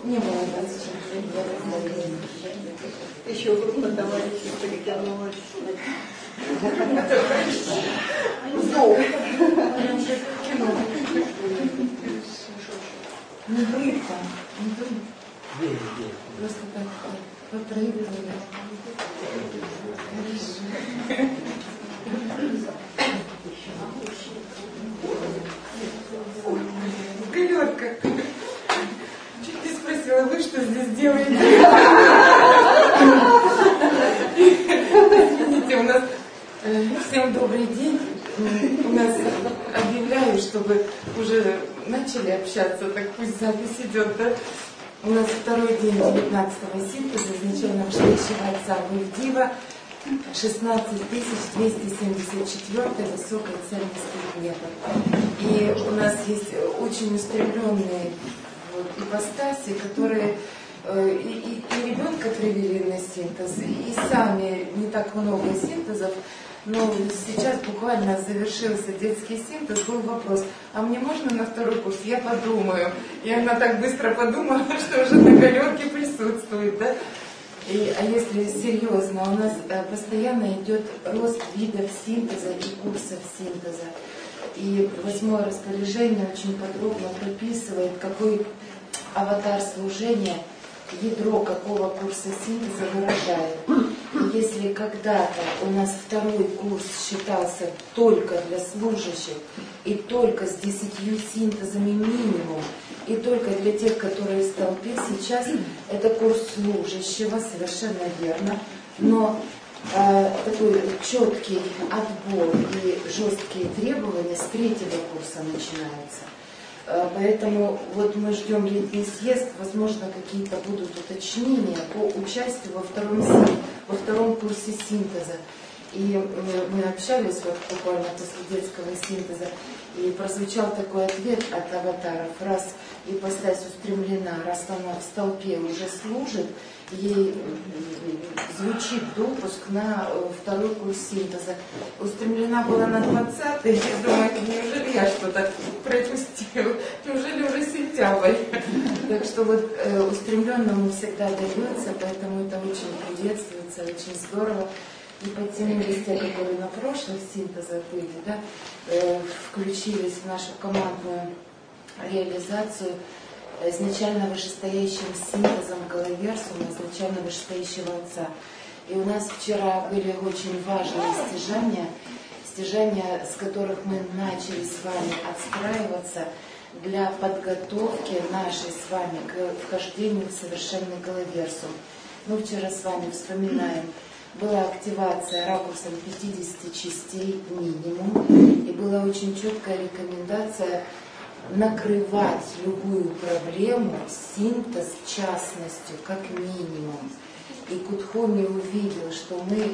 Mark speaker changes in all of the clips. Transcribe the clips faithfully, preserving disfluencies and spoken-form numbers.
Speaker 1: Не было двадцать четыре.
Speaker 2: Еще группа товарищей притянулась. Зов.
Speaker 1: Не брыться. Просто так потрогали. Галерка. Чуть не спросила, вы что здесь делаете? Извините, у нас всем добрый день. У нас объявляю, чтобы уже начали общаться, так пусть запись идет, да? У нас второй день девятнадцатого синтеза изначально вышедшего отца Вывдива, шестнадцать тысяч двести семьдесят четыре высокой ценности метод. И у нас есть очень устремленные вот, ипостаси, которые э, и, и, и ребенка привели на синтез, и сами не так много синтезов. Но сейчас буквально завершился детский синтез, был вопрос, а мне можно на второй курс? Я подумаю. И она так быстро подумала, что уже на галерке присутствует, да? И, а если серьезно, у нас э, постоянно идет рост видов синтеза и курсов синтеза. И восьмое распоряжение очень подробно прописывает, какой аватар служения, ядро какого курса синтеза выражает. И если когда-то у нас второй курс считался только для служащих, и только с десятью синтезами минимум, и только для тех, которые в столпе, сейчас это курс служащего, совершенно верно, но э, такой четкий отбор и жесткие требования с третьего курса начинаются. Э, поэтому вот мы ждем летний съезд, возможно, какие-то будут уточнения по участию во втором, во втором курсе синтеза. И мы общались вот буквально после детского синтеза, и прозвучал такой ответ от аватаров: раз ипостась устремлена, раз она в столпе уже служит, ей звучит допуск на второй курс синтеза. Устремлена была на двадцатый, я думаю, неужели я что-то пропустила, неужели уже сентябрь? Так что вот э, устремленному всегда дается, поэтому это очень приветствуется, очень здорово. И по тем те, которые на прошлых синтезах были, да, э, включились в нашу командную реализацию изначально вышестоящим синтезом Галаверсума, изначально вышестоящего отца. И у нас вчера были очень важные стяжания, стяжания, с которых мы начали с вами отстраиваться для подготовки нашей с вами к вхождению в совершенный Галаверсум. Мы вчера с вами вспоминаем, была активация ракурсом пятьдесят частей минимум, и была очень четкая рекомендация накрывать любую проблему, синтез частностью, как минимум. И Кудхоми увидел, что мы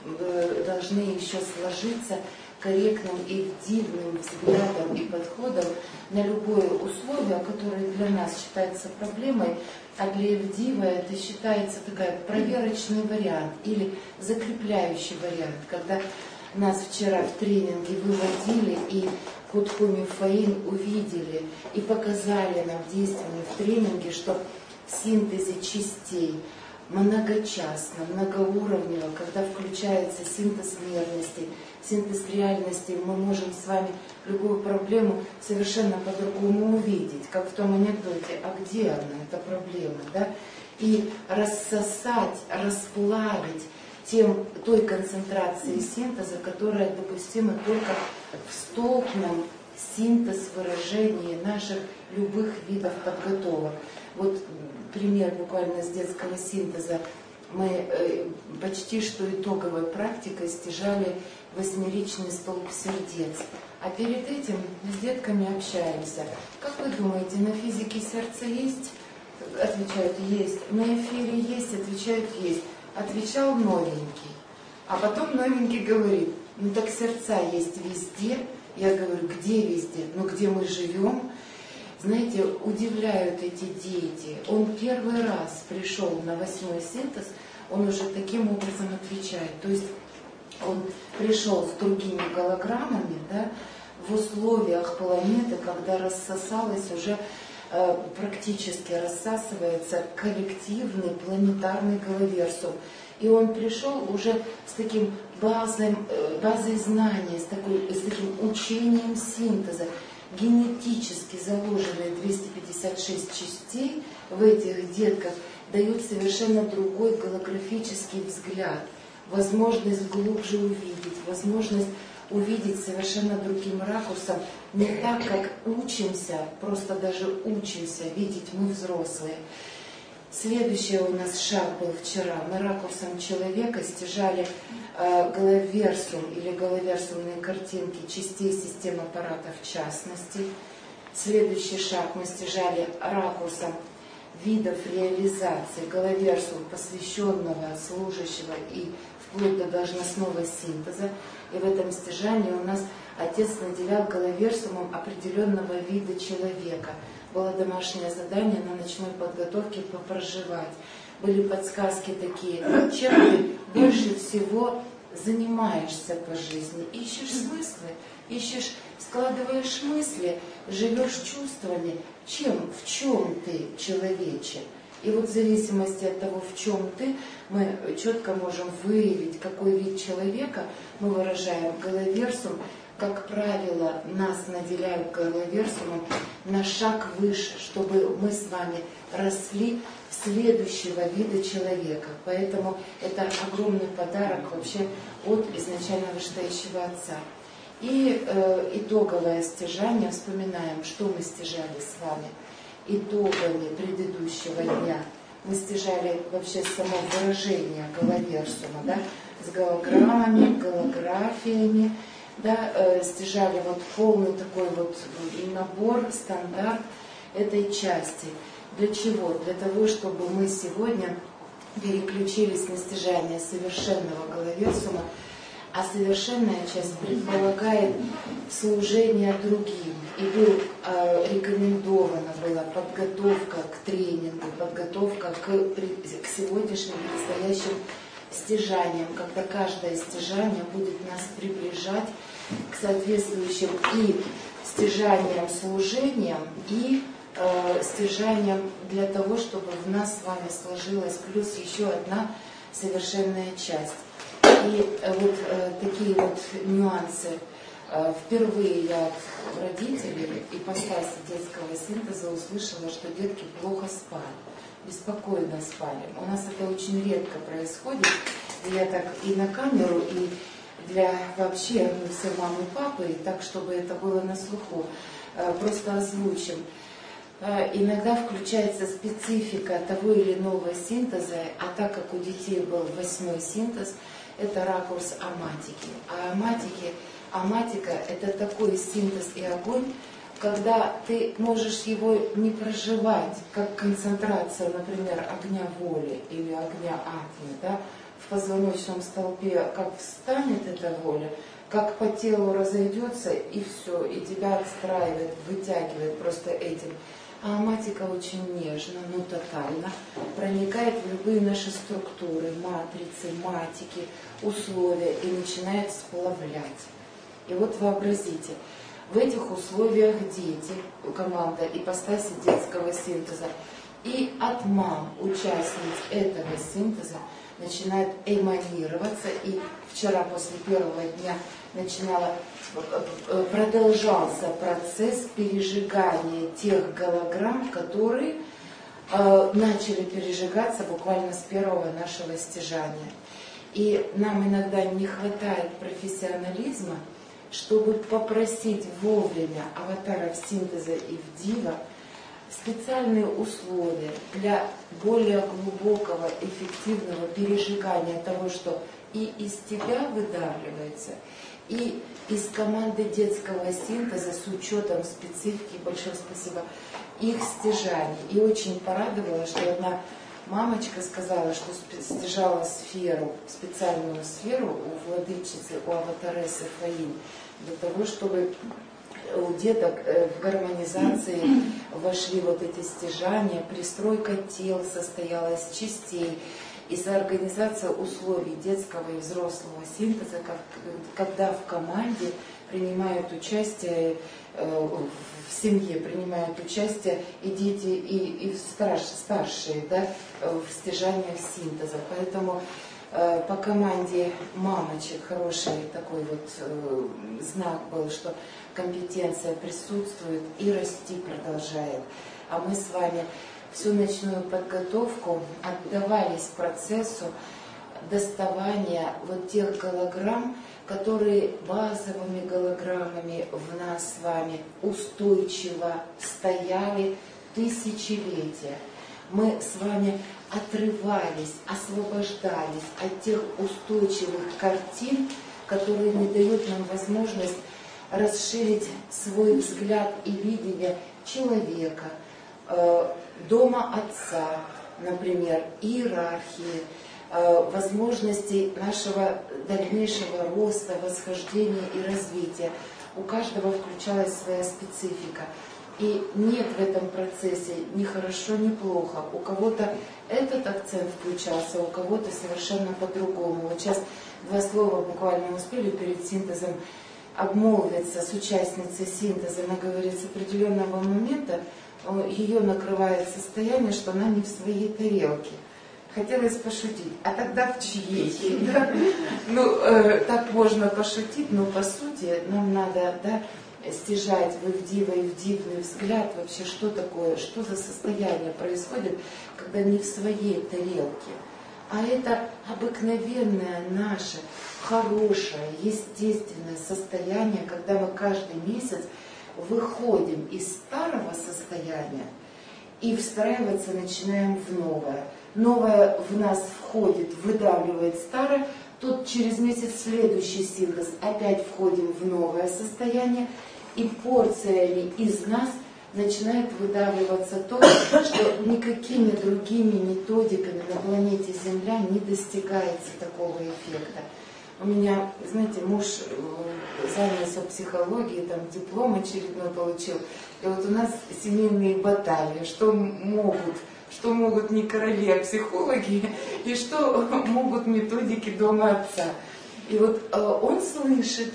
Speaker 1: должны еще сложиться корректным и дивным взглядом и подходом на любое условие, которое для нас считается проблемой, а для Евдива это считается такой проверочный вариант или закрепляющий вариант, когда нас вчера в тренинге выводили и Кудхоми Фаин увидели и показали нам действиями в тренинге, что в синтезе частей многочастно, многоуровнево, когда включается синтез мерности, синтез реальности, мы можем с вами любую проблему совершенно по-другому увидеть, как в том анекдоте, а где она, эта проблема, да? И рассосать, расплавить тем, той концентрации синтеза, которая допустима только в столкном синтез выражении наших любых видов подготовок. Вот пример буквально с детского синтеза. Мы э, почти что итоговой практикой стяжали восьмеричный столб сердец. А перед этим с детками общаемся. Как вы думаете, на физике сердце есть? Отвечают, есть. На эфире есть? Отвечают, есть. Отвечал новенький. А потом новенький говорит, ну так сердца есть везде. Я говорю, где везде? Ну где мы живем? Знаете, удивляют эти дети. Он первый раз пришел на восьмой синтез, он уже таким образом отвечает. То есть он пришел с другими голограммами, да, в условиях планеты, когда рассосалась уже практически рассасывается коллективный планетарный головерсум. И он пришел уже с таким базой, базой знаний, с, такой, с таким учением синтеза. Генетически заложенные двести пятьдесят шесть частей в этих детках дают совершенно другой голографический взгляд, возможность глубже увидеть, возможность увидеть совершенно другим ракурсом, не так, как учимся, просто даже учимся видеть мы взрослые. Следующий у нас шаг был вчера. Мы ракурсом человека стяжали э, головерсум или головерсумные картинки частей систем аппарата в частности. Следующий шаг мы стяжали ракурсом видов реализации головерсум, посвященного, служащего и вплоть до должностного синтеза. И в этом стяжании у нас отец наделял головерсумом определенного вида человека. Было домашнее задание на ночной подготовке попроживать. Были подсказки такие, чем ты больше всего занимаешься по жизни. Ищешь смыслы, ищешь, складываешь мысли, живешь чувствами. Чем, в чем ты, человече? И вот в зависимости от того, в чем ты, мы четко можем выявить, какой вид человека мы выражаем головерсум. Как правило, нас наделяют головерсумом на шаг выше, чтобы мы с вами росли в следующего вида человека. Поэтому это огромный подарок вообще от изначально вышестоящего Отца. И э, итоговое стяжание, вспоминаем, что мы стяжали с вами итогами предыдущего дня. Мы стяжали вообще само выражение головерсума, да, с голограммами, голографиями. Да, э, стяжали вот полный такой вот набор, стандарт этой части. Для чего? Для того, чтобы мы сегодня переключились на стяжание совершенного головерсума, а совершенная часть предполагает служение другим. И был, э, рекомендована была подготовка к тренингу, подготовка к, к сегодняшним предстоящим стяжаниям, когда каждое стяжание будет нас приближать к соответствующим и стяжаниям, служениям, и э, стяжаниям для того, чтобы в нас с вами сложилась плюс еще одна совершенная часть. И э, вот э, такие вот нюансы. Э, впервые я от родителей ипостаси детского синтеза услышала, что детки плохо спали, беспокойно спали. У нас это очень редко происходит. И я так и на камеру, и для вообще ну, всей мамы и папы, и так, чтобы это было на слуху, просто озвучим. Иногда включается специфика того или иного синтеза, а так как у детей был восьмой синтез, это ракурс аматики. А аматики, аматика – это такой синтез и огонь, когда ты можешь его не проживать, как концентрация, например, огня воли или огня атмы, да, в позвоночном столпе, как встанет эта воля, как по телу разойдется, и все, и тебя отстраивает, вытягивает просто этим. А аматика очень нежно, но тотально проникает в любые наши структуры, матрицы, матики, условия и начинает сплавлять. И вот вообразите, в этих условиях дети, команда ипостаси детского синтеза, и от мам, участниц этого синтеза, начинает эманироваться. И вчера после первого дня начинала, продолжался процесс пережигания тех голограмм, которые э, начали пережигаться буквально с первого нашего стяжания. И нам иногда не хватает профессионализма, чтобы попросить вовремя аватаров синтеза и в дива специальные условия для более глубокого, эффективного пережигания того, что и из тебя выдавливается, и из команды детского синтеза с учетом специфики, большое спасибо, их стяжаний. И очень порадовала, что одна мамочка сказала, что стяжала сферу, специальную сферу у владычицы, у аватарессы Фаин, для того, чтобы у деток в гармонизации вошли вот эти стяжания, пристройка тел состоялась, частей. и соорганизация условий детского и взрослого синтеза, как, когда в команде принимают участие, э, в семье принимают участие и дети, и, и старш, старшие, да, в стяжаниях синтеза. Поэтому э, по команде мамочек хороший такой вот э, знак был, что компетенция присутствует и расти продолжает. А мы с вами всю ночную подготовку отдавались процессу доставания вот тех голограмм, которые базовыми голограммами в нас с вами устойчиво стояли тысячелетия. Мы с вами отрывались, освобождались от тех устойчивых картин, которые не дают нам возможность расширить свой взгляд и видение человека, дома отца, например, иерархии, возможностей нашего дальнейшего роста, восхождения и развития. У каждого включалась своя специфика. И нет в этом процессе ни хорошо, ни плохо. У кого-то этот акцент включался, у кого-то совершенно по-другому. Вот сейчас два слова буквально успели перед синтезом обмолвиться с участницей синтеза. Она говорит, с определенного момента ее накрывает состояние, что она не в своей тарелке. Хотелось пошутить, а тогда в чьей? Да? Ну, э, так можно пошутить, но по сути нам надо, да, стяжать в Ивдива, ивдивный взгляд вообще, что такое, что за состояние происходит, когда не в своей тарелке. А это обыкновенное наше, хорошее, естественное состояние, когда мы каждый месяц выходим из старого состояния и встраиваться начинаем в новое. Новое в нас входит, выдавливает старое, тут через месяц следующий синтез опять входим в новое состояние, и порциями из нас начинает выдавливаться то, что никакими другими методиками на планете Земля не достигается такого эффекта. У меня, знаете, муж занялся психологией, там диплом очередной получил. И вот у нас семейные баталии, что могут, что могут не короли, а психологи, и что могут методики дома отца. И вот э, он слышит,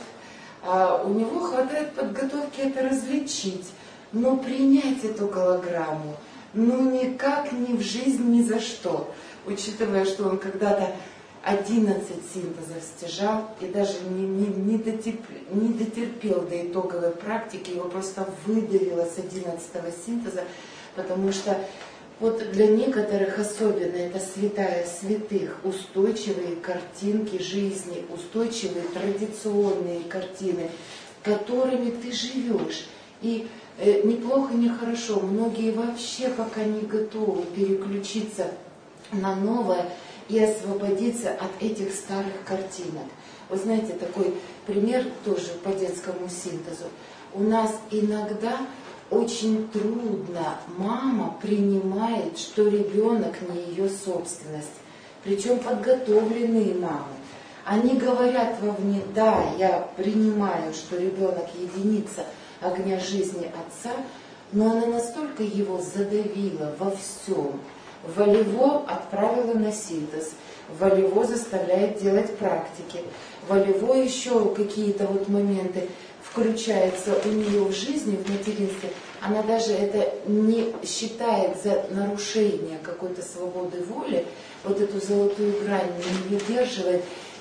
Speaker 1: э, у него хватает подготовки это различить, но принять эту голограмму, ну никак ни в жизнь, ни за что. Учитывая, что он когда-то одиннадцать синтезов стяжал и даже не, не, не, дотерп, не дотерпел до итоговой практики, его просто выдавило с одиннадцатого синтеза, потому что вот для некоторых особенно это святая святых, устойчивые картинки жизни, устойчивые традиционные картины, которыми ты живешь. И э, неплохо, не хорошо, многие вообще пока не готовы переключиться на новое и освободиться от этих старых картинок. Вы знаете, такой пример тоже по детскому синтезу. У нас иногда очень трудно мама принимает, что ребенок не ее собственность. Причем подготовленные мамы. Они говорят вовне, да, я принимаю, что ребенок единица огня жизни отца, но она настолько его задавила во всем, волево отправила на синтез, волево заставляет делать практики, волево еще какие-то вот моменты включается у нее в жизни, в материнстве, она даже это не считает за нарушение какой-то свободы воли, вот эту золотую грань не выдерживает,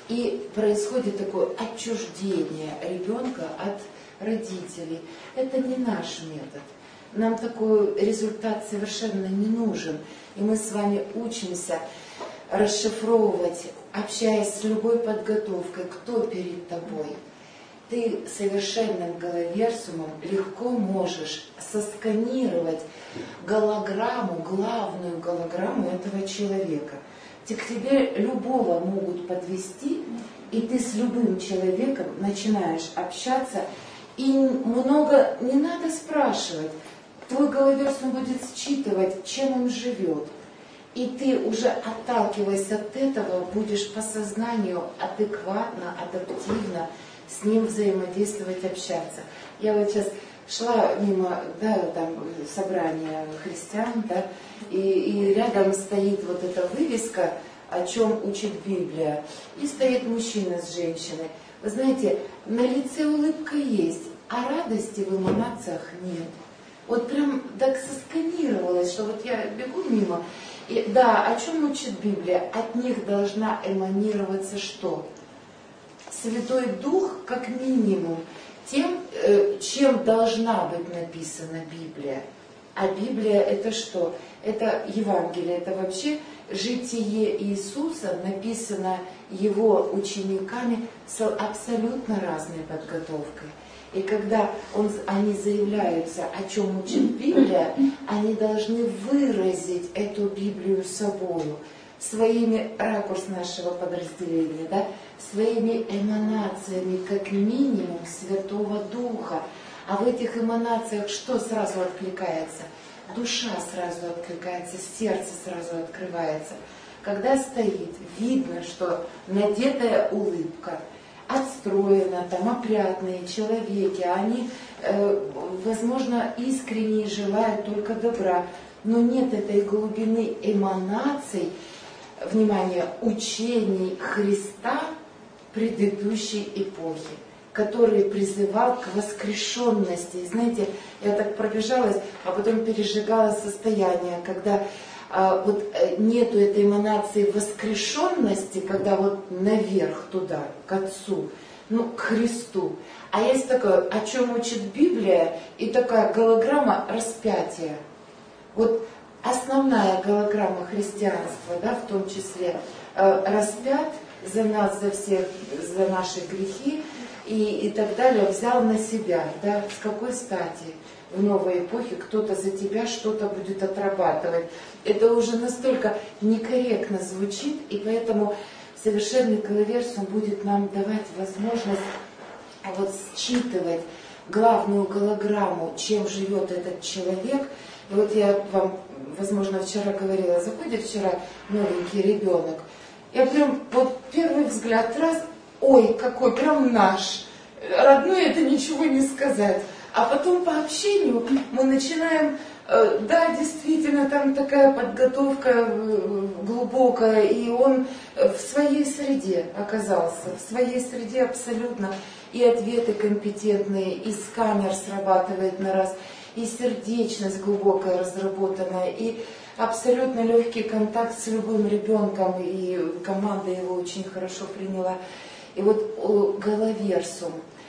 Speaker 1: и происходит такое отчуждение ребенка от родителей. Это не наш метод. Нам такой результат совершенно не нужен. И мы с вами учимся расшифровывать, общаясь с любой подготовкой, кто перед тобой. Ты совершенным головерсумом легко можешь сосканировать голограмму, главную голограмму этого человека. К тебе любого могут подвести, и ты с любым человеком начинаешь общаться, и много не надо спрашивать. Твой головерсум будет считывать, чем он живет. И ты уже, отталкиваясь от этого, будешь по сознанию адекватно, адаптивно с ним взаимодействовать, общаться. Я вот сейчас шла мимо, да, там, собрания христиан, да, и, и рядом стоит вот эта вывеска о чем учит Библия. И стоит мужчина с женщиной. Вы знаете, на лице улыбка есть, а радости в эманациях нет. Вот прям так сосканировалось, что вот я бегу мимо. И, да, о чем учит Библия? От них должна эманироваться что? Святой Дух, как минимум, тем, чем должна быть написана Библия. А Библия это что? Это Евангелие, это вообще житие Иисуса, написано Его учениками с абсолютно разной подготовкой. И когда он, они заявляются, о чем учит Библия, они должны выразить эту Библию собою, своими, ракурс нашего подразделения, да, своими эманациями, как минимум, Святого Духа. А в этих эманациях что сразу откликается? Душа сразу откликается, сердце сразу открывается. Когда стоит, видно, что надетая улыбка, отстроена, там опрятные человеки, они, э, возможно, искренне желают только добра, но нет этой глубины эманаций, внимание, учений Христа предыдущей эпохи, который призывал к воскрешенности. И знаете, я так пробежалась, а потом пережигала состояние, когда а, вот нету этой эманации воскрешенности, когда вот наверх туда, к Отцу, ну, к Христу. А есть такое, о чем учит Библия, и такая голограмма распятия. Вот основная голограмма христианства, да, в том числе, э, распят за нас, за всех, за наши грехи, и, и так далее, взял на себя, да, с какой стати в новой эпохе кто-то за тебя что-то будет отрабатывать. Это уже настолько некорректно звучит, и поэтому совершенный Галаверсум будет нам давать возможность вот считывать главную голограмму, чем живет этот человек. И вот я вам, возможно, вчера говорила, заходит вчера новенький ребенок, я прям вот первый взгляд раз, ой, какой, прям наш. Родной это ничего не сказать. А потом по общению мы начинаем, э, да, действительно, там такая подготовка глубокая, и он в своей среде оказался, в своей среде абсолютно. И ответы компетентные, и сканер срабатывает на раз, и сердечность глубокая разработанная, и абсолютно легкий контакт с любым ребенком, и команда его очень хорошо приняла. И вот Галаверсум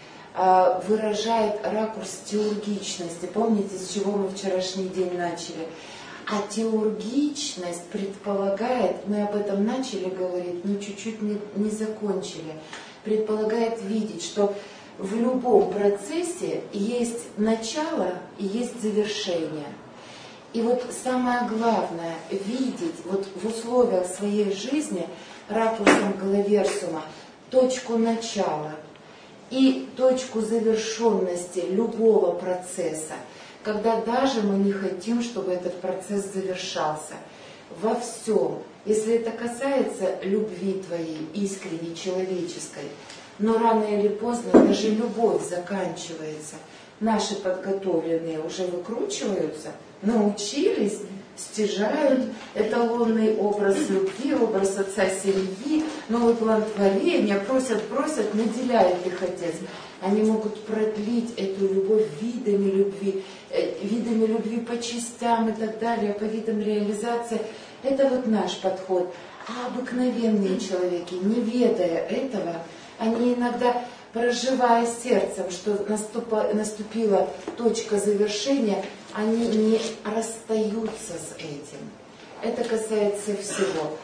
Speaker 1: выражает ракурс теургичности. Помните, с чего мы вчерашний день начали? А теургичность предполагает, мы об этом начали говорить, но чуть-чуть не, не закончили, предполагает видеть, что в любом процессе есть начало и есть завершение. И вот самое главное — видеть вот в условиях своей жизни ракурсом Галаверсума точку начала и точку завершенности любого процесса, когда даже мы не хотим, чтобы этот процесс завершался. Во всем, если это касается любви твоей, искренней, человеческой, но рано или поздно даже любовь заканчивается. Наши подготовленные уже выкручиваются, научились, стяжают эталонный образ любви, образ отца семьи, новый план творения, просят, просят, наделяет их Отец. Они могут продлить эту любовь видами любви, э, видами любви по частям и так далее, по видам реализации. Это вот наш подход. А обыкновенные человеки, не ведая этого, они иногда, проживая сердцем, что наступа, наступила точка завершения, они не расстаются с этим. Это касается всего.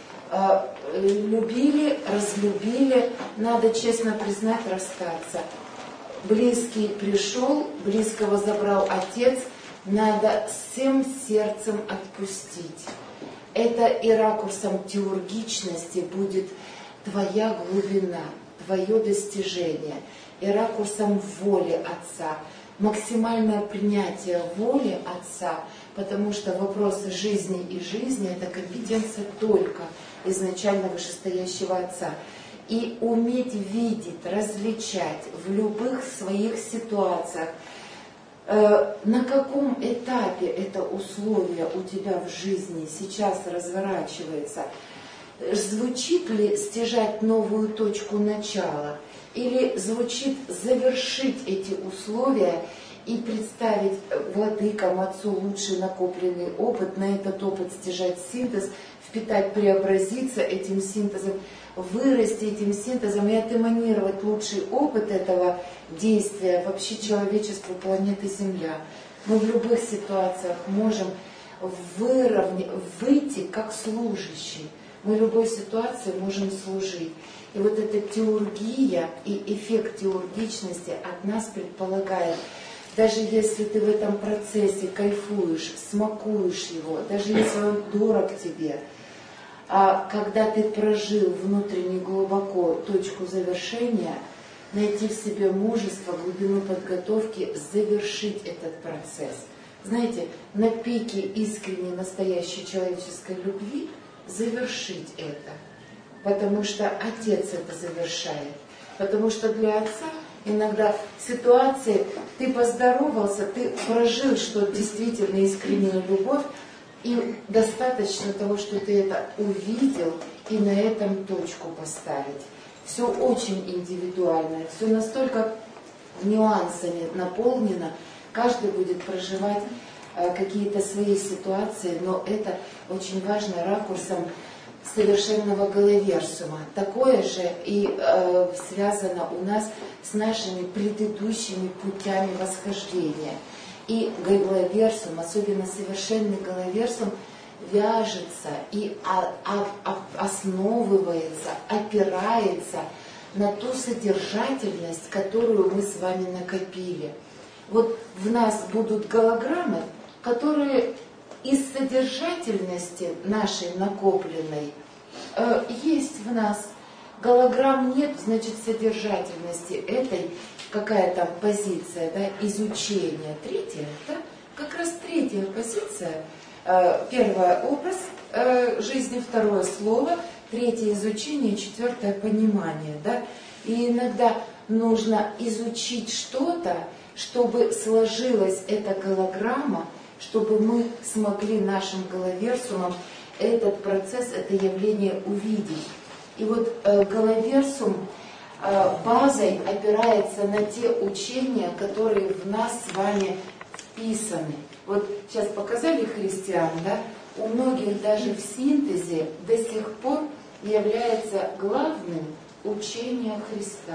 Speaker 1: Любили, разлюбили, надо честно признать, расстаться. Близкий пришел, близкого забрал Отец, надо всем сердцем отпустить. Это и ракурсом теургичности будет твоя глубина, твое достижение, и ракурсом воли Отца, максимальное принятие воли Отца, потому что вопросы жизни и жизни — это компетенция только изначально вышестоящего Отца. И уметь видеть, различать в любых своих ситуациях, э, на каком этапе это условие у тебя в жизни сейчас разворачивается.
Speaker 3: звучит ли стяжать новую точку начала, или звучит завершить эти условия и представить владыкам, отцу лучший накопленный опыт, на этот опыт стяжать синтез, впитать, преобразиться этим синтезом, вырасти этим синтезом и отэманировать лучший опыт этого действия вообще человечеству планеты Земля. Мы в любых ситуациях можем выровнять, выйти как служащий. Мы в любой ситуации можем служить. И вот эта теургия и эффект теургичности от нас предполагает, даже если ты в этом процессе кайфуешь, смакуешь его, даже если он дорог тебе, а когда ты прожил внутренне глубоко точку завершения, найти в себе мужество, глубину подготовки, завершить этот процесс. Знаете, на пике искренней, настоящей человеческой любви завершить это. Потому что Отец это завершает. Потому что для Отца иногда ситуации, ты поздоровался, ты прожил, что действительно искренняя любовь, и достаточно того, что ты это увидел, и на этом точку поставить. Все очень индивидуально, все настолько нюансами наполнено, каждый будет проживать э, какие-то свои ситуации, но это очень важно ракурсом совершенного головерсума. Такое же и э, связано у нас с нашими предыдущими путями восхождения. И головерсум, особенно совершенный головерсум, вяжется и а, а, а, основывается, опирается на ту содержательность, которую мы с вами накопили. Вот в нас будут голограммы, которые из содержательности нашей накопленной э, есть в нас. Голограмм нет, значит, содержательности этой, какая там позиция, да, изучения. Третья, да, как раз третья позиция. Э, первое образ э, жизни, второе слово, третье изучение, четвертое понимание, да. И иногда нужно изучить что-то, чтобы сложилась эта голограмма, чтобы мы смогли нашим головерсумом этот процесс, это явление увидеть. И вот э, головерсум э, базой опирается на те учения, которые в нас с вами вписаны. Вот сейчас показали христиан, да? У многих даже в синтезе до сих пор является главным учение Христа.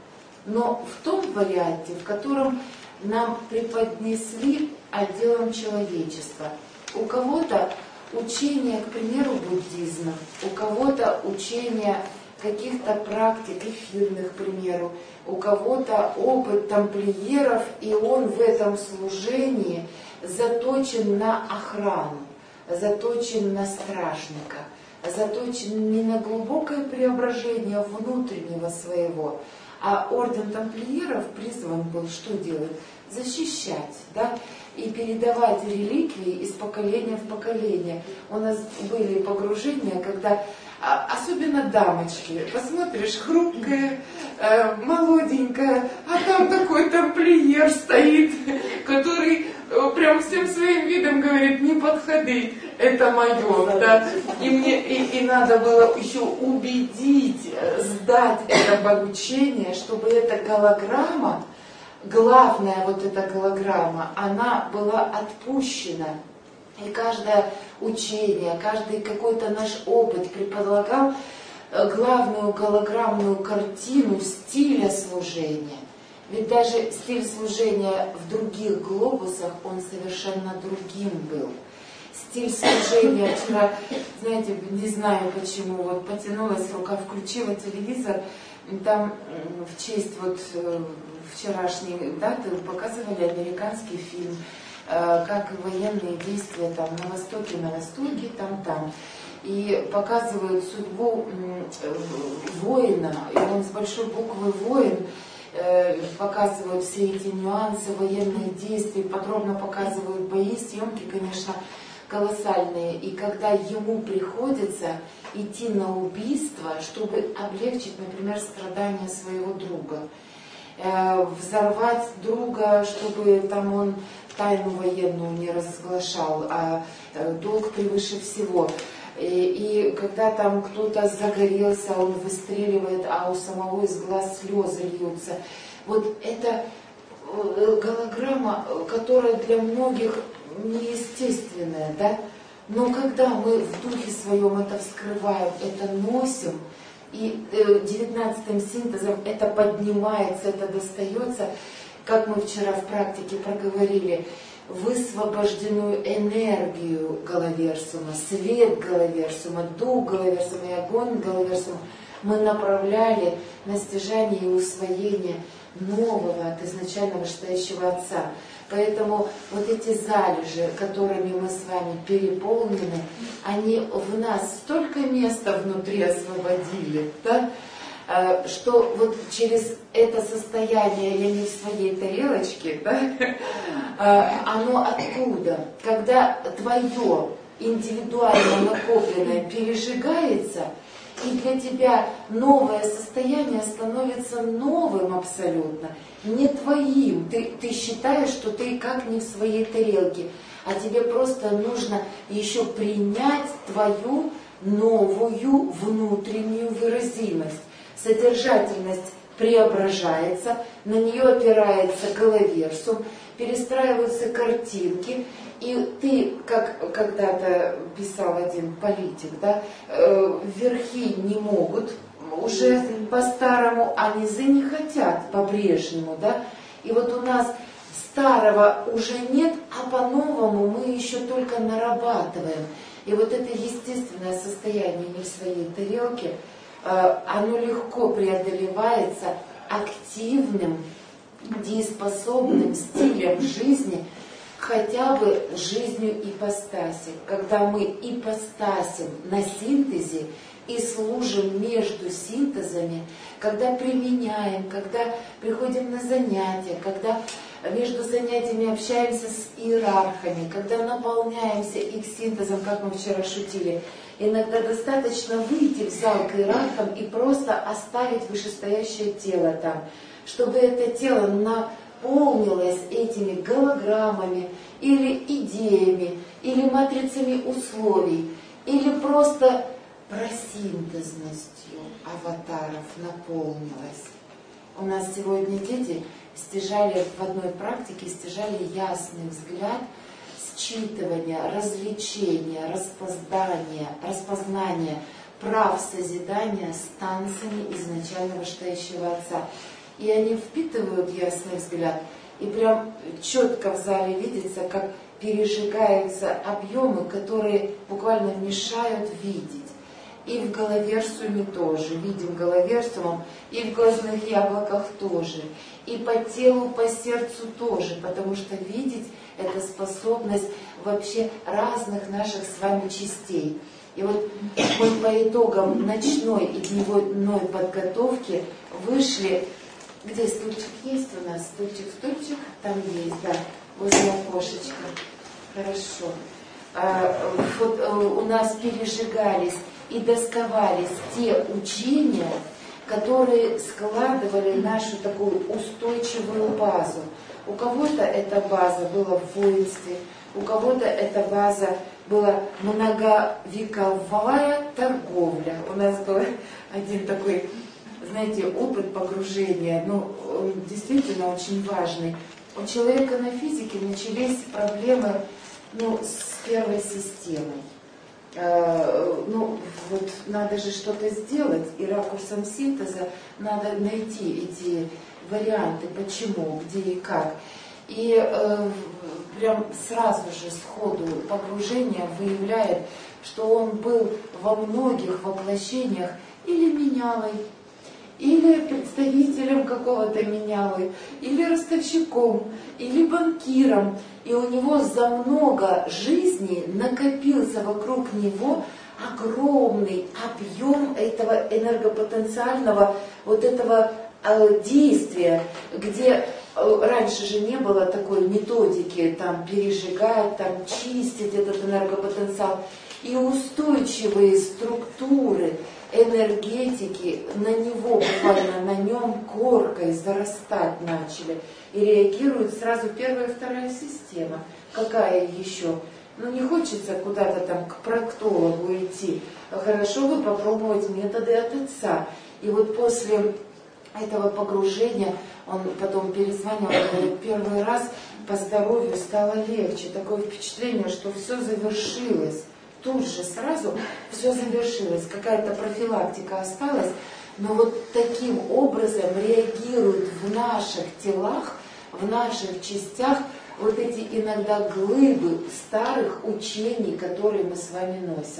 Speaker 3: Но в том варианте, в котором нам преподнесли отделом человечества. У кого-то учение, к примеру, буддизма, у кого-то учение каких-то практик эфирных, к примеру, у кого-то опыт тамплиеров, и он в этом служении заточен на охрану, заточен на стражника, заточен не на глубокое преображение внутреннего своего, а орден тамплиеров призван был что делать? Защищать, да, и передавать реликвии из поколения в поколение. У нас были погружения, когда, особенно дамочки, посмотришь, хрупкая, э, молоденькая, а там такой тамплиер стоит, который прям всем своим видом говорит: не подходи, это мое, да. И мне и, и надо было еще убедить, сдать это обучение, чтобы эта голограмма, главная вот эта голограмма, она была отпущена. И каждое учение, каждый какой-то наш опыт предполагал главную голограммную картину стиля служения. Ведь даже стиль служения в других глобусах, он совершенно другим был. Стиль служения, вчера, знаете, не знаю почему, вот потянулась рука, включила телевизор, там в честь вот вчерашней даты показывали американский фильм, как военные действия там на востоке, на востоке, там, там. И показывают судьбу воина, и он с большой буквы «воин», показывают все эти нюансы, военные действия, подробно показывают бои, съемки, конечно, колоссальные. И когда ему приходится идти на убийство, чтобы облегчить, например, страдания своего друга, взорвать друга, чтобы там он тайну военную не разглашал, а долг превыше всего. И, и когда там кто-то загорелся, он выстреливает, а у самого из глаз слезы льются. Вот это голограмма, которая для многих неестественная, да? Но когда мы в духе своем это вскрываем, это носим, и девятнадцатым синтезом это поднимается, это достается, как мы вчера в практике проговорили, высвобожденную энергию Галаверсума, свет Галаверсума, дух Галаверсума и огонь Галаверсума мы направляли на стяжание и усвоение нового от изначально вышестоящего Отца. Поэтому вот эти залежи, которыми мы с вами переполнены, они в нас столько места внутри освободили, да? Что вот через это состояние «я не в своей тарелочке», да? Оно оттуда, когда твое индивидуально накопленное пережигается, и для тебя новое состояние становится новым абсолютно, не твоим. Ты, ты считаешь, что ты как не в своей тарелке, а тебе просто нужно еще принять твою новую внутреннюю выразимость. Содержательность преображается, на нее опирается Галаверсум, перестраиваются картинки, и ты, как когда-то писал один политик, да, э, верхи не могут уже по-старому, а низы не хотят по-прежнему, да, и вот у нас старого уже нет, а по-новому мы еще только нарабатываем. И вот это естественное состояние не в своей тарелке, э, оно легко преодолевается активным, дееспособным стилем жизни, хотя бы жизнью ипостаси, когда мы ипостасим на синтезе и служим между синтезами, когда применяем, когда приходим на занятия, когда между занятиями общаемся с иерархами, когда наполняемся их синтезом, как мы вчера шутили. Иногда достаточно выйти в зал к иерархам и просто оставить вышестоящее тело там, чтобы это тело наполнилось этими голограммами или идеями, или матрицами условий, или просто просинтезностью аватаров наполнилось. У нас сегодня дети стяжали в одной практике, стяжали ясный взгляд, считывание, развлечение, распознание, распознание прав созидания станциями изначально вышестоящего Отца. И они впитывают ясный взгляд, и прям четко в зале видится, как пережигаются объемы, которые буквально мешают видеть. И в Галаверсуме тоже, видим Галаверсумом, и в глазных яблоках тоже, и по телу, по сердцу тоже, потому что видеть — это способность вообще разных наших с вами частей. И вот мы по итогам ночной и дневной подготовки вышли. Где стульчик есть у нас? Стульчик, стульчик, там есть, да, возле окошечка. Хорошо. А, вот у нас пережигались и досковались те учения, которые складывали нашу такую устойчивую базу. У кого-то эта база была в воинстве, у кого-то эта база была многовековая торговля. У нас был один такой, знаете, опыт погружения, ну, он действительно очень важный. У человека на физике начались проблемы, ну, с первой системой. Э, ну, вот надо же что-то сделать, и ракурсом синтеза надо найти эти варианты, почему, где и как. И э, прям сразу же сходу погружения выявляет, что он был во многих воплощениях или менялой, или представителем какого-то менялы, или ростовщиком, или банкиром. И у него за много жизней накопился вокруг него огромный объем этого энергопотенциального вот этого э, действия, где э, раньше же не было такой методики там пережигать, там чистить этот энергопотенциал. И устойчивые структуры энергетики на него, буквально на нем коркой зарастать начали. И реагирует сразу первая и вторая система. Какая еще? Ну не хочется куда-то там к проктологу идти. Хорошо бы попробовать методы от отца. И вот после этого погружения он потом перезвонил, говорит, первый раз по здоровью стало легче. Такое впечатление, что все завершилось. Тут же сразу все завершилось. Какая-то профилактика осталась. Но вот таким образом реагируют в наших телах, в наших частях вот эти иногда глыбы старых учений, которые мы с вами носим.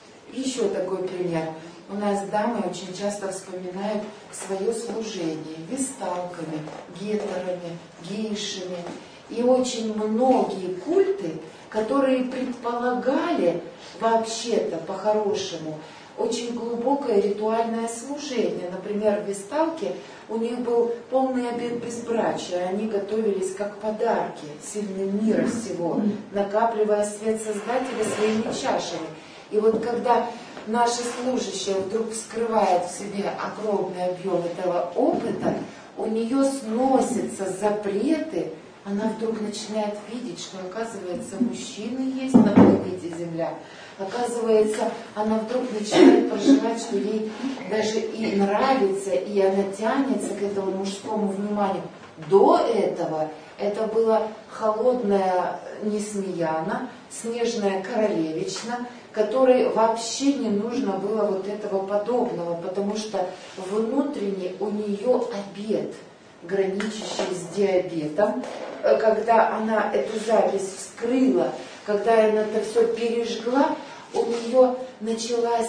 Speaker 3: Еще такой пример. У нас дамы очень часто вспоминают свое служение весталками, гетерами, гейшами. И очень многие культы, которые предполагали вообще-то по-хорошему очень глубокое ритуальное служение. Например, в весталке у них был полный обет безбрачия. Они готовились как подарки сильным мира всего, накапливая свет Создателя своими чашами. И вот когда наша служащая вдруг вскрывает в себе огромный объем этого опыта, у нее сносятся запреты, она вдруг начинает видеть, что, оказывается, мужчины есть на планете Земля. Оказывается, она вдруг начинает проживать, что ей даже и нравится, и она тянется к этому мужскому вниманию. До этого это была холодная Несмеяна, снежная королевична, которой вообще не нужно было вот этого подобного, потому что внутренне у нее обет, граничащий с диабетом. Когда она эту запись вскрыла, когда она это все пережгла, у нее началась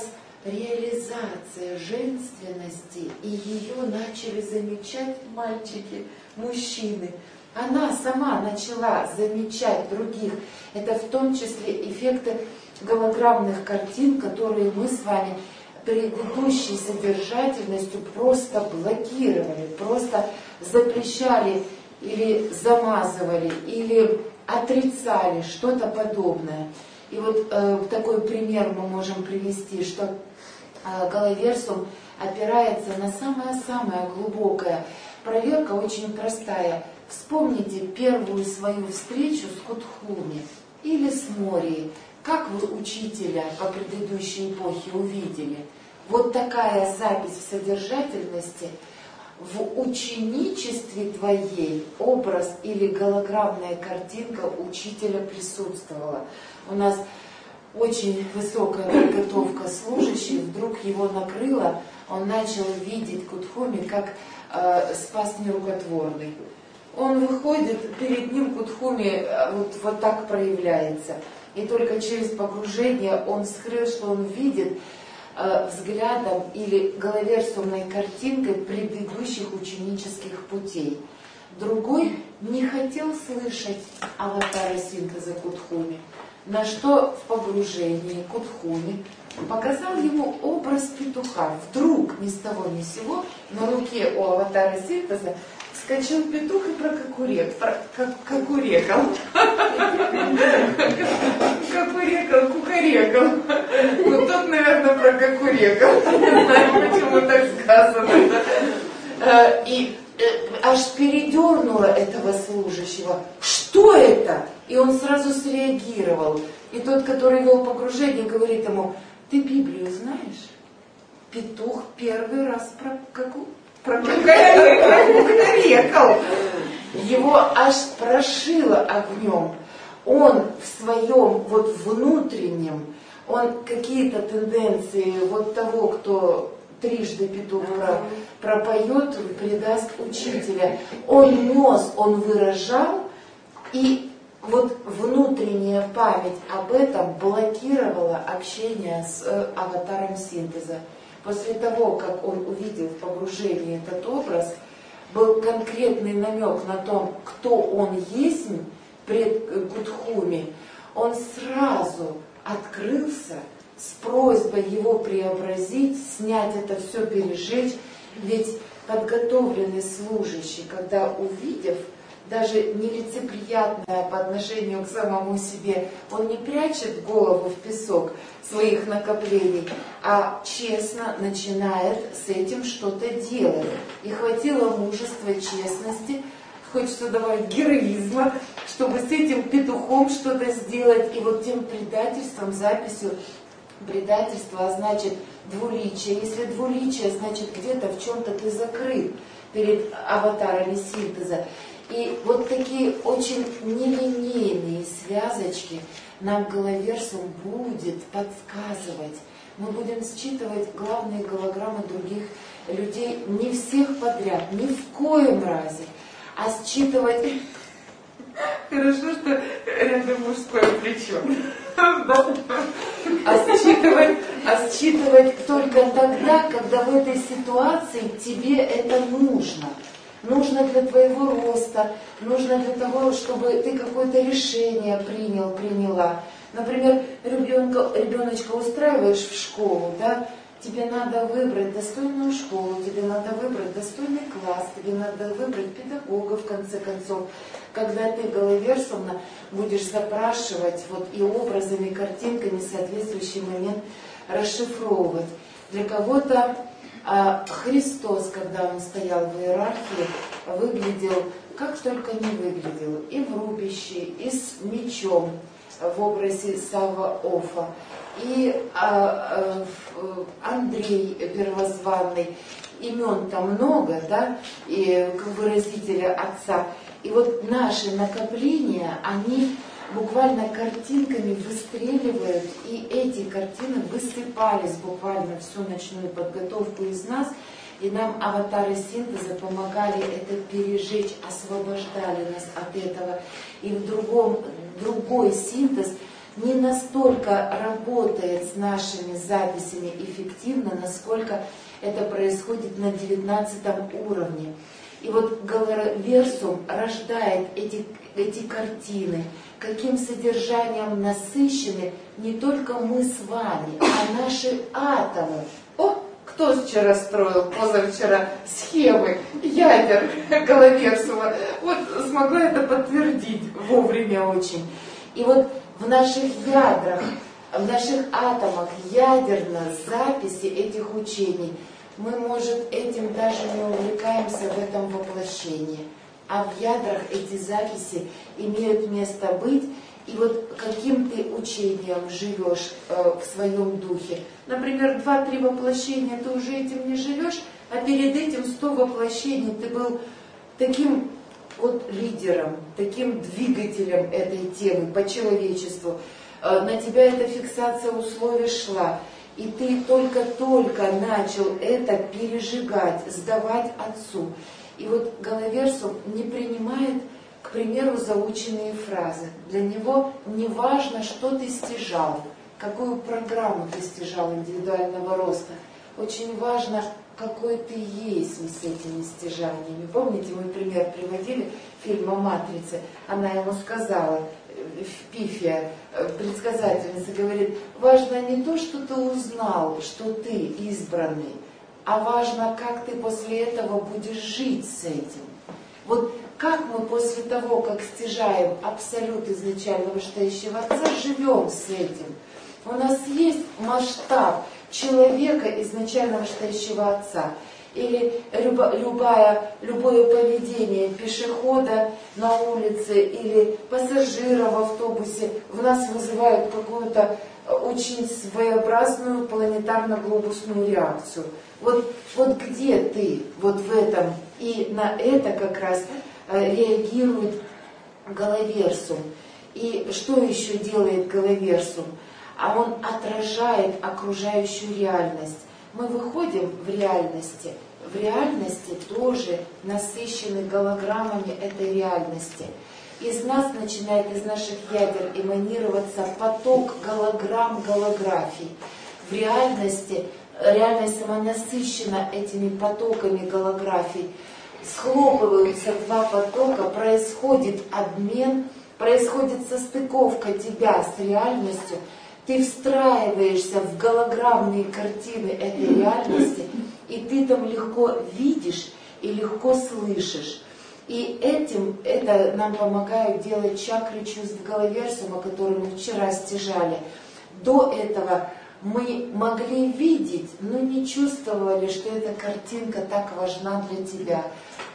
Speaker 3: реализация женственности, и ее начали замечать мальчики, мужчины. Она сама начала замечать других. Это в том числе эффекты голограммных картин, которые мы с вами предыдущей содержательностью просто блокировали, просто запрещали или замазывали, или отрицали что-то подобное. И вот э, такой пример мы можем привести, что э, Головерсум опирается на самое-самое глубокое. Проверка очень простая. Вспомните первую свою встречу с Кутхуми или с Морией. Как вы учителя по предыдущей эпохе увидели? Вот такая запись в содержательности. В ученичестве твоей образ или голограммная картинка учителя присутствовала. У нас очень высокая подготовка служащих, вдруг его накрыло, он начал видеть Кутхуми как э, спас нерукотворный. Он выходит, перед ним Кутхуми вот, вот так проявляется. И только через погружение он скрыл, что он видит э, взглядом или головерсумной картинкой предыдущих ученических путей. Другой не хотел слышать аватара синтеза Кутхуми, на что в погружении Кутхуми показал ему образ петуха. Вдруг ни с того ни с сего на руке у аватара синтеза вскочил петух и прокакурек, про, как, какурекал. Какурекал, кукарекал. Вот тот, наверное, прокакурекал. Не знаю, почему так сказано. И аж передернуло этого служащего. Что это? И он сразу среагировал. И тот, который вел погружение, говорит ему: ты Библию знаешь? Петух первый раз прокакурекал. Прокукарекал. Его аж прошило огнем. Он в своем вот внутреннем, он какие-то тенденции вот того, кто трижды петух про, пропоет, предаст учителя. Он нес, он выражал, и вот внутренняя память об этом блокировала общение с э, аватаром синтеза. После того, как он увидел в погружении этот образ, был конкретный намек на том, кто он есть пред Кутхуми, он сразу открылся с просьбой его преобразить, снять это все, пережечь. Ведь подготовленный служащий, когда увидев даже нелицеприятное по отношению к самому себе, он не прячет голову в песок своих накоплений, а честно начинает с этим что-то делать. И хватило мужества, честности хочется добавить героизма, чтобы с этим петухом что-то сделать. И вот тем предательством, записью, предательство, а значит двуличие. Если двуличие, значит где-то в чем-то ты закрыт перед аватарами синтеза. И вот такие очень нелинейные связочки нам Галаверсум будет подсказывать. Мы будем считывать главные голограммы других людей, не всех подряд, ни в коем разе, а считывать...
Speaker 1: Хорошо, что рядом мужское плечо.
Speaker 3: А считывать, а считывать только тогда, когда в этой ситуации тебе это нужно. Нужно для твоего роста, нужно для того, чтобы ты какое-то решение принял, приняла. Например, ребенка, ребеночка устраиваешь в школу, да? Тебе надо выбрать достойную школу, тебе надо выбрать достойный класс, тебе надо выбрать педагога, в конце концов. Когда ты галаверсумно будешь запрашивать вот и образами, картинками соответствующий момент расшифровывать. Для кого-то а, Христос, когда он стоял в иерархии, выглядел как только не выглядел. И в рубище, и с мечом в образе Савва-Офа. И а, а, Андрей Первозванный, имен-то много, да, и выразителя Отца. И вот наши накопления, они буквально картинками выстреливают, и эти картины высыпались буквально всю ночную подготовку из нас, и нам аватары синтеза помогали это пережечь, освобождали нас от этого. И в другом, другой синтез не настолько работает с нашими записями эффективно, насколько это происходит на девятнадцатом уровне. И вот Галаверсум рождает эти, эти картины, каким содержанием насыщены не только мы с вами, а наши атомы. О, кто вчера строил, позавчера, схемы ядер Галаверсума? Вот смогла это подтвердить вовремя очень. И вот в наших ядрах, в наших атомах ядерно записи этих учений, мы, может, этим даже не увлекаемся в этом воплощении. А в ядрах эти записи имеют место быть. И вот каким ты учением живешь э, в своем духе. Например, два-три воплощения ты уже этим не живешь, а перед этим сто воплощений ты был таким вот лидером, таким двигателем этой темы по человечеству. Э, на тебя эта фиксация условий шла. И ты только-только начал это пережигать, сдавать Отцу. И вот Галаверсум не принимает, к примеру, заученные фразы. Для него не важно, что ты стяжал, какую программу ты стяжал индивидуального роста. Очень важно, какой ты есть с этими стяжаниями. Помните, мы пример приводили фильма «Матрица». Она ему сказала, Пифия, предсказательница, говорит, важно не то, что ты узнал, что ты избранный, а важно, как ты после этого будешь жить с этим. Вот как мы после того, как стяжаем абсолют изначального штающего Отца, живем с этим. У нас есть масштаб человека изначального штающего Отца. Или любо, любая, любое поведение пешехода на улице или пассажира в автобусе в нас вызывает какую-то очень своеобразную планетарно-глобусную реакцию. Вот, вот где ты вот в этом? И на это как раз реагирует Галаверсум. И что еще делает Галаверсум? А он отражает окружающую реальность. Мы выходим в реальности. В реальности тоже насыщены голограммами этой реальности. Из нас начинает, из наших ядер эманироваться поток голограмм, голографий. В реальности, реальность сама насыщена этими потоками голографий. Схлопываются два потока, происходит обмен, происходит состыковка тебя с реальностью. Ты встраиваешься в голограммные картины этой реальности, и ты там легко видишь и легко слышишь. И этим это нам помогают делать чакры чувств Галаверсума, которые мы вчера стяжали. До этого мы могли видеть, но не чувствовали, что эта картинка так важна для тебя.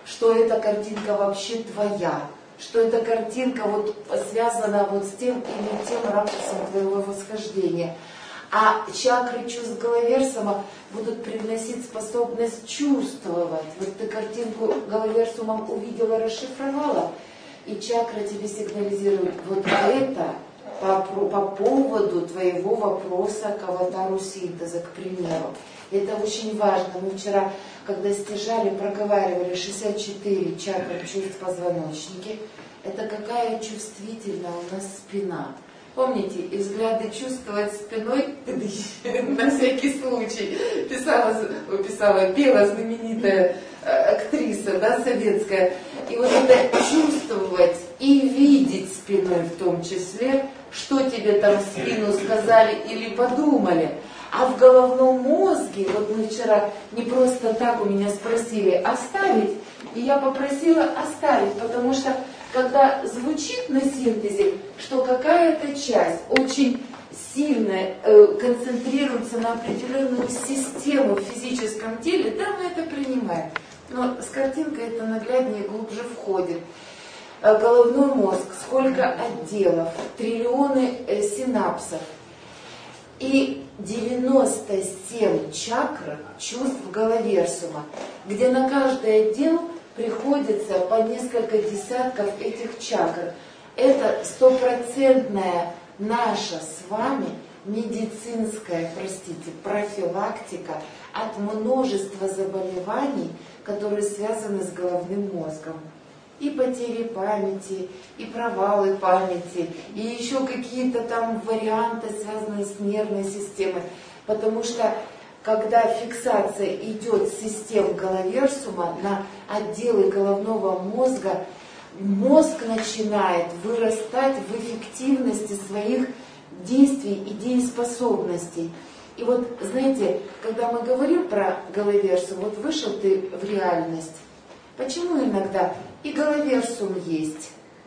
Speaker 3: что эта картинка вообще твоя, что эта картинка вот связана вот с тем или тем ракурсом твоего восхождения. А чакры чувств Галаверсума будут привносить способность чувствовать. Вот ты картинку Галаверсумом увидела, расшифровала, и чакра тебе сигнализирует вот это по, по поводу твоего вопроса к аватару синтеза, к примеру. Это очень важно. Мы вчера, когда стяжали, проговаривали шестьдесят четыре чакры чувств позвоночники. Это какая чувствительная у нас спина. Помните, и взгляды чувствовать спиной, на всякий случай, писала, писала, пела знаменитая актриса, да, советская. И вот это чувствовать и видеть спиной в том числе, что тебе там в спину сказали или подумали. А в головном мозге, вот мы вчера не просто так у меня спросили оставить, и я попросила оставить, потому что когда звучит на синтезе, что какая-то часть очень сильно э, концентрируется на определенную систему в физическом теле, да, мы это принимаем. Но с картинкой это нагляднее, глубже входит. Э, головной мозг, сколько отделов, триллионы э, синапсов. И девяносто семь чакр чувств Галаверсума, где на каждый отдел приходится по несколько десятков этих чакр. Это стопроцентная наша с вами медицинская, простите, профилактика от множества заболеваний, которые связаны с головным мозгом. И потери памяти, и провалы памяти, и еще какие-то там варианты, связанные с нервной системой. Потому что когда фиксация идет с систем Галаверсума на отделы головного мозга, мозг начинает вырастать в эффективности своих действий и дееспособностей. И вот, знаете, когда мы говорим про Галаверсум, вот вышел ты в реальность, почему иногда и Галаверсум есть,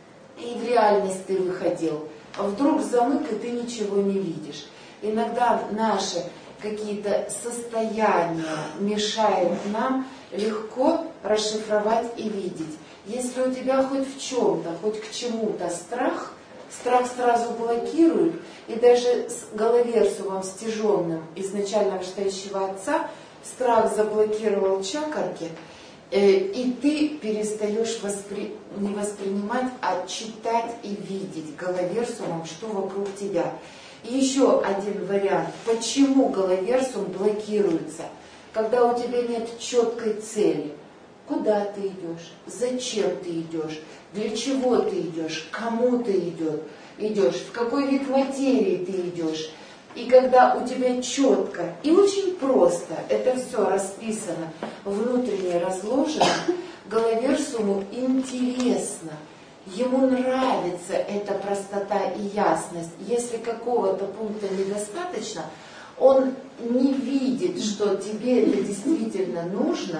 Speaker 3: и в реальность ты выходил, а вдруг замык, и ты ничего не видишь. Иногда наши какие-то состояния мешают нам легко расшифровать и видеть. Если у тебя хоть в чем-то, хоть к чему-то страх, страх сразу блокирует, и даже с Галаверсумом стяженным изначально вышестоящего отца страх заблокировал чакрки, э, и ты перестаешь воспри... не воспринимать, а читать и видеть Галаверсумом, что вокруг тебя. И еще один вариант, почему Галаверсум блокируется, когда у тебя нет четкой цели. Куда ты идешь, зачем ты идешь, для чего ты идешь, кому ты идешь, идешь, в какой вид материи ты идешь. И когда у тебя четко и очень просто это все расписано, внутренне разложено, Галаверсуму интересно. Ему нравится эта простота и ясность. Если какого-то пункта недостаточно, он не видит, что тебе это действительно нужно,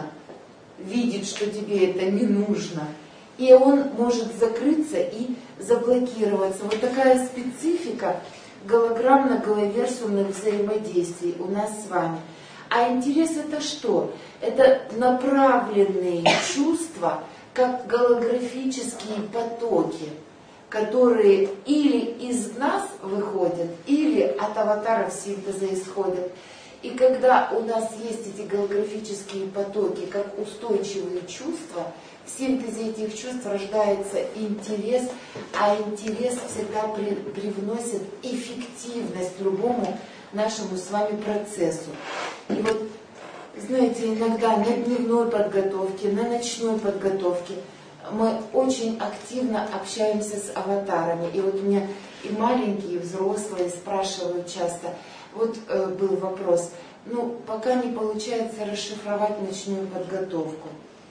Speaker 3: видит, что тебе это не нужно, и он может закрыться и заблокироваться. Вот такая специфика голограммно-галаверсумных взаимодействий у нас с вами. А интерес это что? Это направленные чувства, как голографические потоки, которые или из нас выходят, или от аватаров синтеза исходят. И когда у нас есть эти голографические потоки, как устойчивые чувства, в синтезе этих чувств рождается интерес, а интерес всегда при, привносит эффективность любому нашему с вами процессу. И вот, знаете, иногда на дневной подготовке, на ночной подготовке мы очень активно общаемся с аватарами. И вот у меня и маленькие, и взрослые спрашивают часто. Вот э, был вопрос, ну, пока не получается расшифровать ночную подготовку.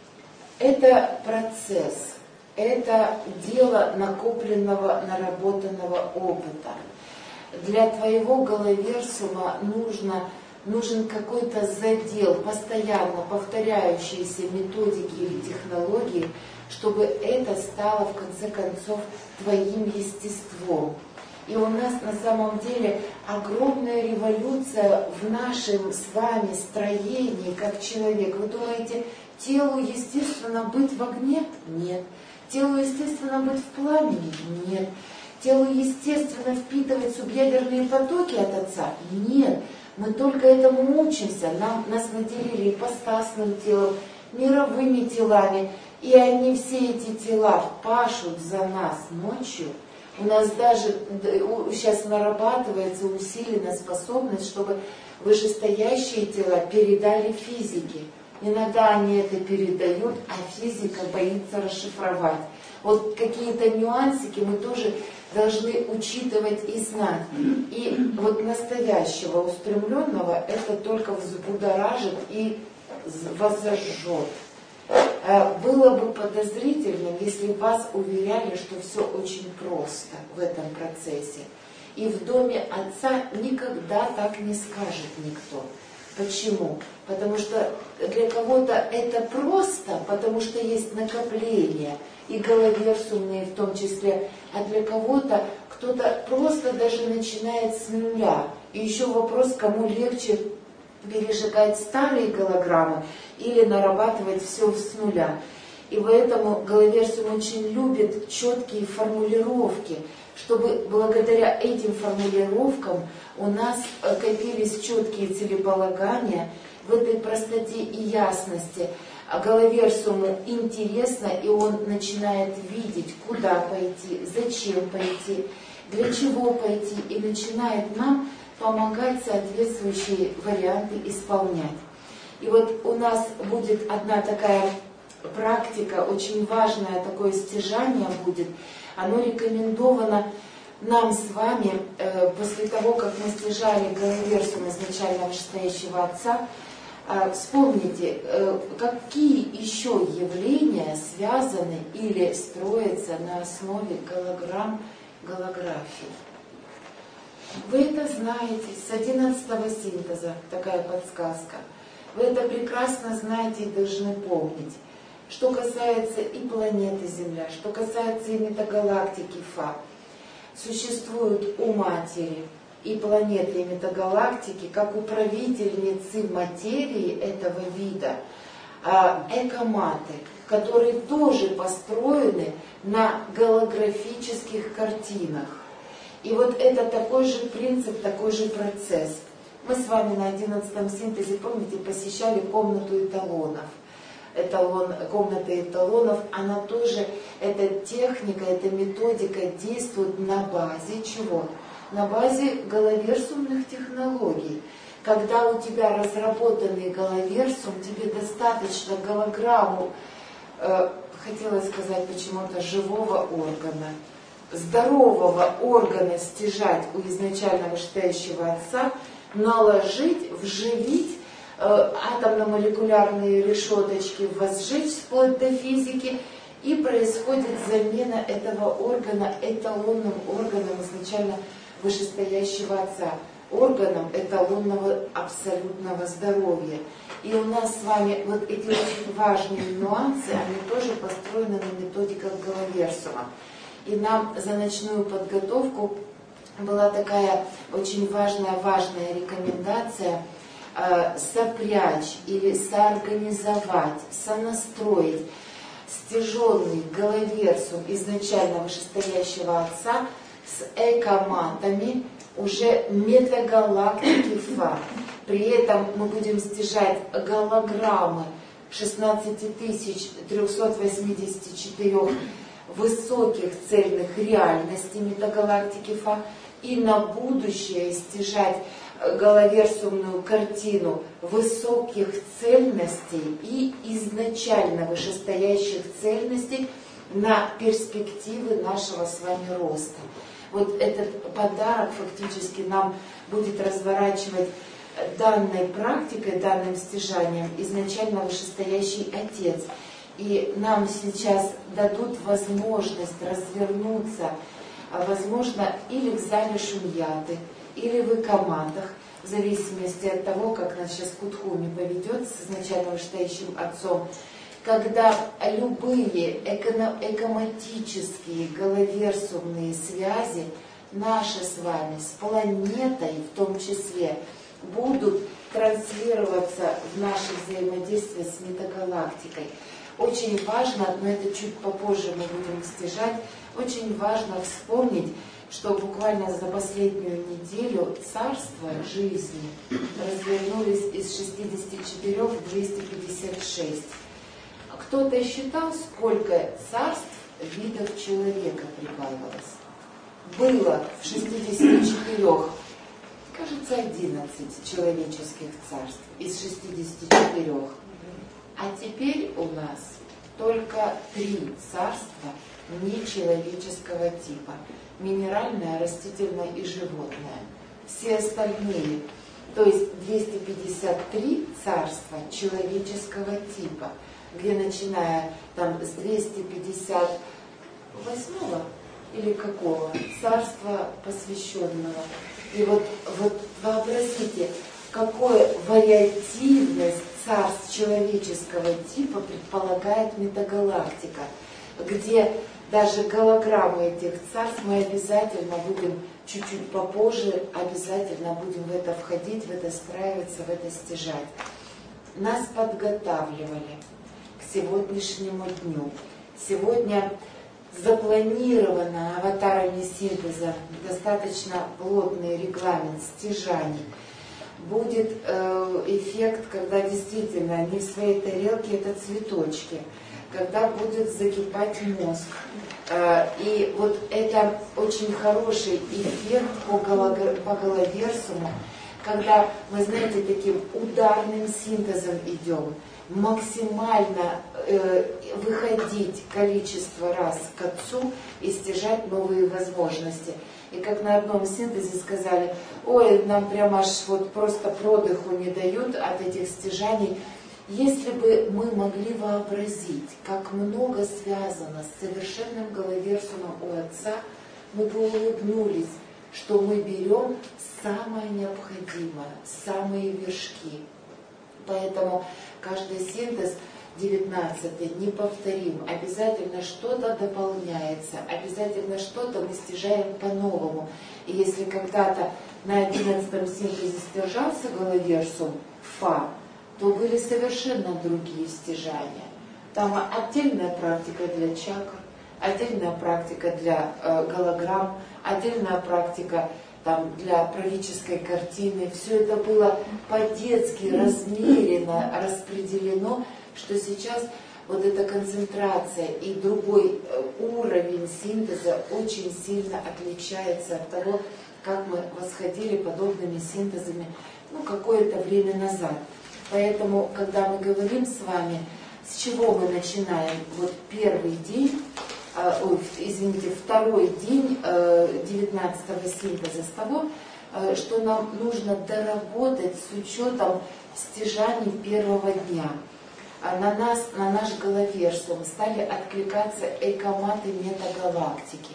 Speaker 3: Это процесс, это дело накопленного, наработанного опыта. Для твоего Галаверсума нужно, нужен какой-то задел, постоянно повторяющиеся методики или технологии, чтобы это стало в конце концов твоим естеством. И у нас на самом деле огромная революция в нашем с вами строении как человек. Вы думаете, Телу естественно быть в огне? Нет. Телу естественно быть в пламени? Нет. Телу естественно впитывать субъядерные потоки от Отца? Нет. Мы только этому учимся. Нам, нас наделили ипостасным телом, мировыми телами. И они, все эти тела, пашут за нас ночью. У нас даже сейчас нарабатывается усилена способность, чтобы вышестоящие тела передали физике. Иногда они это передают, а физика боится расшифровать. Вот какие-то нюансики мы тоже должны учитывать и знать. И вот настоящего устремленного это только взбудоражит и воззажжет. Было бы подозрительным, если вас уверяли, что все очень просто в этом процессе. И в доме Отца никогда так не скажет никто. Почему? Потому что для кого-то это просто, потому что есть накопление, и головерсумные в том числе, а для кого-то кто-то просто даже начинает с нуля. И еще вопрос, кому легче пережигать старые голограммы или нарабатывать все с нуля. И поэтому головерсум очень любит четкие формулировки, чтобы благодаря этим формулировкам у нас копились четкие целеполагания в этой простоте и ясности. А головерсуму интересно, и он начинает видеть, куда пойти, зачем пойти, для чего пойти, и начинает нам помогать соответствующие варианты исполнять. И вот у нас будет одна такая практика, очень важное такое стяжание будет. Оно рекомендовано нам с вами, э, после того, как мы стяжали головерсум изначально вышестоящего Отца, э, вспомните, э, какие еще явления связаны или строятся на основе голограмм, голографии. Вы это знаете с одиннадцатого синтеза, такая подсказка. Вы это прекрасно знаете и должны помнить. Что касается и планеты Земля, что касается и метагалактики Фа, существуют у Матери и планеты, и метагалактики, как управительницы материи этого вида, экоматы, которые тоже построены на голографических картинах. И вот это такой же принцип, такой же процесс. Мы с вами на одиннадцатом синтезе, помните, посещали комнату эталонов. Эталон, комната эталонов, она тоже, эта техника, эта методика действует на базе чего? На базе головерсумных технологий. Когда у тебя разработанный головерсум, тебе достаточно голограмму, э, хотела сказать почему-то, живого органа, здорового органа стяжать у изначально вышестоящего Отца, наложить, вживить, атомно-молекулярные решеточки возжечь вплоть до физики, и происходит замена этого органа эталонным органом изначально вышестоящего Отца, органом эталонного абсолютного здоровья. И у нас с вами вот эти очень важные нюансы, они тоже построены на методиках головерсума. И нам за ночную подготовку была такая очень важная, важная рекомендация э, сопрячь или соорганизовать, сонастроить стяженный головерсум изначально вышестоящего Отца с экоматами уже метагалактики Фа. При этом мы будем стяжать голограммы шестнадцать тысяч триста восемьдесят четыре высоких цельных реальностей метагалактики Фа, и на будущее стяжать головерсумную картину высоких цельностей и изначально вышестоящих цельностей на перспективы нашего с вами роста. Вот этот подарок фактически нам будет разворачивать данной практикой, данным стяжанием изначально вышестоящий Отец. И нам сейчас дадут возможность развернуться, возможно, или в зале Шуньяты, или в экоматах, в зависимости от того, как нас сейчас Кутхуми поведет с изначально вышестоящим Отцом, когда любые эко- экоматические головерсумные связи наши с вами, с планетой в том числе, будут транслироваться в наше взаимодействие с метагалактикой. Очень важно, но это чуть попозже мы будем стяжать, очень важно вспомнить, что буквально за последнюю неделю царства жизни развернулись из шестидесяти четырёх в двести пятьдесят шесть. Кто-то считал, сколько царств видов человека прибавилось? Было в шестидесяти четырёх, кажется, одиннадцать человеческих царств из шестидесяти четырёх. А теперь у нас только три царства нечеловеческого типа. Минеральное, растительное и животное. Все остальные, то есть двести пятьдесят три царства человеческого типа, где начиная там с двести пятьдесят восьмого или какого царства посвященного. И вот, вот вообразите, какую вариативность царств человеческого типа предполагает метагалактика, где даже голограммы этих царств мы обязательно будем чуть-чуть попозже, обязательно будем в это входить, в это встраиваться, в это стяжать. Нас подготавливали к сегодняшнему дню. Сегодня запланировано аватарами синтеза достаточно плотный регламент стяжаний. Будет э, эффект, когда действительно не в своей тарелке это цветочки, когда будет закипать мозг. Э, и вот это очень хороший эффект по, голо- по головерсуму, когда мы, знаете, таким ударным синтезом идем, максимально э, выходить количество раз к Отцу и стяжать новые возможности. И как на одном синтезе сказали, ой, нам прямо аж вот просто продыху не дают от этих стяжаний. Если бы мы могли вообразить, как много связано с совершенным головерсумом у Отца, мы бы улыбнулись, что мы берем самое необходимое, самые вершки. Поэтому каждый синтез девятнадцатый неповторим, обязательно что-то дополняется, обязательно что-то мы стяжаем по-новому. И если когда-то на одиннадцатом синтезе стяжался головерсум Фа, то были совершенно другие стяжания. Там отдельная практика для чакр, отдельная практика для э, голограмм, отдельная практика там, для правической картины. Все это было по-детски размеренно распределено, что сейчас вот эта концентрация и другой уровень синтеза очень сильно отличается от того, как мы восходили подобными синтезами ну, какое-то время назад. Поэтому, когда мы говорим с вами, с чего мы начинаем, вот первый день, э, ой, извините, второй день э, девятнадцатого синтеза, с того, э, что нам нужно доработать с учетом стяжаний первого дня. На нас, на наш головерсум стали откликаться экоматы метагалактики.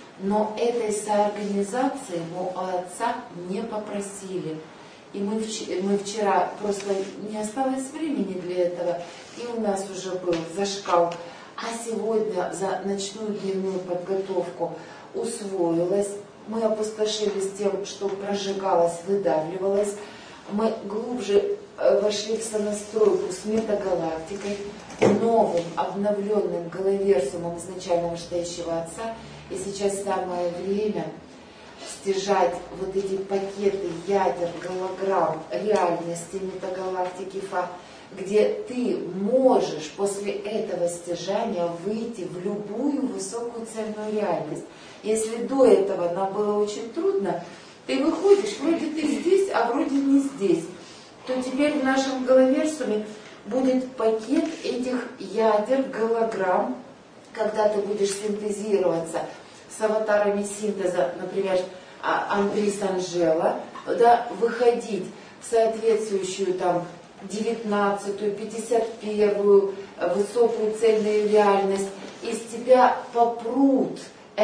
Speaker 3: Но этой соорганизации мы у Отца не попросили. И мы, мы вчера, просто не осталось времени для этого, и у нас уже был зашкал. А сегодня за ночную дневную подготовку усвоилось. Мы опустошились тем, что прожигалось, выдавливалось. Мы глубже вошли в сонастройку с метагалактикой, новым, обновленным головерсумом изначально вышестоящего Отца. И сейчас самое время стяжать вот эти пакеты ядер, голограмм, реальности метагалактики Фа, где ты можешь после этого стяжания выйти в любую высокую цельную реальность. Если до этого нам было очень трудно, ты выходишь, вроде ты здесь, а вроде не здесь, то теперь в нашем головерсуме будет пакет этих ядер, голограмм, когда ты будешь синтезироваться с аватарами синтеза, например, Андрей Санжела, да, выходить в соответствующую там девятнадцатую, пятьдесят первую высокую цельную реальность, из тебя попрут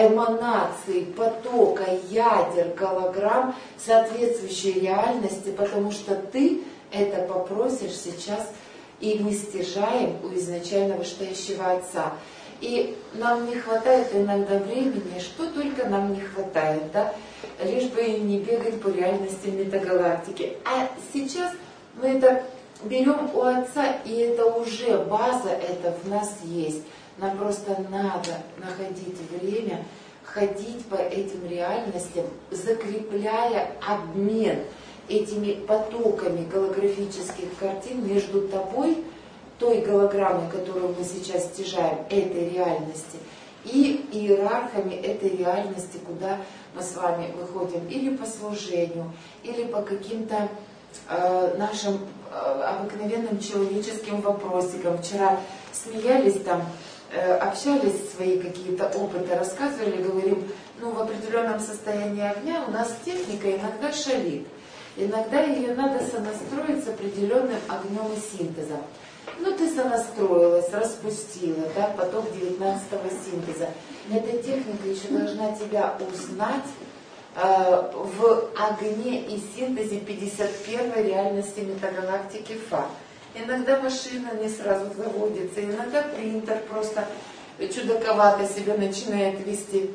Speaker 3: эманации потока ядер, голограмм соответствующей реальности, потому что ты это попросишь сейчас, и мы стяжаем у изначально вышестоящего Отца. И нам не хватает иногда времени, что только нам не хватает, да? Лишь бы не бегать по реальности метагалактики. А сейчас мы это берем у Отца, и это уже база, это в нас есть. Нам просто надо находить время, ходить по этим реальностям, закрепляя обмен этими потоками голографических картин между тобой, той голограммой, которую мы сейчас стяжаем, этой реальности, и иерархами этой реальности, куда мы с вами выходим или по служению, или по каким-то э, нашим э, обыкновенным человеческим вопросикам. Вчера смеялись там, э, общались, свои какие-то опыты рассказывали, говорим, ну в определенном состоянии огня у нас техника иногда шалит. Иногда ее надо сонастроить с определенным огнем и синтезом. Ну, ты сонастроилась, распустила, да, поток девятнадцатого синтеза. Эта техника еще должна тебя узнать э, в огне и синтезе пятьдесят первой реальности метагалактики Фа. Иногда машина не сразу заводится, иногда принтер просто чудаковато себя начинает вести.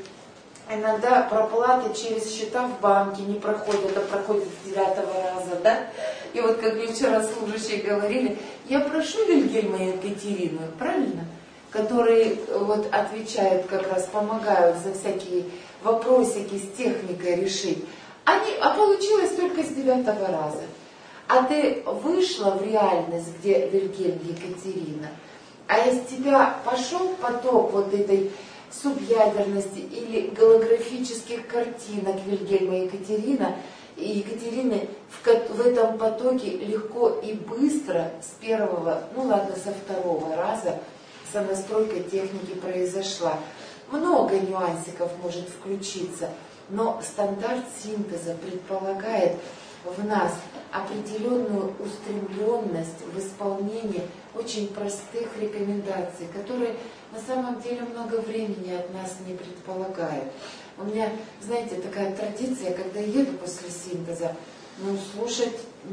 Speaker 3: Иногда проплаты через счета в банке не проходят, а проходят с девятого раза, да? И вот как мне вчера служащие говорили, я прошу Вильгельма и Екатерину, правильно? Которые вот отвечают, как раз помогают за всякие вопросики с техникой решить. Они, а получилось только с девятого раза. А ты вышла в реальность, где Вильгельм и Екатерина, а из тебя пошел поток вот этой субъядерности или голографических картинок Вильгельма и Екатерина, и Екатерины в, в этом потоке легко и быстро с первого, ну ладно, со второго раза сонастройка техники произошла. Много нюансиков может включиться, но стандарт синтеза предполагает в нас определенную устремленность в исполнении очень простых рекомендаций, которые на самом деле много времени от нас не предполагают. У меня, знаете, такая традиция, когда еду после синтеза, ну, слушать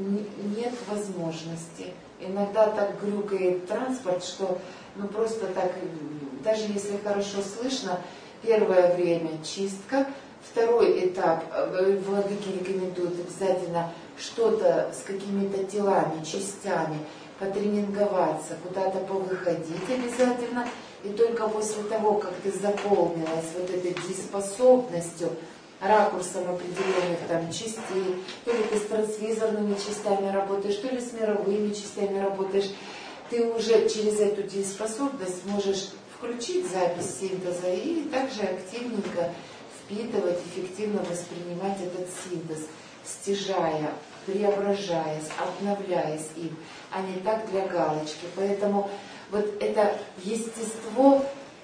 Speaker 3: нет возможности. Иногда так грюкает транспорт, что ну просто так, даже если хорошо слышно, первое время чистка, второй этап, владыки рекомендуют обязательно что-то с какими-то телами, частями, потренинговаться, куда-то повыходить обязательно. И только после того, как ты заполнилась вот этой дееспособностью, ракурсом определенных там частей, то ли ты с трансвизорными частями работаешь, то ли с мировыми частями работаешь, ты уже через эту дееспособность можешь включить запись синтеза и также активненько впитывать, эффективно воспринимать этот синтез, стяжая, преображаясь, обновляясь им, а не так для галочки. Поэтому вот это естество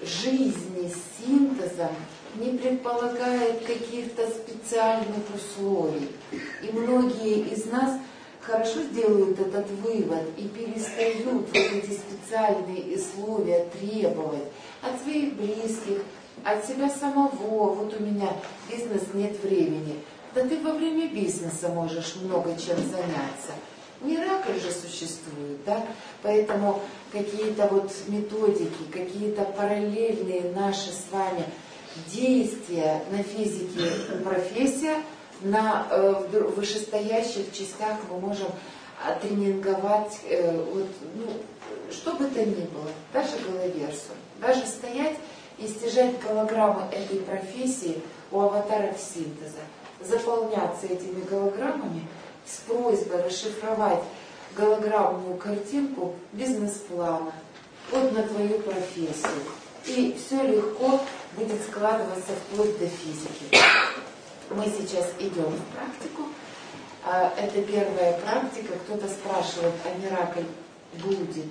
Speaker 3: жизни с синтезом не предполагает каких-то специальных условий. И многие из нас хорошо сделают этот вывод и перестают вот эти специальные условия требовать от своих близких, от себя самого. Вот у меня бизнес, нет времени. Да ты во время бизнеса можешь много чем заняться. Миракль же существует, да? Поэтому какие-то вот методики, какие-то параллельные наши с вами действия на физике профессия, на э, вышестоящих частях мы можем тренинговать, э, вот, ну, что бы то ни было, даже головерсу, даже стоять и стяжать голограммы этой профессии у аватаров синтеза, заполняться этими голограммами с просьбой расшифровать голограммную картинку бизнес-плана вот на твою профессию. И все легко будет складываться вплоть до физики. Мы сейчас идем в практику. Это первая практика. Кто-то спрашивает, а миракль будет?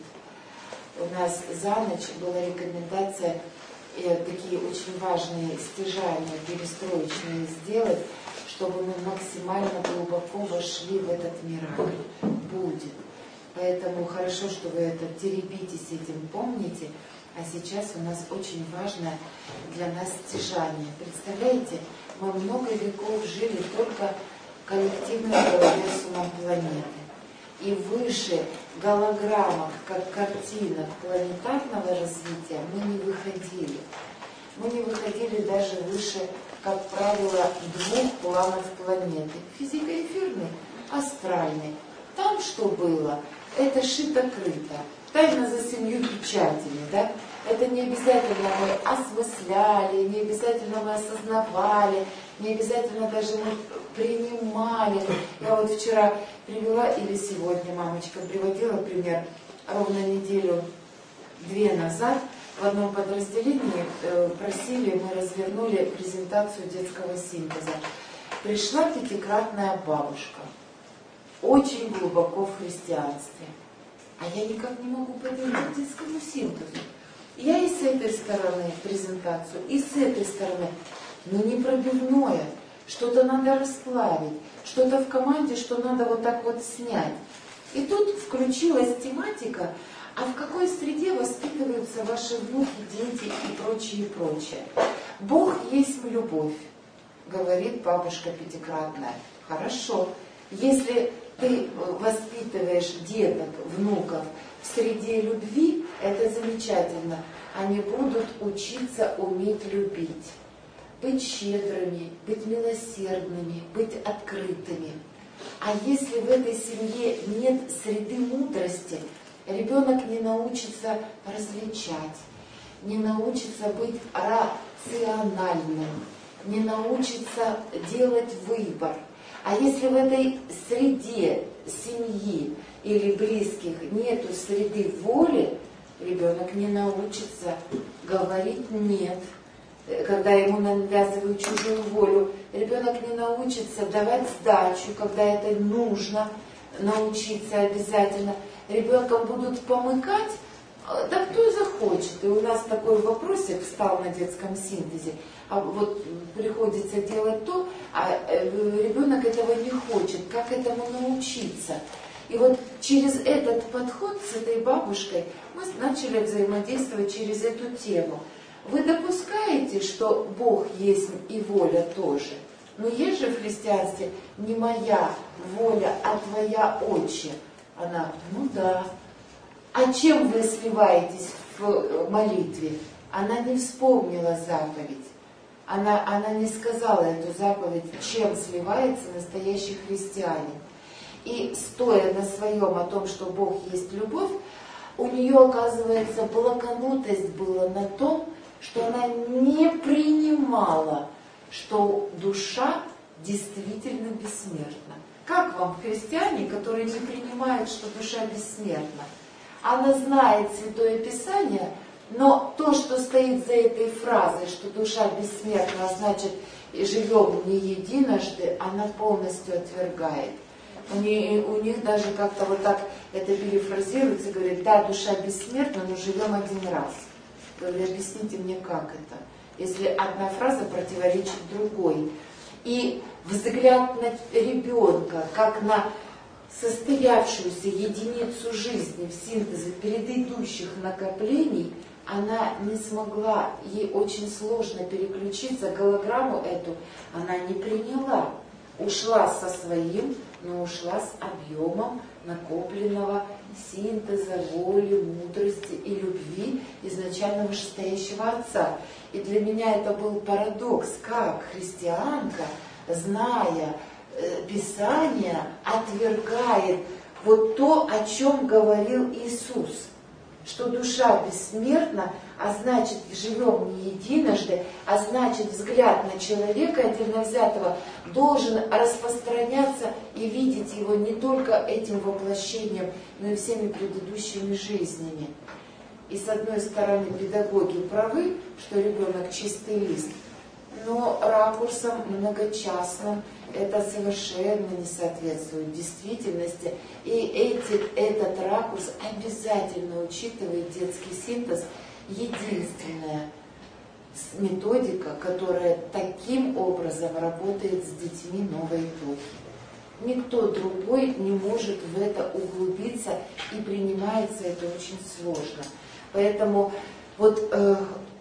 Speaker 3: У нас за ночь была рекомендация такие очень важные стяжания перестроечные сделать, чтобы мы максимально глубоко вошли в этот миракль. Будет. Поэтому хорошо, что вы это теребитесь этим, помните. А сейчас у нас очень важное для нас стяжание. Представляете, мы много веков жили только коллективным универсумом планеты. и выше голограммах, как картинок планетарного развития, мы не выходили. Мы не выходили даже выше, как правило, двух планов планеты. Физико-эфирный, астральный. Там что было? Это шито-крыто. Тайна за семью печатями, да? Это не обязательно мы осмысляли, не обязательно мы осознавали, не обязательно даже мы принимали. Я вот вчера привела, или сегодня мамочка приводила пример, ровно неделю-две назад в одном подразделении э, просили, мы развернули презентацию детского синтеза. Пришла пятикратная бабушка, очень глубоко в христианстве. А я никак не могу поверить детскому синтезу. Я и с этой стороны презентацию, и с этой стороны. Но не пробивное. Что-то надо расплавить. Что-то в команде, что надо вот так вот снять. И тут включилась тематика, а в какой среде воспитываются ваши внуки, дети и прочее, и прочее. Бог есть любовь, говорит бабушка пятикратная. Хорошо. Если ты воспитываешь деток, внуков в среде любви, это замечательно. Они будут учиться уметь любить, быть щедрыми, быть милосердными, быть открытыми. А если в этой семье нет среды мудрости, ребенок не научится различать, не научится быть рациональным, не научится делать выбор. А если в этой среде семьи или близких нету среды воли, ребенок не научится говорить «нет». Когда ему навязывают чужую волю, ребенок не научится давать сдачу, когда это нужно научиться обязательно. Ребенком будут помыкать, да кто захочет. И у нас такой вопросик встал на детском синтезе. А вот приходится делать то, а ребенок этого не хочет. Как этому научиться? И вот через этот подход с этой бабушкой мы начали взаимодействовать через эту тему. Вы допускаете, что Бог есть и воля тоже? Но есть же в христианстве не моя воля, а твоя, Отче. Она, ну да. А чем вы сливаетесь в молитве? Она не вспомнила заповедь. Она, она не сказала эту заповедь, чем сливается настоящий христианин. И стоя на своем о том, что Бог есть любовь, у нее, оказывается, блоканутость была на том, что она не принимала, что душа действительно бессмертна. Как вам христиане, которые не принимают, что душа бессмертна? Она знает Святое Писание, но то, что стоит за этой фразой, что душа бессмертна, значит, и живем не единожды, она полностью отвергает. У них, у них даже как-то вот так это перефразируется, говорит, да, душа бессмертна, но живем один раз. Говорю, объясните мне, как это, если одна фраза противоречит другой. И взгляд на ребенка, как на состоявшуюся единицу жизни в синтезе предыдущих накоплений, она не смогла, ей очень сложно переключиться, голограмму эту она не приняла. Ушла со своим, но ушла с объемом накопленного синтеза, воли, мудрости и любви изначально вышестоящего Отца. И для меня это был парадокс, как христианка, зная э, Писание, отвергает вот то, о чем говорил Иисус, что душа бессмертна, а значит, живем не единожды, а значит, взгляд на человека отдельно взятого должен распространяться и видеть его не только этим воплощением, но и всеми предыдущими жизнями. И с одной стороны, педагоги правы, что ребенок чистый лист, но ракурсом многочастным это совершенно не соответствует действительности. И эти, этот ракурс обязательно учитывает детский синтез. Единственная методика, которая таким образом работает с детьми новой эпохи. Никто другой не может в это углубиться, и принимается это очень сложно. Поэтому вот э,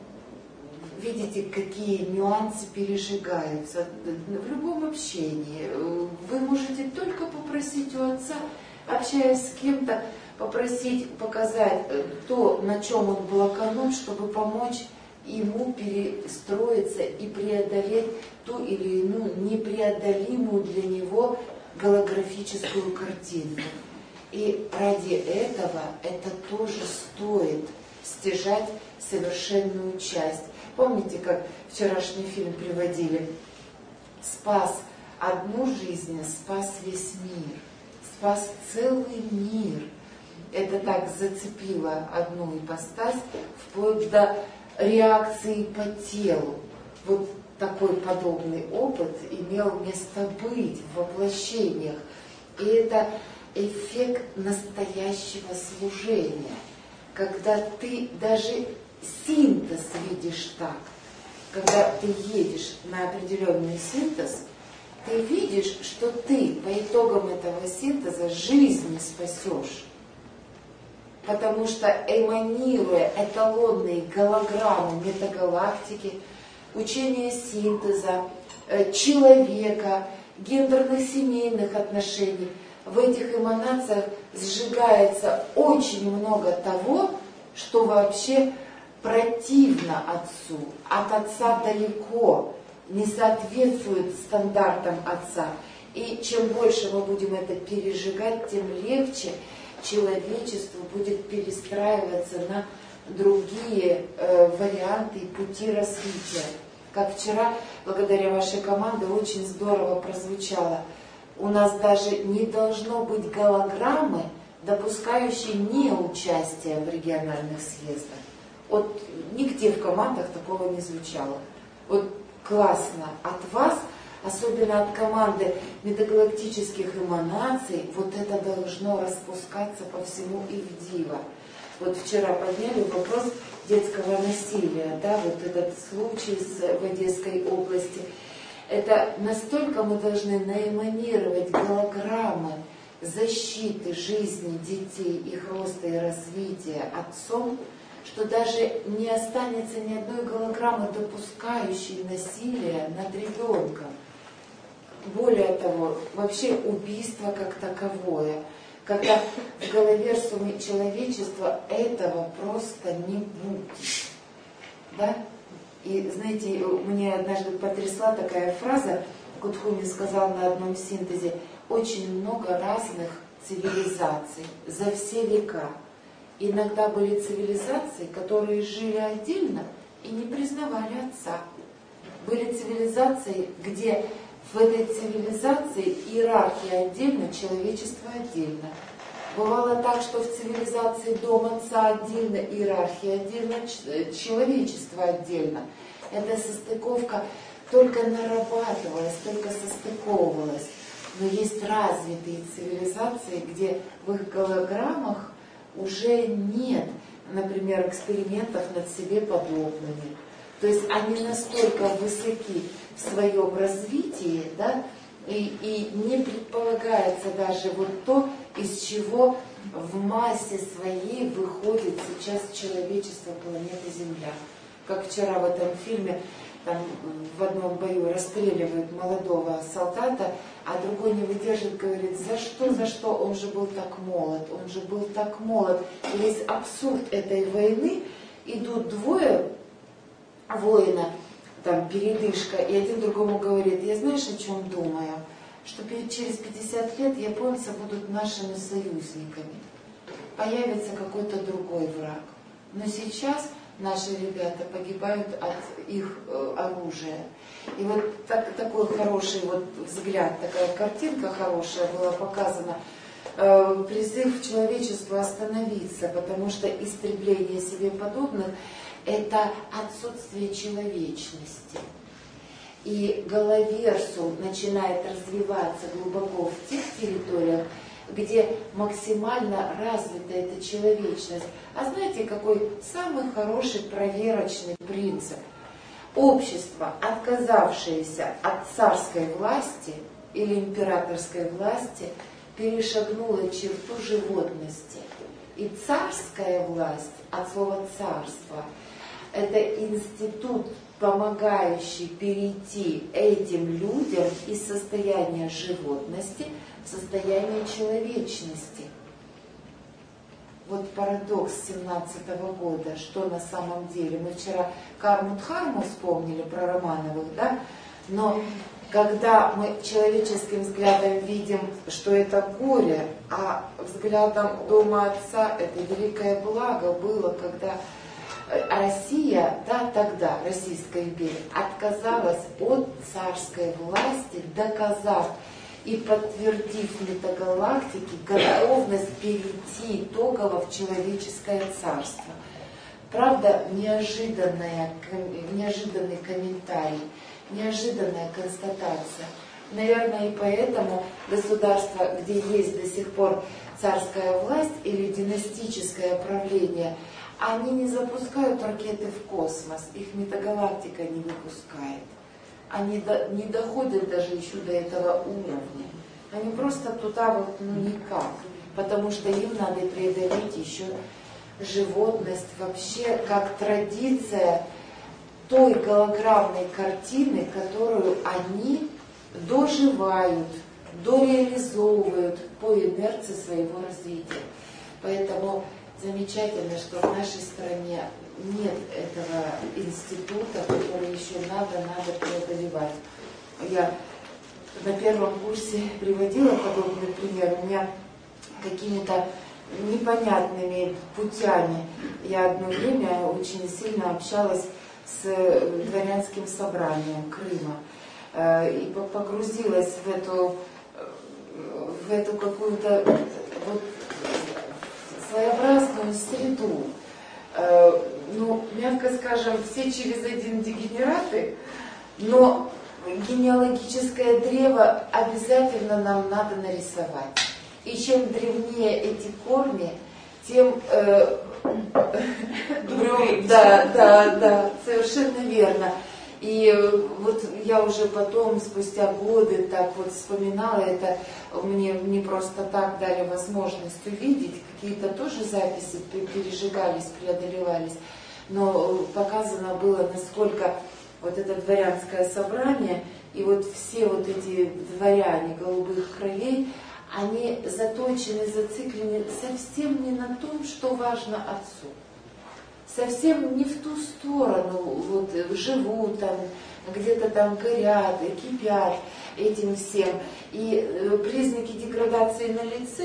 Speaker 3: видите, какие нюансы пережигаются в любом общении. Вы можете только попросить у Отца общаясь с кем-то, попросить показать то, на чем он блоканут, чтобы помочь ему перестроиться и преодолеть ту или иную непреодолимую для него голографическую картинку. И ради этого это тоже стоит стяжать совершенную часть. Помните, как вчерашний фильм приводили? Спас одну жизнь, спас весь мир, спас целый мир. Это так зацепило одну ипостась, вплоть до реакции по телу. Вот такой подобный опыт имел место быть в воплощениях. И это эффект настоящего служения, когда ты даже синтез видишь так. Когда ты едешь на определенный синтез, ты видишь, что ты по итогам этого синтеза жизни спасешь. Потому что, эманируя эталонные голограммы метагалактики, учение синтеза, человека, гендерных семейных отношений, в этих эманациях сжигается очень много того, что вообще противно Отцу, от Отца далеко, не соответствует стандартам Отца. И чем больше мы будем это пережигать, тем легче человечество будет перестраиваться на другие э, варианты и пути развития. Как вчера, благодаря вашей команде, очень здорово прозвучало. У нас даже не должно быть голограммы, допускающей неучастие в региональных съездах. Вот нигде в командах такого не звучало. Вот классно от вас, особенно от команды метагалактических эманаций, вот это должно распускаться по всему Ивдива. Вот вчера подняли вопрос детского насилия, да, вот этот случай в Одесской области. Это настолько мы должны наэманировать голограммы защиты жизни детей, их роста и развития Отцом, что даже не останется ни одной голограммы, допускающей насилие над ребенком. Более того, вообще убийство как таковое, когда в головерсуме человечества этого просто не будет. Да? И знаете, мне однажды потрясла такая фраза, Кутхуми сказал на одном синтезе: очень много разных цивилизаций за все века. Иногда были цивилизации, которые жили отдельно и не признавали Отца. Были цивилизации, где в этой цивилизации иерархия отдельно, человечество отдельно. Бывало так, что в цивилизации дом Отца отдельно, иерархия отдельно, человечество отдельно. Эта состыковка только нарабатывалась, только состыковывалась. Но есть развитые цивилизации, где в их голограммах уже нет, например, экспериментов над себе подобными. То есть они настолько высоки в своем развитии, да, и, и не предполагается даже вот то, из чего в массе своей выходит сейчас человечество планеты Земля. Как вчера в этом фильме, там в одном бою расстреливают молодого солдата, а другой не выдержит, говорит: за что, за что, он же был так молод, он же был так молод. И весь абсурд этой войны, идут двое воина, там передышка, и один другому говорит: я знаешь, о чем думаю? Что через пятьдесят лет японцы будут нашими союзниками. Появится какой-то другой враг. Но сейчас наши ребята погибают от их э, оружия. И вот так, такой хороший вот взгляд, такая картинка хорошая была показана. Э, призыв человечеству остановиться, потому что истребление себе подобных — это отсутствие человечности. И головерсум начинает развиваться глубоко в тех территориях, где максимально развита эта человечность. А знаете, какой самый хороший проверочный принцип? Общество, отказавшееся от царской власти или императорской власти, перешагнуло черту животности. И царская власть, от слова царство, это институт, помогающий перейти этим людям из состояния животности в состояние человечности. Вот парадокс семнадцатого года, что на самом деле. Мы вчера карму-дхарму вспомнили про Романовых, да? Но когда мы человеческим взглядом видим, что это горе, а взглядом Дома Отца это великое благо было, когда Россия, да, тогда, Российская империя, отказалась от царской власти, доказав и подтвердив метагалактике готовность перейти итогово в человеческое царство. Правда, неожиданная, неожиданный комментарий, неожиданная констатация. Наверное, и поэтому государства, где есть до сих пор царская власть или династическое правление, они не запускают ракеты в космос, их метагалактика не выпускает. Они до, не доходят даже еще до этого уровня. Они просто туда вот ну никак, потому что им надо преодолеть еще животность, вообще как традиция той голограммной картины, которую они доживают, дореализовывают по инерции своего развития. Поэтому замечательно, что в нашей стране нет этого института, который еще надо, надо преодолевать. Я на первом курсе приводила подобный пример. У меня какими-то непонятными путями я одно время очень сильно общалась с дворянским собранием Крыма и погрузилась в эту, в эту какую-то вот своеобразную среду. Ну, мягко скажем, все через один дегенераты, но генеалогическое древо обязательно нам надо нарисовать. И чем древнее эти корни, тем э, да, да, да, совершенно верно. И вот я уже потом, спустя годы, так вот вспоминала это, мне не просто так дали возможность увидеть, какие-то тоже записи пережигались, преодолевались, но показано было, насколько вот это дворянское собрание и вот все вот эти дворяне голубых кровей, они заточены, зациклены совсем не на том, что важно отцу. Совсем не в ту сторону вот, живут там, где-то там горят, кипят этим всем. И признаки деградации на лице,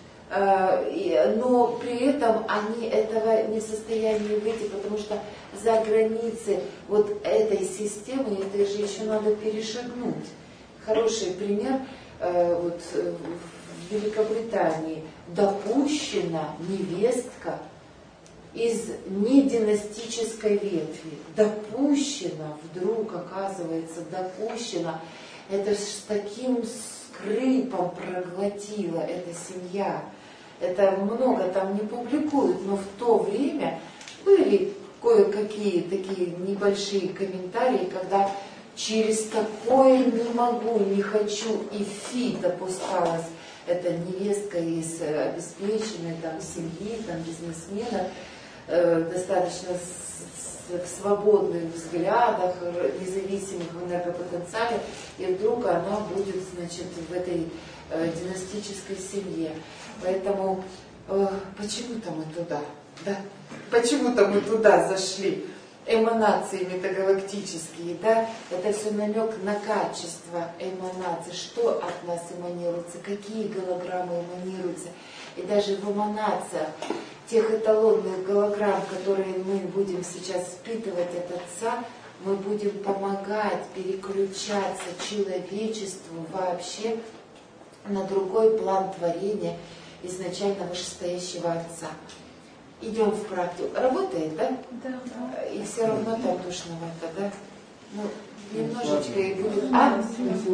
Speaker 3: но при этом они этого не в состоянии выйти, потому что за границы вот этой системы, это же еще надо перешагнуть. Хороший пример, вот в Великобритании допущена невестка из нединастической ветви. Допущена, вдруг оказывается, допущена. Это ж с таким скрипом проглотила эта семья. Это много там не публикуют, но в то время были кое-какие такие небольшие комментарии, когда через такое не могу, не хочу и фи допускалась эта невестка из обеспеченной там семьи, там бизнесмена, э, достаточно с, с, в свободных взглядах, независимых в энергопотенциале, и вдруг она будет, значит, в этой э, династической семье. Поэтому э, почему-то мы туда, да? Почему-то мы туда зашли. Эманации метагалактические, да, это все намек на качество эманации, что от нас эманируется, какие голограммы эманируются. И даже в эманациях тех эталонных голограмм, которые мы будем сейчас впитывать от Отца, мы будем помогать переключаться человечеству вообще на другой план творения изначально вышестоящего Отца. Идем в практику. Работает, да?
Speaker 1: Да.
Speaker 3: И все равно там душновато, да? Ну, немножечко и будет. А?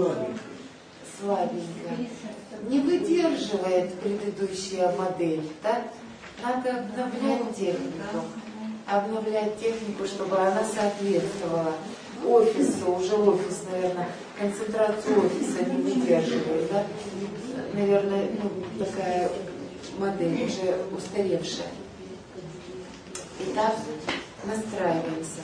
Speaker 3: Слабенько. Не выдерживает предыдущая модель, да? Надо обновлять технику. Обновлять технику, чтобы она соответствовала офису. Уже офис, наверное, концентрацию офиса не выдерживает, да? Наверное, ну, такая модель уже устаревшая. Итак, настраиваемся.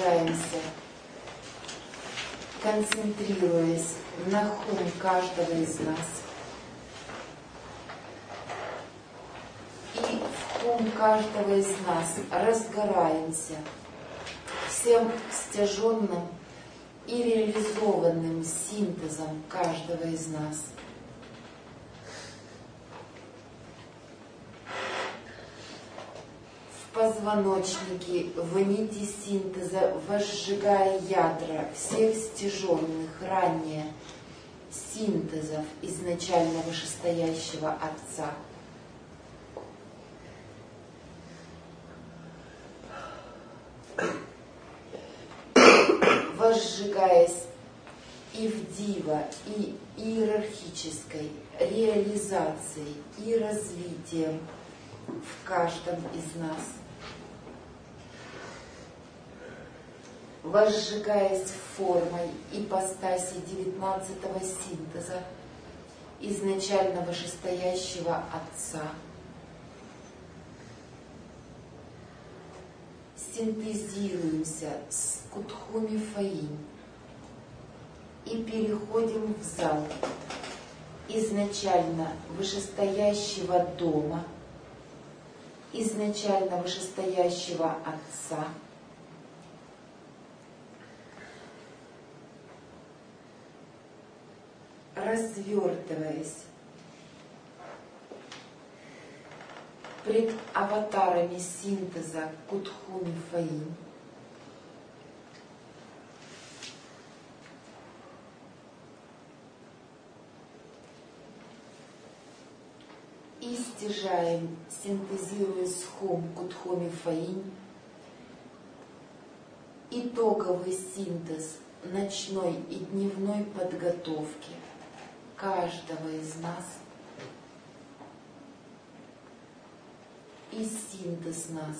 Speaker 3: погружаемся, концентрируясь на хум каждого из нас. И в хум каждого из нас разгораемся всем стяженным и реализованным синтезом каждого из нас. В позвоночнике в нити синтеза, возжигая ядра всех стяженных ранее синтезов изначально вышестоящего Отца. Возжигаясь и в дива, и иерархической реализацией и развитием в каждом из нас. Возжигаясь формой ипостаси девятнадцатого синтеза изначально вышестоящего Отца. Синтезируемся с Кутхуми Фаинь и переходим в зал изначально вышестоящего дома, изначально вышестоящего Отца, развертываясь пред аватарами синтеза Кутхуми Фаинь, и стяжаем, синтезируя с хум Кутхуми Фаинь, итоговый синтез ночной и дневной подготовки каждого из нас и синтез нас,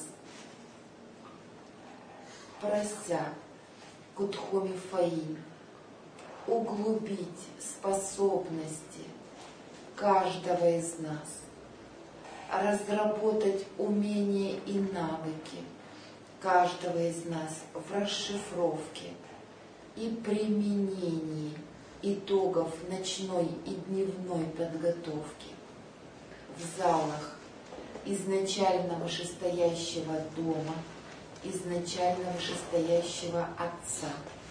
Speaker 3: прося Кутхуми Фаинь углубить способности каждого из нас, разработать умения и навыки каждого из нас в расшифровке и применении итогов ночной и дневной подготовки в залах изначально вышестоящего дома, изначально вышестоящего Отца.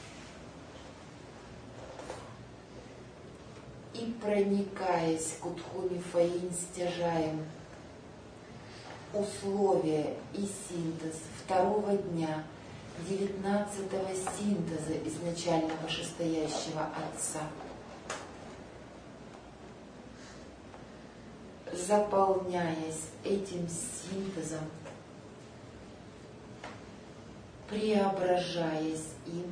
Speaker 3: И проникаясь Кутхуми Фаинь, стяжаем условия и синтез второго дня девятнадцатого синтеза изначально вышестоящего Отца, заполняясь этим синтезом, преображаясь им,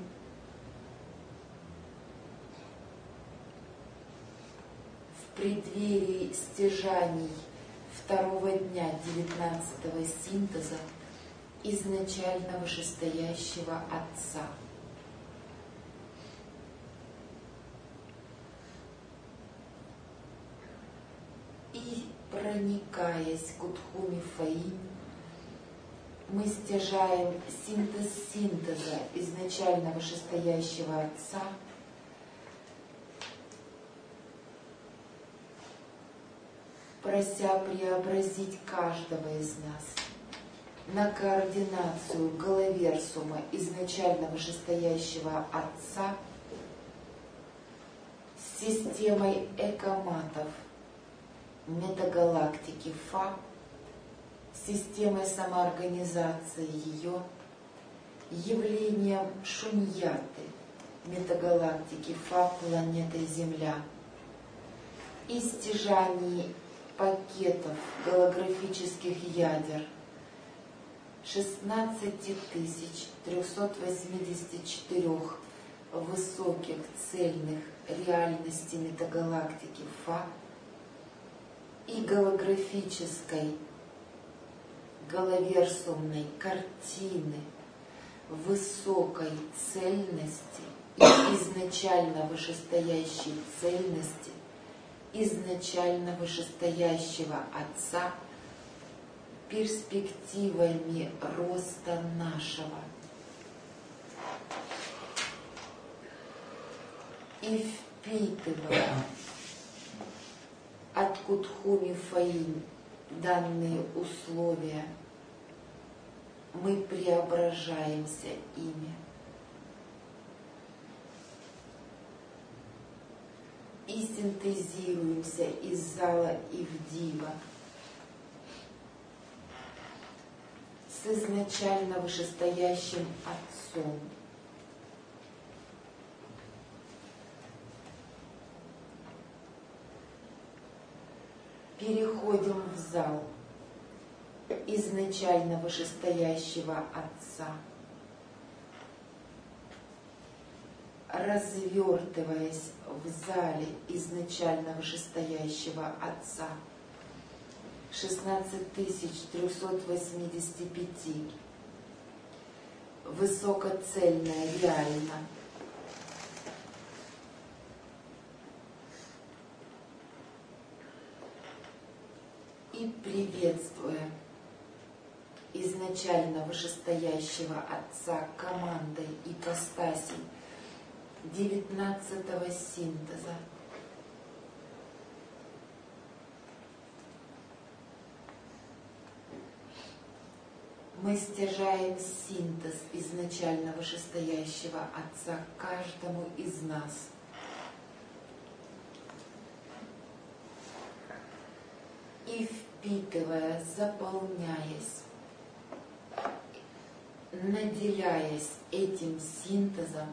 Speaker 3: в преддверии стяжаний второго дня девятнадцатого синтеза изначально вышестоящего Отца. И проникаясь Кутхуми Фаинь, мы стяжаем синтез синтеза изначально вышестоящего Отца, прося преобразить каждого из нас на координацию Галаверсума изначально вышестоящего Отца с системой экоматов метагалактики Фа, системой самоорганизации ее, явлением Шуньяты метагалактики Фа планеты Земля и стяжании пакетов голографических ядер шестнадцати тысяч трёхсот восьмидесяти четырёх высоких цельных реальностей метагалактики Фа и голографической галаверсумной картины высокой цельности и изначально вышестоящей цельности изначально вышестоящего Отца перспективами роста нашего И впитывая от Кутхуми Фаин данные условия, мы преображаемся ими. И синтезируемся из зала Ивдива с изначально вышестоящим Отцом. Переходим в зал изначально вышестоящего Отца, развертываясь в зале изначально вышестоящего Отца шестнадцать тысяч триста восемьдесят пять, высокоцельно, реально, и приветствуя изначально вышестоящего Отца командой ипостасей девятнадцатого синтеза, мы стяжаем синтез изначально вышестоящего Отца каждому из нас. И впитывая, заполняясь, наделяясь этим синтезом,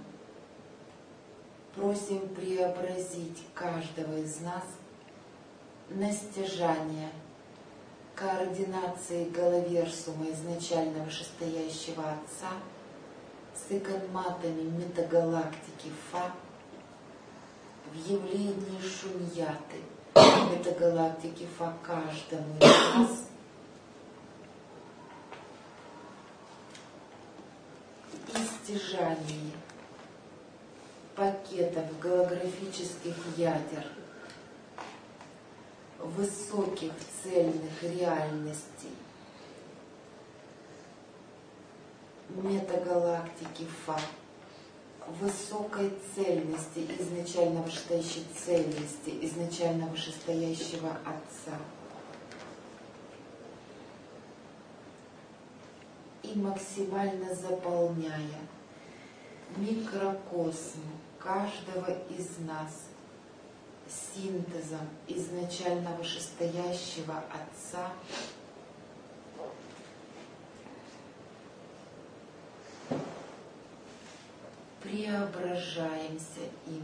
Speaker 3: просим преобразить каждого из нас на стяжание координации Галаверсума изначально вышестоящего Отца с иконматами метагалактики Фа в явлении шуньяты метагалактики Фа каждому из нас и стяжании пакетов голографических ядер высоких цельных реальностей метагалактики Фа, высокой цельности, изначально вышестоящей цельности, изначально вышестоящего Отца. И максимально заполняя микрокосм каждого из нас синтезом изначально вышестоящего Отца, преображаемся им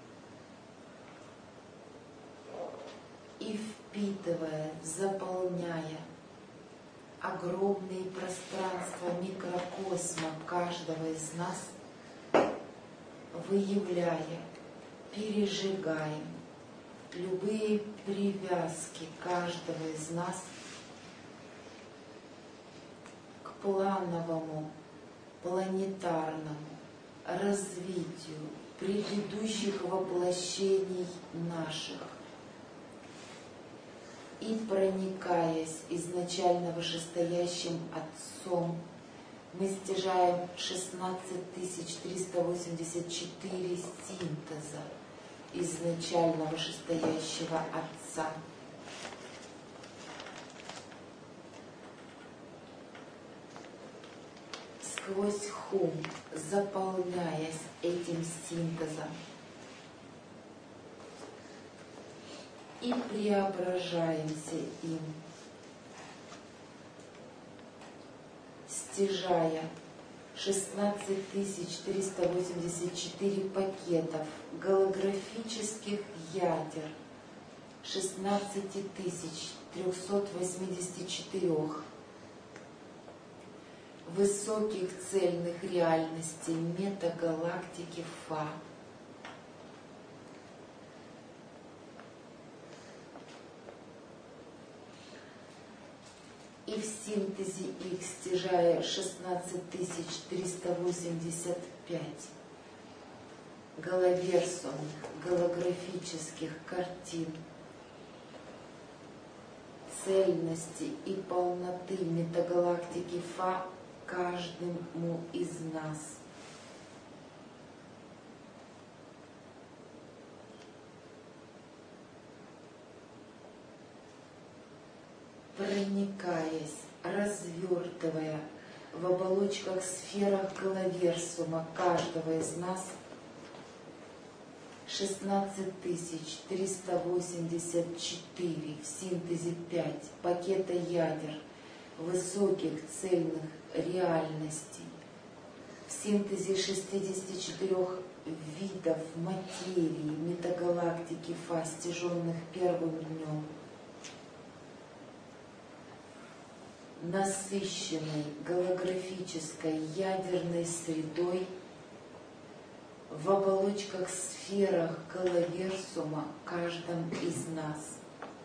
Speaker 3: и впитывая, заполняя огромные пространства микрокосма каждого из нас, выявляя, пережигаем любые привязки каждого из нас к плановому, планетарному развитию предыдущих воплощений наших. И проникаясь изначально вышестоящим Отцом, мы стяжаем шестнадцать тысяч триста восемьдесят четыре синтеза изначально вышестоящего Отца. Сквозь хум, заполняясь этим синтезом и преображаемся им, стяжая шестнадцать тысяч триста восемьдесят четыре пакетов голографических ядер шестнадцать тысяч триста восемьдесят четыре высоких цельных реальностей метагалактики Фа. И в синтезе их стяжая шестнадцать тысяч триста восемьдесят пять галаверсумных голографических картин цельности и полноты метагалактики Фа каждому из нас. проникаясь, развертывая в оболочках сферах головерсума каждого из нас шестнадцать тысяч триста восемьдесят четыре в синтезе пять пакета ядер высоких цельных реальностей, в синтезе шестьдесят четыре видов материи метагалактики Фа, стяженных первым днем, насыщенной голографической ядерной средой в оболочках сферах головерсума каждом из нас,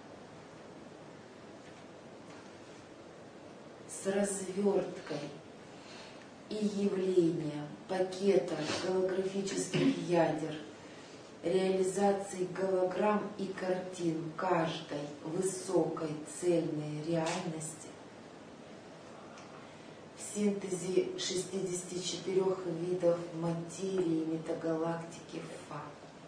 Speaker 3: с разверткой и явлением пакета голографических ядер, реализации голограмм и картин каждой высокой цельной реальности, в синтезе шестидесяти четырёх видов материи метагалактики Фа.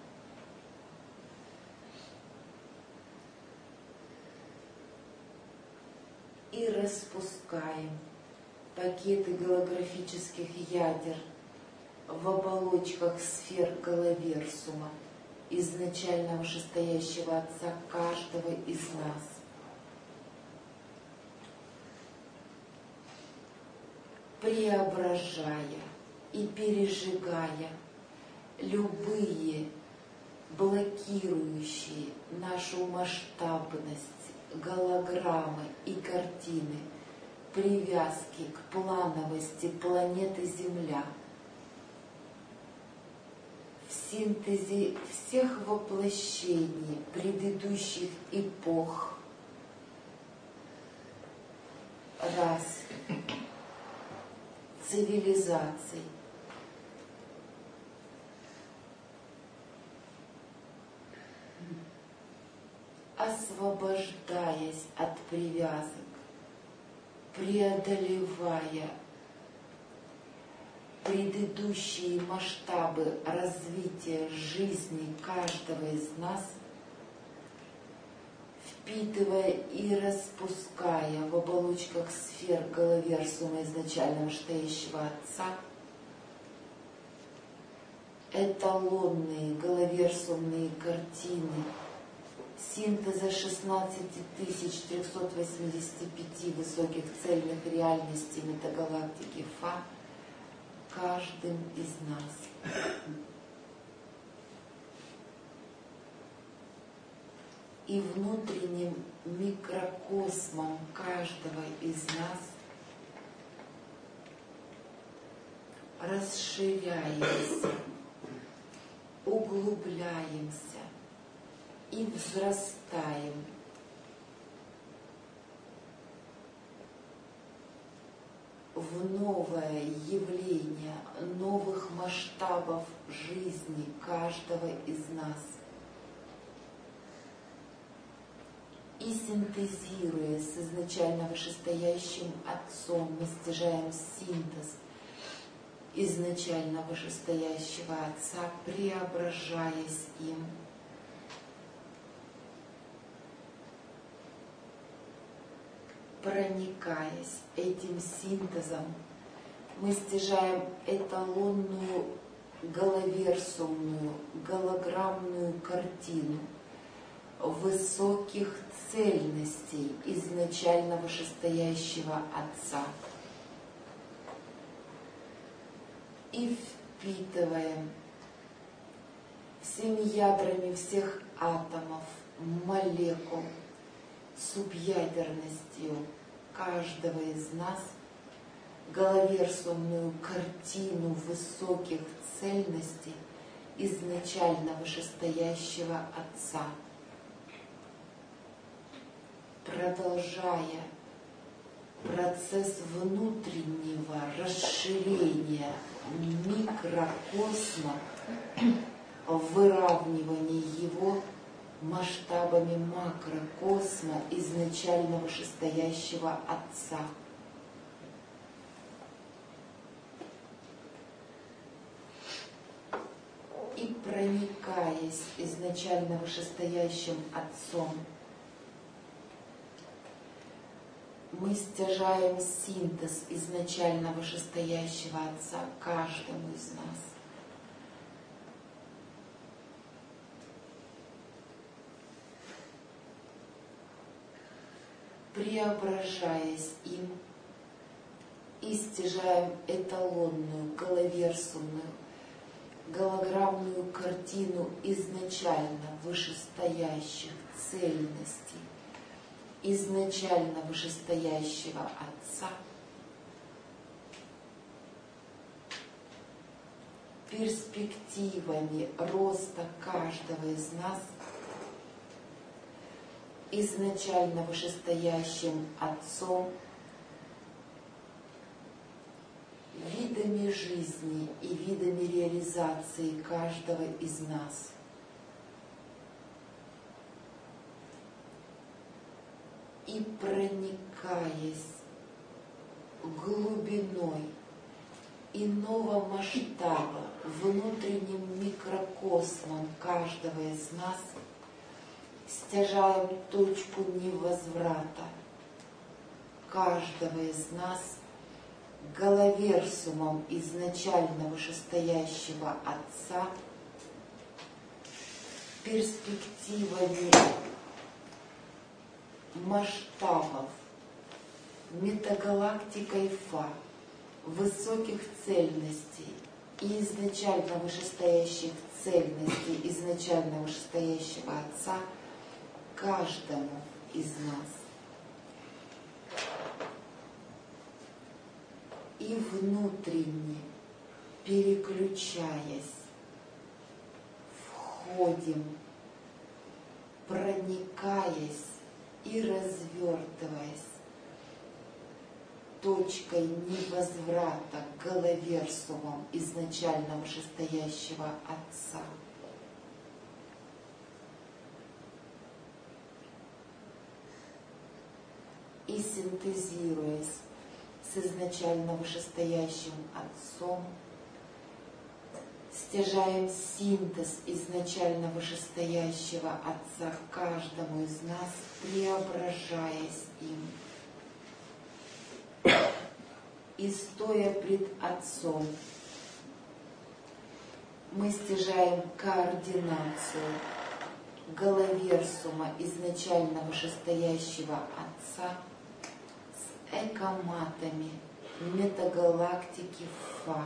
Speaker 3: И распускаем пакеты голографических ядер в оболочках сфер головерсума, изначально вышестоящего Отца каждого из нас. Преображая и пережигая любые блокирующие нашу масштабность голограммы и картины, привязки к плановости планеты Земля, в синтезе всех воплощений предыдущих эпох, рас, цивилизаций, освобождаясь от привязок, преодолевая предыдущие масштабы развития жизни каждого из нас, впитывая и распуская в оболочках сфер головерсума изначально вышестоящего Отца эталонные головерсумные картины синтеза шестнадцати тысяч трёхсот восьмидесяти пяти высоких цельных реальностей метагалактики Фа каждым из нас. И внутренним микрокосмом каждого из нас расширяемся, углубляемся и взрастаем в новое явление новых масштабов жизни каждого из нас. И синтезируя с изначально вышестоящим Отцом, мы стяжаем синтез изначально вышестоящего Отца, преображаясь им. Проникаясь этим синтезом, мы стяжаем эталонную головерсумную голограммную картину высоких цельностей изначально вышестоящего Отца и впитываем всеми ядрами всех атомов, молекул, субъядерностью каждого из нас головерсумную картину высоких цельностей изначально вышестоящего Отца, продолжая процесс внутреннего расширения микрокосма, выравнивания его масштабами макрокосма изначально вышестоящего Отца. И проникаясь изначально вышестоящим Отцом мы стяжаем синтез изначально вышестоящего Отца каждому из нас. Преображаясь им, и стяжаем эталонную, головерсумную, голограммную картину изначально вышестоящих цельностей, изначально вышестоящего Отца, перспективами роста каждого из нас, изначально вышестоящим Отцом, видами жизни и видами реализации каждого из нас. И проникаясь глубиной иного масштаба, внутренним микрокосмом каждого из нас, стяжаем точку невозврата каждого из нас головерсумом изначально вышестоящего Отца, перспективами масштабов, метагалактикой Фа, высоких цельностей и изначально вышестоящих цельностей изначально вышестоящего Отца каждому из нас. И внутренне, переключаясь, входим, проникаясь и развертываясь точкой невозврата головерсумом изначально вышестоящего Отца. И синтезируясь с изначально вышестоящим Отцом, стяжаем синтез изначально вышестоящего Отца каждому из нас, преображаясь им. И стоя пред Отцом, мы стяжаем координацию головерсума изначально вышестоящего Отца с экоматами метагалактики Фа.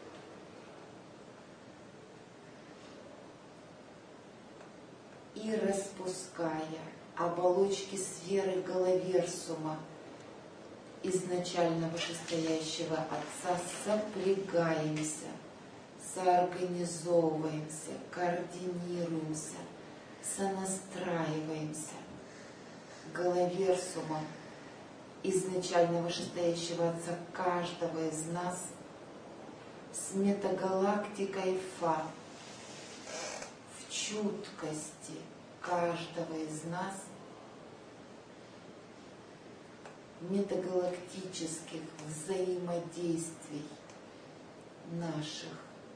Speaker 3: И распуская оболочки сферы головерсума изначально вышестоящего Отца, сопрягаемся, соорганизовываемся, координируемся, сонастраиваемся головерсумом изначально вышестоящего Отца каждого из нас с метагалактикой Фа, в чуткости каждого из нас, метагалактических взаимодействий наших.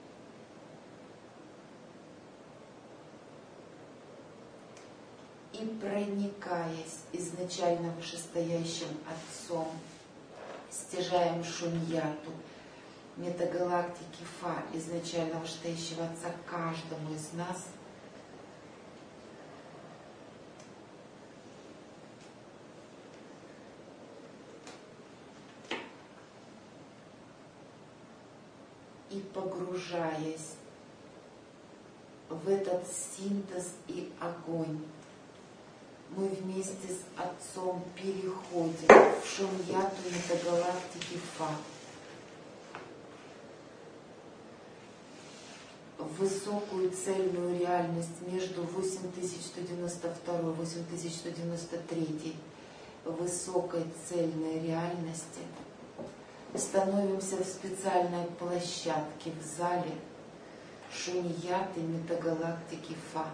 Speaker 3: И проникаясь изначально вышестоящим Отцом, стяжаем шуньяту метагалактики Фа изначально вышестоящего Отца каждому из нас, и погружаясь в этот синтез и огонь, мы вместе с Отцом переходим в шуньяту метагалактики Фа, в высокую цельную реальность между восемь тысяч сто девяносто два и восемь тысяч сто девяносто три высокой цельной реальности, становимся в специальной площадке в зале шуньяты метагалактики Фа.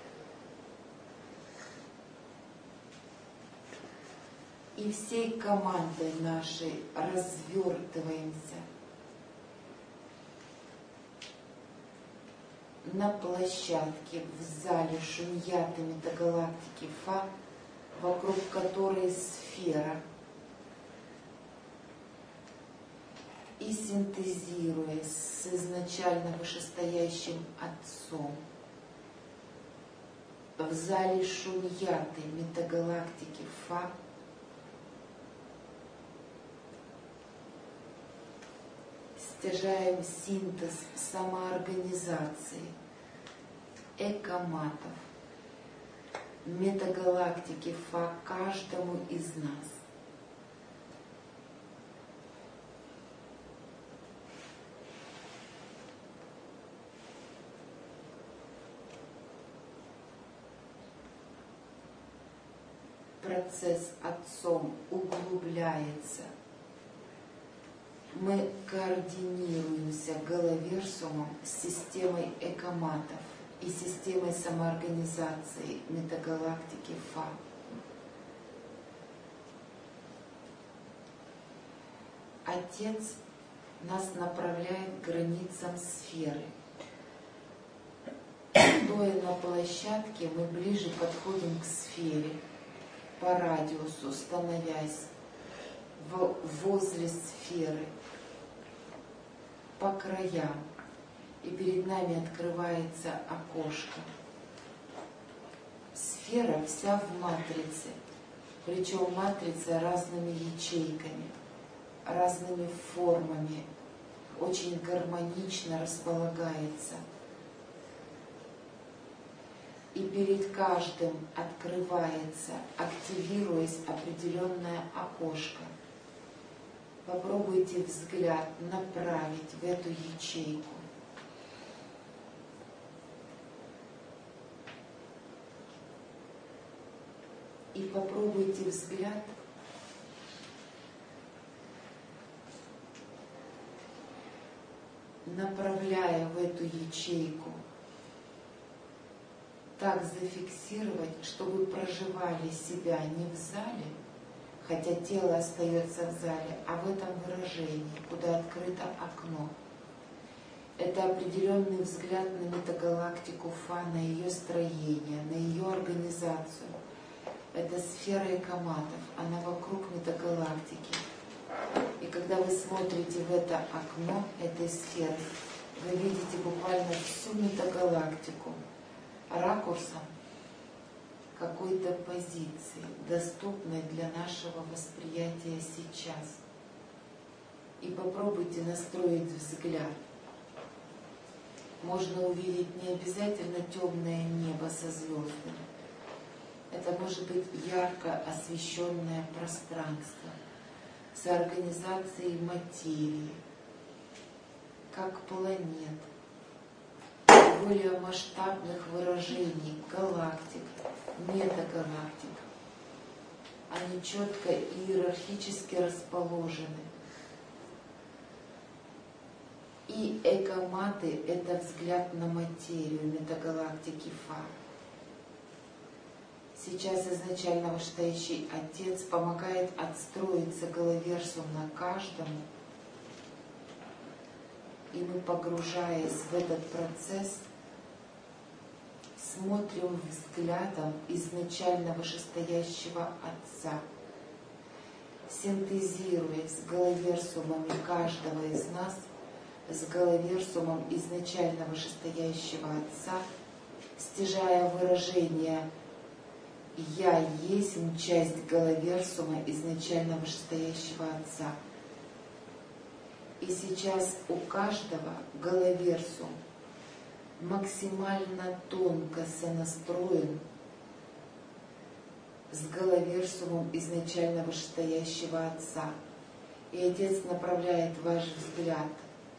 Speaker 3: И всей командой нашей развертываемся на площадке в зале шуньяты метагалактики Фа, вокруг которой сфера и синтезируя с изначально вышестоящим Отцом в зале Шуньяты метагалактики Фа стяжаем синтез самоорганизации экоматов метагалактики Фа каждому из нас. Процесс Отцом углубляется. Мы координируемся головерсумом с системой экоматов и системой самоорганизации метагалактики Фа. Отец нас направляет к границам сферы. Стоя на площадке, мы ближе подходим к сфере, по радиусу становясь в, возле сферы, по краям, и перед нами открывается окошко. Сфера вся в матрице, причем матрица разными ячейками, разными формами, очень гармонично располагается. И перед каждым открывается, активируясь, определенное окошко. Попробуйте взгляд направить в эту ячейку. И попробуйте взгляд направляя в эту ячейку, так зафиксировать, чтобы вы проживали себя не в зале, хотя тело остается в зале, а в этом выражении, куда открыто окно. Это определенный взгляд на метагалактику Фа, на ее строение, на ее организацию. Это сфера экоматов, она вокруг метагалактики. И когда вы смотрите в это окно этой сферы, вы видите буквально всю метагалактику ракурсом какой-то позиции, доступной для нашего восприятия сейчас. И попробуйте настроить взгляд. Можно увидеть не обязательно темное небо со звездами. Это может быть ярко освещенное пространство с организацией материи, как планет, более масштабных выражений галактик, метагалактик. Они четко и иерархически расположены. И экоматы — это взгляд на материю метагалактики Фа. Сейчас изначально вышестоящий Отец помогает отстроиться головерсумно каждому, и мы, погружаясь в этот процесс, смотрим взглядом изначально вышестоящего Отца, синтезируя с головерсумами каждого из нас, с головерсумом изначально вышестоящего Отца, стяжая выражение «Я есть часть головерсума изначально вышестоящего Отца». И сейчас у каждого головерсум максимально тонко сонастроен с головерсумом изначально вышестоящего Отца. И Отец направляет ваш взгляд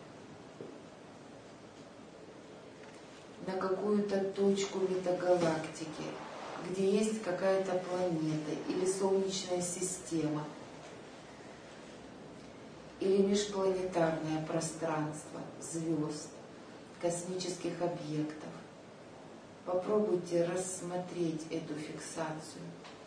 Speaker 3: на какую-то точку метагалактики, где есть какая-то планета или солнечная система, или межпланетарное пространство звезд, космических объектов. Попробуйте рассмотреть эту фиксацию.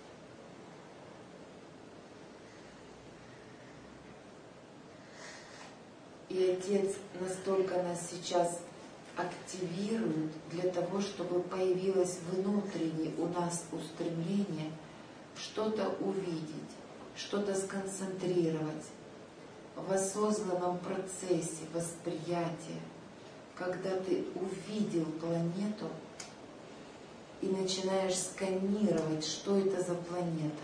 Speaker 3: И Отец настолько нас сейчас активирует для того, чтобы появилось внутреннее у нас устремление что-то увидеть, что-то сконцентрировать в осознанном процессе восприятия, когда ты увидел планету и начинаешь сканировать, что это за планета.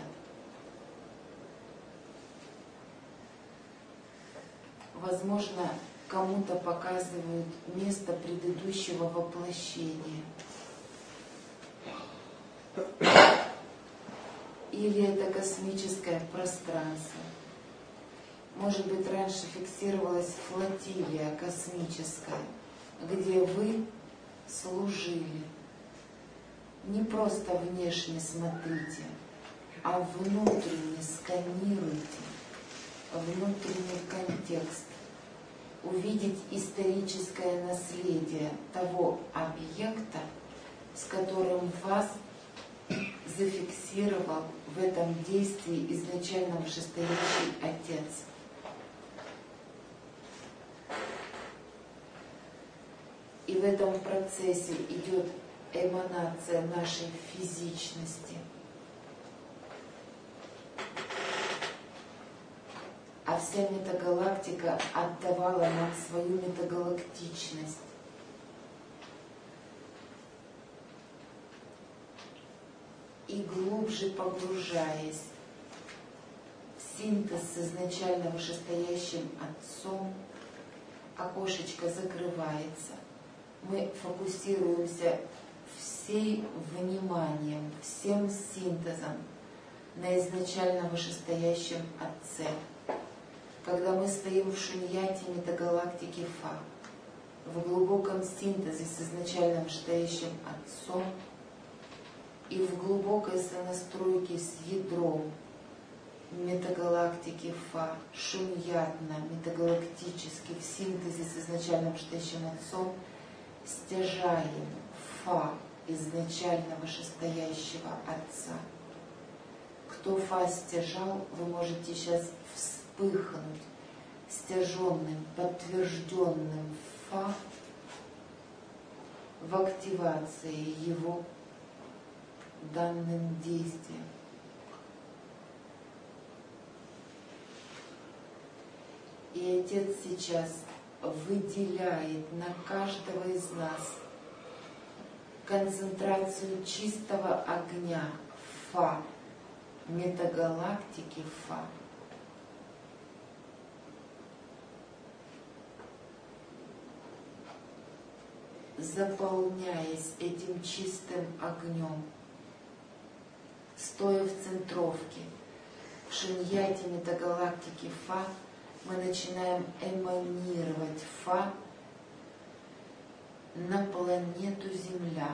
Speaker 3: Возможно, кому-то показывают место предыдущего воплощения. Или это космическое пространство. Может быть, раньше фиксировалась флотилия космическая, где вы служили. Не просто внешне смотрите, а внутренне сканируйте внутренний контекст, увидеть историческое наследие того объекта, с которым вас зафиксировал в этом действии изначально вышестоящий Отец. И в этом процессе идет эманация нашей физичности. А вся метагалактика отдавала нам свою метагалактичность. И глубже погружаясь в синтез с изначально вышестоящим Отцом, окошечко закрывается. Мы фокусируемся всем вниманием, всем синтезом на изначально вышестоящем Отце. Когда мы стоим в шуньяте метагалактики Фа, в глубоком синтезе с изначально вышестоящим Отцом и в глубокой сонастройке с ядром метагалактики Фа, шуньятно, метагалактически, в синтезе с изначально вышестоящим Отцом, стяжаем Фа изначально вышестоящего Отца. Кто Фа стяжал, вы можете сейчас вспыхнуть стяженным, подтвержденным Фа в активации его данным действием. И Отец сейчас выделяет на каждого из нас концентрацию чистого огня Фа, метагалактики Фа. Заполняясь этим чистым огнем, стоя в центровке, в шуньяте метагалактики Фа, мы начинаем эманировать Фа на планету Земля.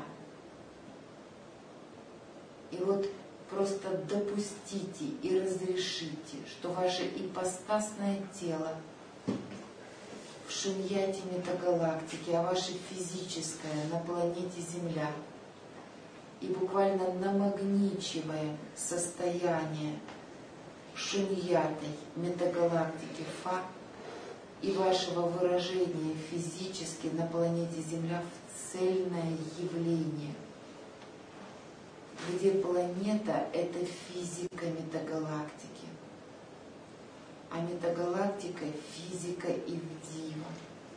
Speaker 3: И вот просто допустите и разрешите, что ваше ипостасное тело в шуньяте метагалактики, а ваше физическое на планете Земля. И буквально намагничиваем состояние шуньятой метагалактики Фа и вашего выражения физически на планете Земля в цельное явление, где планета — это физика метагалактики, а метагалактика — физика Ивдива.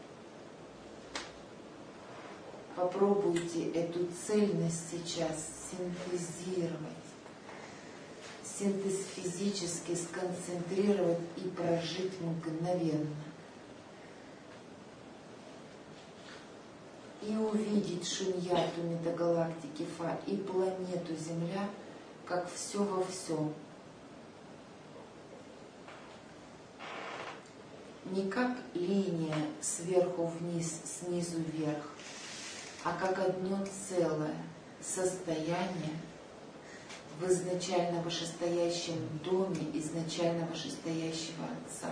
Speaker 3: Попробуйте эту цельность сейчас синтезировать, синтез физически сконцентрировать и прожить мгновенно. И увидеть шуньяту метагалактики Фа и планету Земля как все во всем. Не как линия сверху вниз, снизу вверх, а как одно целое состояние в изначально вышестоящем доме изначально вышестоящего Отца.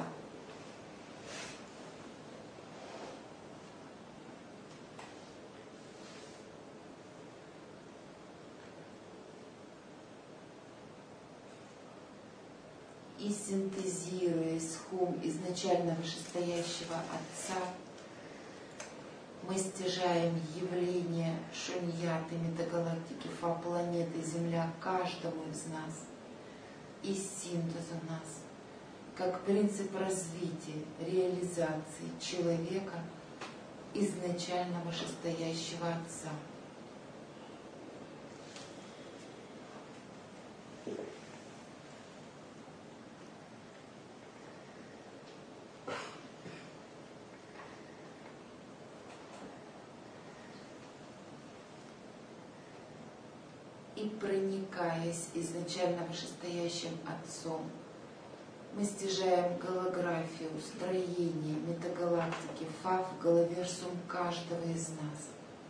Speaker 3: И синтезируя с хум изначально вышестоящего Отца, мы стяжаем явление шуньяты метагалактики Фа, планеты Земля каждому из нас, из синтеза нас, как принцип развития, реализации человека изначально вышестоящего Отца. И проникаясь изначально вышестоящим Отцом, мы стяжаем голографию, строение метагалактики Фа в головерсум каждого из нас.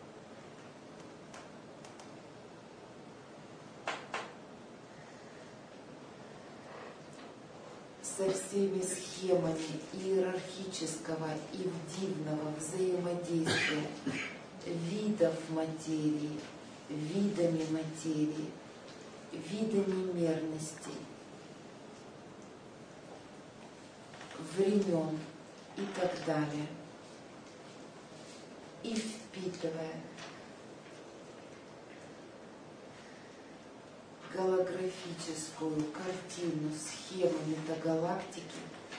Speaker 3: Со всеми схемами иерархического и дивного взаимодействия видов материи, видами материи, видами мерностей, времен и так далее. И впитывая голографическую картину, схему метагалактики,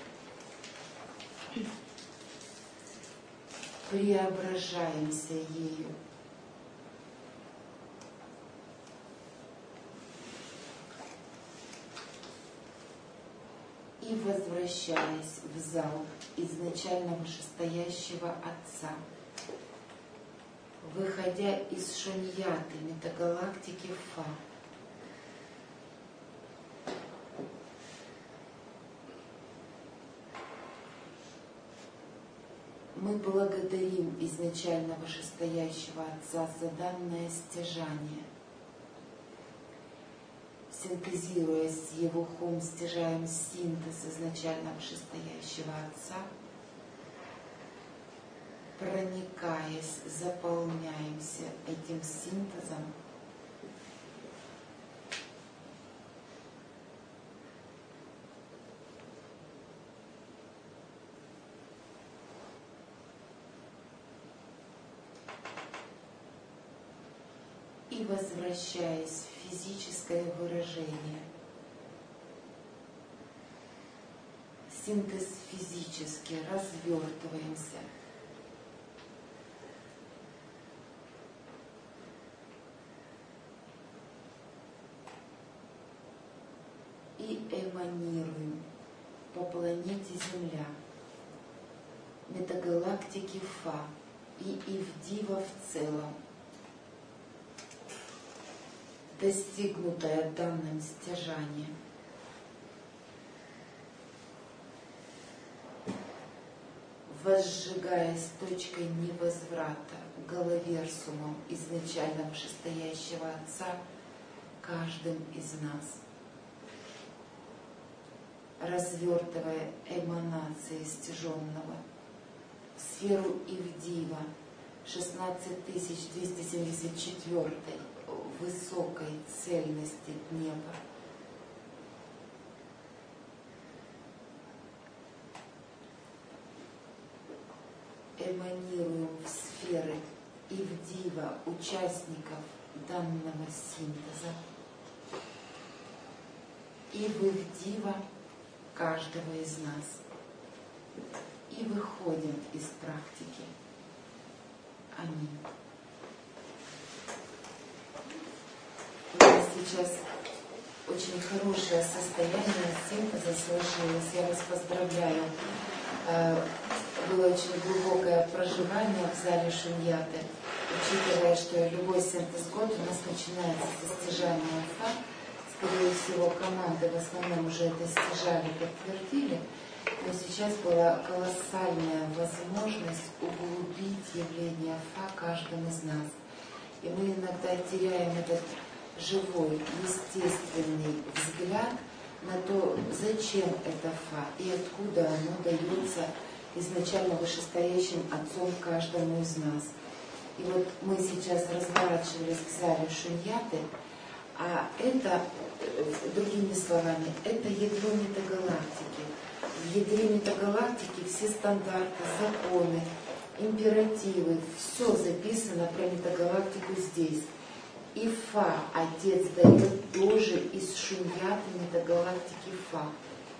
Speaker 3: преображаемся ею. И возвращаясь в зал изначально вышестоящего Отца, выходя из шуньяты метагалактики Фа, мы благодарим изначально вышестоящего Отца за данное стяжание. Синтезируя с его хум, стяжаем синтез изначально вышестоящего Отца, проникаясь, заполняемся этим синтезом, и возвращаясь в физическое выражение. Синтез физически, развертываемся. И эманируем по планете Земля, метагалактике Фа и Ивдива в целом, достигнутое данным стяжанием. Возжигаясь точкой невозврата головерсумом изначально вышестоящего Отца каждым из нас, развертывая эманации стяженного в сферу Ивдива шестнадцать тысяч двести семьдесят четыре высокой цельности неба. Эманируем в сферы Ивдива участников данного синтеза и в Ивдива каждого из нас. И выходим из практики. Аминь. У нас сейчас очень хорошее состояние синтеза сложилось. Я вас поздравляю. Было очень глубокое проживание в зале шуньяты, учитывая, что любой синтез-год у нас начинается со стяжания Фа. Скорее всего, команды в основном уже это стяжали, подтвердили. Но сейчас была колоссальная возможность углубить явление Фа каждым из нас. И мы иногда теряем этот живой, естественный взгляд на то, зачем это Фа и откуда оно дается изначально вышестоящим Отцом каждому из нас. И вот мы сейчас разворачивались в зале шуньяты, а это, другими словами, это ядро метагалактики. В ядре метагалактики все стандарты, законы, императивы, все записано про метагалактику здесь. И Фа Отец дает тоже из шуньяты метагалактики Фа.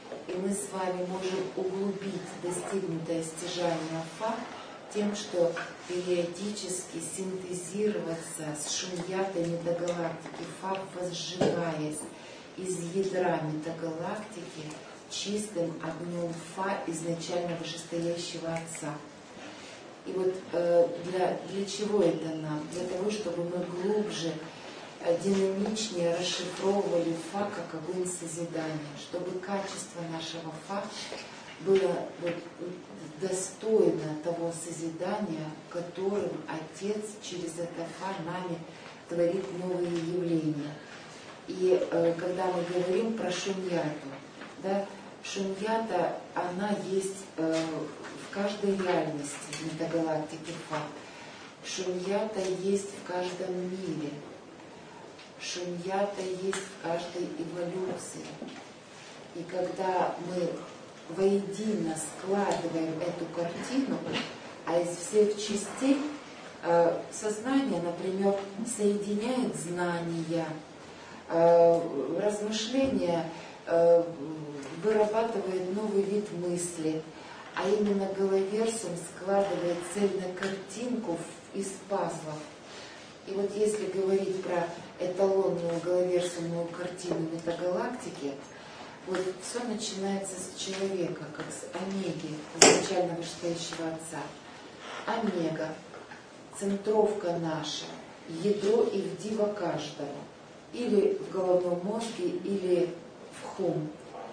Speaker 3: И мы с вами можем углубить достигнутое стяжание Фа тем, что периодически синтезироваться с шуньятой метагалактики Фа, возжигаясь из ядра метагалактики чистым огнем Фа, изначально вышестоящего Отца. И вот э, для, для чего это нам? Для того, чтобы мы глубже, э, динамичнее расшифровывали Фа как огонь созидания, чтобы качество нашего Фа было вот, достойно того созидания, которым Отец через это Фа нами творит новые явления. И э, когда мы говорим про шуньяту, да, шуньята, она есть э, в каждой реальности метагалактики Фа. Шуньята есть в каждом мире. Шуньята есть в каждой эволюции. И когда мы воедино складываем эту картину, а из всех частей э, сознание, например, соединяет знания, э, размышления, э, вырабатывает новый вид мысли, а именно головерсум складывает цельную картинку из пазлов. И вот если говорить про эталонную головерсумную картину метагалактики, вот все начинается с человека, как с омеги, изначально вышестоящего Отца. Омега, центровка наша, ядро и вдива каждого, или в головном мозге, или в хум.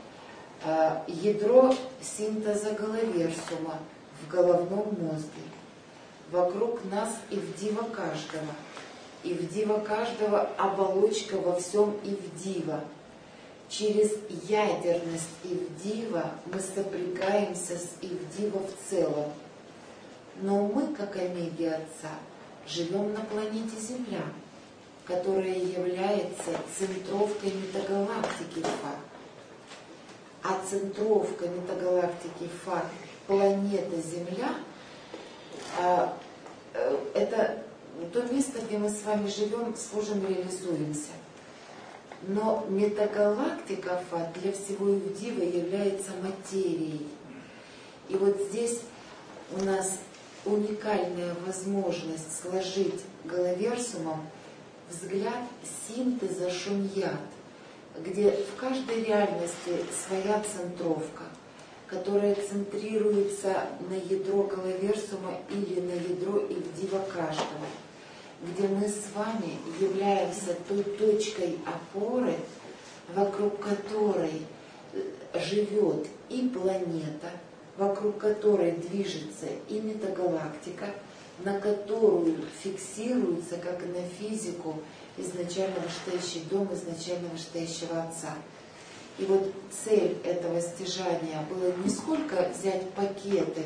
Speaker 3: Ядро синтеза головерсума в головном мозге. Вокруг нас и вдива каждого. И вдива каждого оболочка во всем и вдива. Через ядерность Ивдива мы сопрягаемся с Ивдива в целом. Но мы, как омеги Отца, живем на планете Земля, которая является центровкой метагалактики Фа. А центровка метагалактики Фа, планета Земля, это то место, где мы с вами живем, служим, реализуемся. Но метагалактика Фа для всего Ивдива является материей. И вот здесь у нас уникальная возможность сложить головерсумом взгляд синтеза шуньят, где в каждой реальности своя центровка, которая центрируется на ядро головерсума или на ядро Ивдива каждого, где мы с вами являемся той точкой опоры, вокруг которой живет и планета, вокруг которой движется и метагалактика, на которую фиксируется, как на физику, изначально вышестоящий дом, изначально вышестоящего Отца. И вот цель этого стяжания была не сколько взять пакеты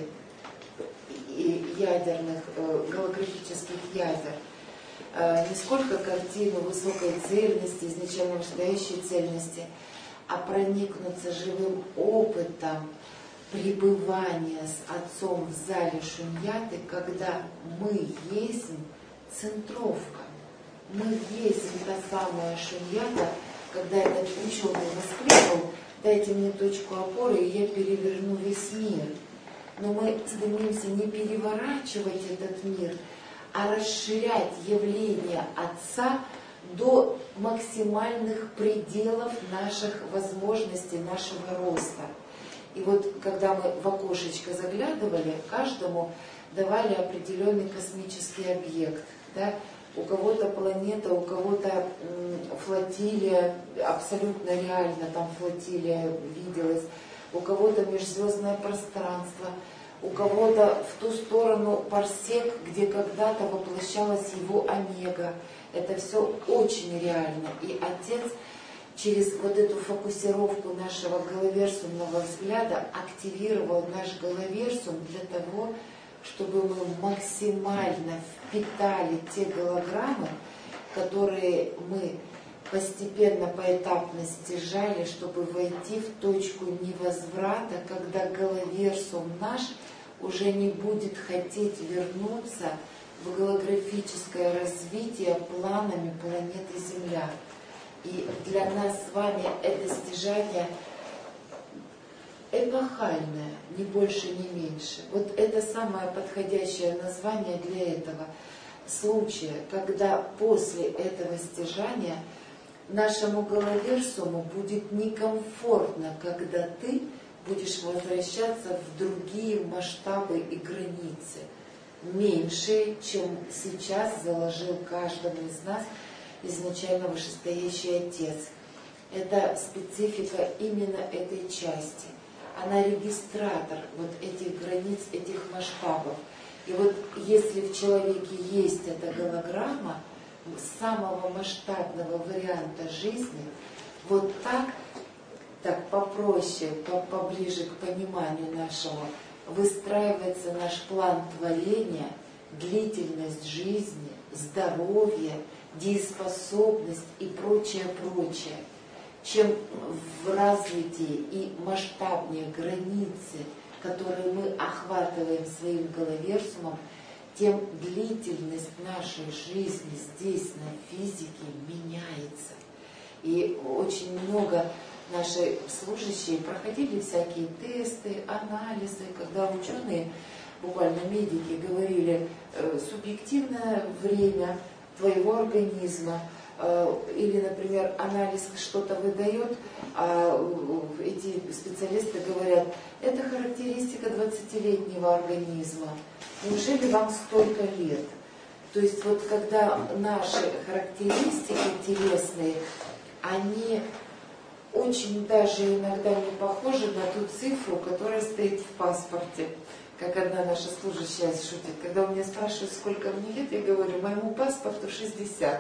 Speaker 3: ядерных, голографических ядер, не сколько картину высокой цельности, изначально вышестоящей цельности, а проникнуться живым опытом пребывания с Отцом в зале шуньяты, когда мы есть центровка. Мы есть та самая шуньята, когда этот ученый воскликнул: дайте мне точку опоры, и я переверну весь мир. Но мы стремимся не переворачивать этот мир, а расширять явление Отца до максимальных пределов наших возможностей, нашего роста. И вот когда мы в окошечко заглядывали, каждому давали определенный космический объект. Да? У кого-то планета, у кого-то флотилия, абсолютно реально там флотилия виделась, у кого-то межзвездное пространство, у кого-то в ту сторону парсек, где когда-то воплощалась его омега. Это все очень реально. И Отец через вот эту фокусировку нашего головерсумного взгляда активировал наш головерсум для того, чтобы мы максимально впитали те голограммы, которые мы постепенно, поэтапно стяжали, чтобы войти в точку невозврата, когда головерсум наш уже не будет хотеть вернуться в голографическое развитие планами планеты Земля. И для нас с вами это стяжание эпохальное, ни больше, ни меньше. Вот это самое подходящее название для этого случая, когда после этого стяжания нашему головерсуму будет некомфортно, когда ты будешь возвращаться в другие масштабы и границы, меньшие, чем сейчас заложил каждому из нас изначально вышестоящий Отец. Это специфика именно этой части. Она регистратор вот этих границ, этих масштабов. И вот если в человеке есть эта голограмма самого масштабного варианта жизни, вот так, так попроще, поближе к пониманию нашему, выстраивается наш план творения, длительность жизни, здоровье, дееспособность и прочее, прочее. Чем в развитии и масштабнее границы, которые мы охватываем своим головерсумом, тем длительность нашей жизни здесь, на физике, меняется. И очень много наши служащие проходили всякие тесты, анализы, когда ученые, буквально медики, говорили э, субъективное время твоего организма, э, или, например, анализ что-то выдает, а эти специалисты говорят, это характеристика двадцатилетнего организма. Неужели вам столько лет? То есть вот когда наши характеристики телесные, они очень даже иногда не похожи на ту цифру, которая стоит в паспорте. Как одна наша служащая шутит, когда у меня спрашивают, сколько мне лет, я говорю, моему паспорту шестьдесят.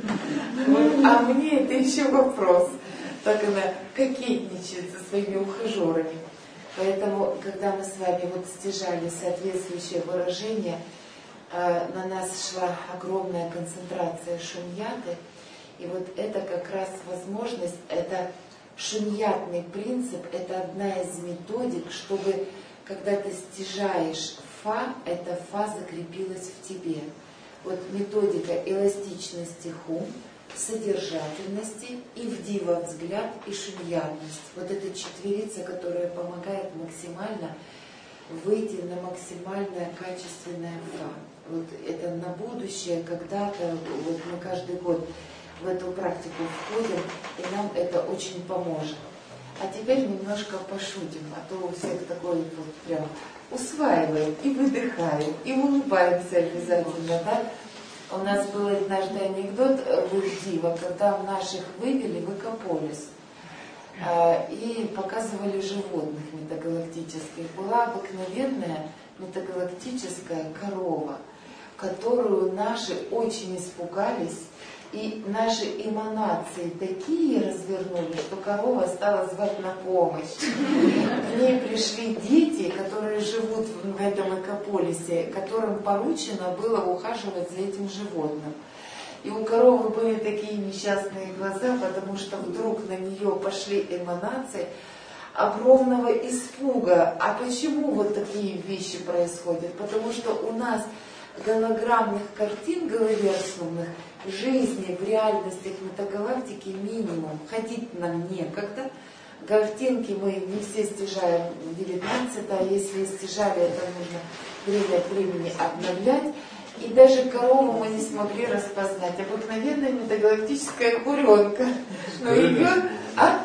Speaker 3: А мне это еще вопрос. Так она кокетничает со своими ухажерами. Поэтому, когда мы с вами вот стяжали соответствующее выражение, на нас шла огромная концентрация шуньяты. И вот это как раз возможность, это шуньятный принцип, это одна из методик, чтобы, когда ты стяжаешь фа, эта фа закрепилась в тебе. Вот методика эластичности хум, содержательности, и вдива взгляд и шуньятность. Вот эта четверица, которая помогает максимально выйти на максимальное качественное фа. Вот это на будущее, когда-то, вот мы каждый год в эту практику входим, и нам это очень поможет. А теперь немножко пошутим, а то у всех такой вот прям усваиваем и выдыхаем, и улыбаемся обязательно, да? У нас был однажды анекдот в Ивдива, когда наших вывели в Экополис и показывали животных метагалактических. Была обыкновенная метагалактическая корова, которую наши очень испугались, и наши эманации такие развернули, что корова стала звать на помощь. К ней пришли дети, которые живут в этом экополисе, которым поручено было ухаживать за этим животным. И у коровы были такие несчастные глаза, потому что вдруг на нее пошли эманации огромного испуга. А почему вот такие вещи происходят? Потому что у нас голограммных картин головерсумных жизни в реальностях метагалактики минимум. Ходить нам некогда. Картинки мы не все стяжаем девятнадцать, а если стяжали, это нужно время от времени обновлять. И даже корову мы не смогли распознать. Обыкновенная метагалактическая куренка. Но ее... А?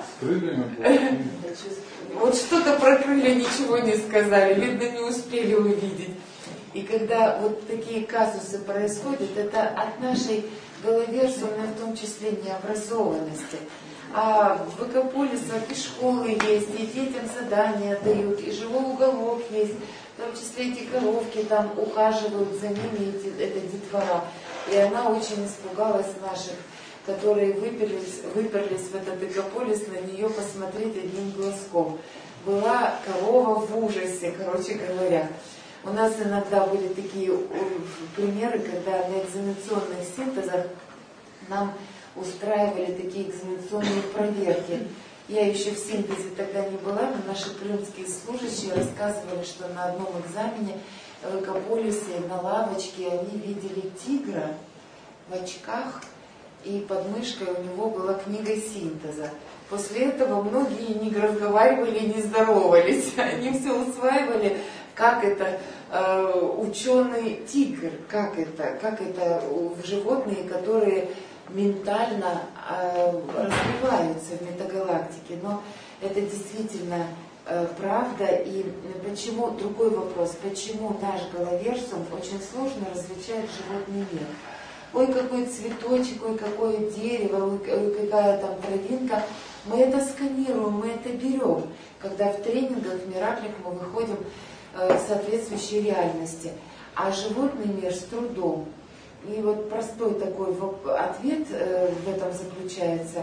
Speaker 3: Вот что-то про крылья ничего не сказали. Видно, не успели увидеть. И когда вот такие казусы происходят, это от нашей головерсумной, в том числе, необразованности. А в экополисах и школы есть, и детям задания дают, и живой уголок есть. В том числе эти коровки там ухаживают за ними, эти, это детвора. И она очень испугалась наших, которые выперлись, выперлись в этот экополис, на нее посмотреть одним глазком. Была корова в ужасе, короче говоря. У нас иногда были такие примеры, когда на экзаменационных синтезах нам устраивали такие экзаменационные проверки. Я еще в синтезе тогда не была, но наши крымские служащие рассказывали, что на одном экзамене в экополисе на лавочке они видели тигра в очках, и под мышкой у него была книга синтеза. После этого многие не разговаривали, не здоровались. Они все усваивали, как это э, ученый тигр, как это, как это животные, которые ментально э, развиваются в метагалактике. Но это действительно э, правда. И почему, другой вопрос, почему наш головерсум очень сложно различает животный мир? Ой, какой цветочек, ой, какое дерево, ой, какая там травинка. Мы это сканируем, мы это берем, когда в тренингах, в мираклях мы выходим э, в соответствующей реальности. А животный мир с трудом. И вот простой такой ответ э, в этом заключается.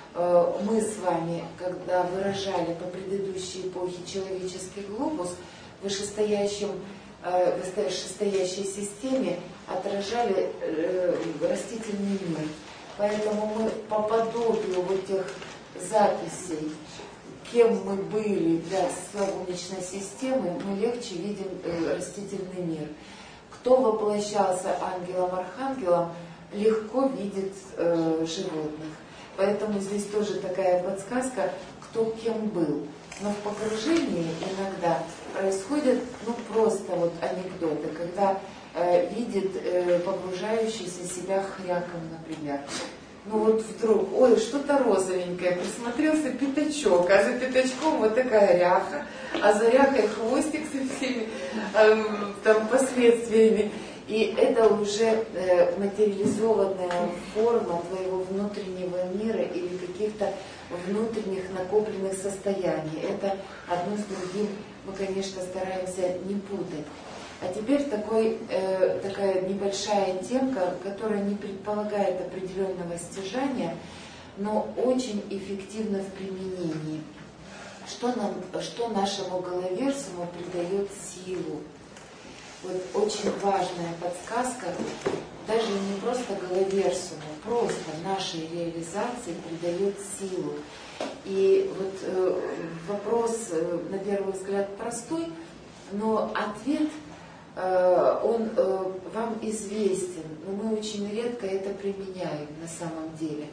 Speaker 3: Э, мы с вами, когда выражали по предыдущей эпохе человеческий глобус, в вышестоящем э, вышестоящей системе отражали э, растительный мир. Поэтому мы по подобию вот тех записей, кем мы были для Солнечной системы, мы легче видим э, растительный мир. Кто воплощался ангелом-архангелом, легко видит э, животных. Поэтому здесь тоже такая подсказка, кто кем был. Но в погружении иногда происходят ну просто вот анекдоты, когда э, видит э, погружающийся себя хряком, например. Ну вот вдруг, ой, что-то розовенькое, присмотрелся пятачок, а за пятачком вот такая ряха, а за ряхой хвостик со всеми э, там последствиями. И это уже э, материализованная форма твоего внутреннего мира или каких-то внутренних накопленных состояний. Это одно с другим мы, конечно, стараемся не путать. А теперь такой, э, такая небольшая темка, которая не предполагает определенного стяжания, но очень эффективна в применении. Что, нам, что нашему головерсуму придает силу? Вот очень важная подсказка, даже не просто головерсуму, просто нашей реализации придает силу. И вот э, вопрос, э, на первый взгляд, простой, но ответ он э, вам известен, но мы очень редко это применяем на самом деле.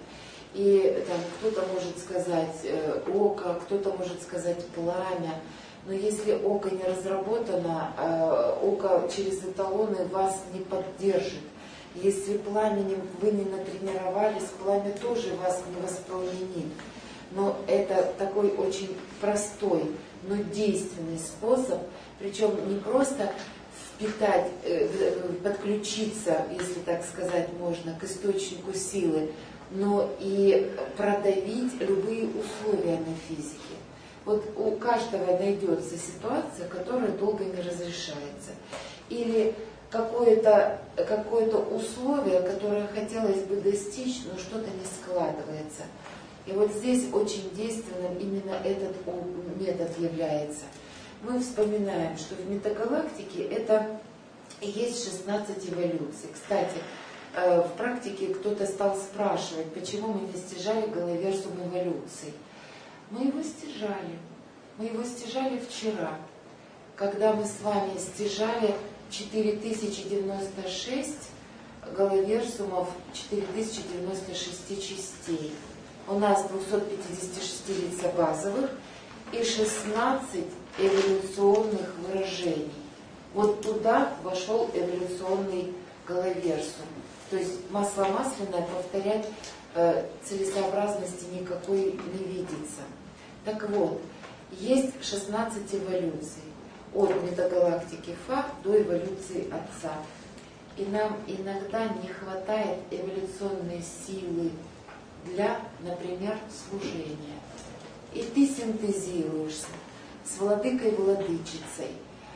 Speaker 3: И там кто-то может сказать э, око, кто-то может сказать пламя, но если око не разработано, э, око через эталоны вас не поддержит. Если пламенем вы не натренировались, пламя тоже вас не воспламенит. Но это такой очень простой, но действенный способ, причем не просто впитать, подключиться, если так сказать можно, к источнику силы, но и продавить любые условия на физике. Вот у каждого найдется ситуация, которая долго не разрешается. Или какое-то какое-то условие, которое хотелось бы достичь, но что-то не складывается. И вот здесь очень действенным именно этот метод является. Мы вспоминаем, что в метагалактике это и есть шестнадцать эволюций. Кстати, в практике кто-то стал спрашивать, почему мы не стяжали головерсум эволюции. Мы его стяжали. Мы его стяжали вчера, когда мы с вами стяжали четыре тысячи девяносто шесть головерсумов, четыре тысячи девяносто шесть частей. У нас двести пятьдесят шесть лица базовых и шестнадцать эволюционных выражений. Вот туда вошел эволюционный головерсум. То есть масло масляное повторять э, целесообразности никакой не видится. Так вот, есть шестнадцать эволюций. От метагалактики Фа до эволюции Отца. И нам иногда не хватает эволюционной силы для, например, служения. И ты синтезируешься с владыкой-владычицей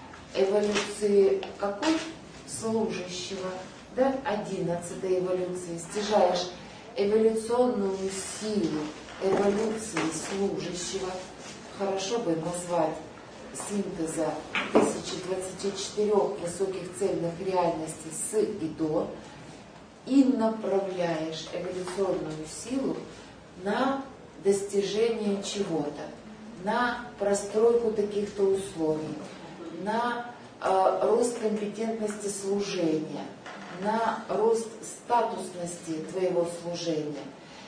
Speaker 3: эволюции какой? Служащего, да, одиннадцатой эволюции. Стяжаешь эволюционную силу эволюции служащего. Хорошо бы назвать синтеза тысячи двадцати четырёх высоких цельных реальностей с и до, и направляешь эволюционную силу на достижение чего-то, на простройку таких-то условий, на э, рост компетентности служения, на рост статусности твоего служения.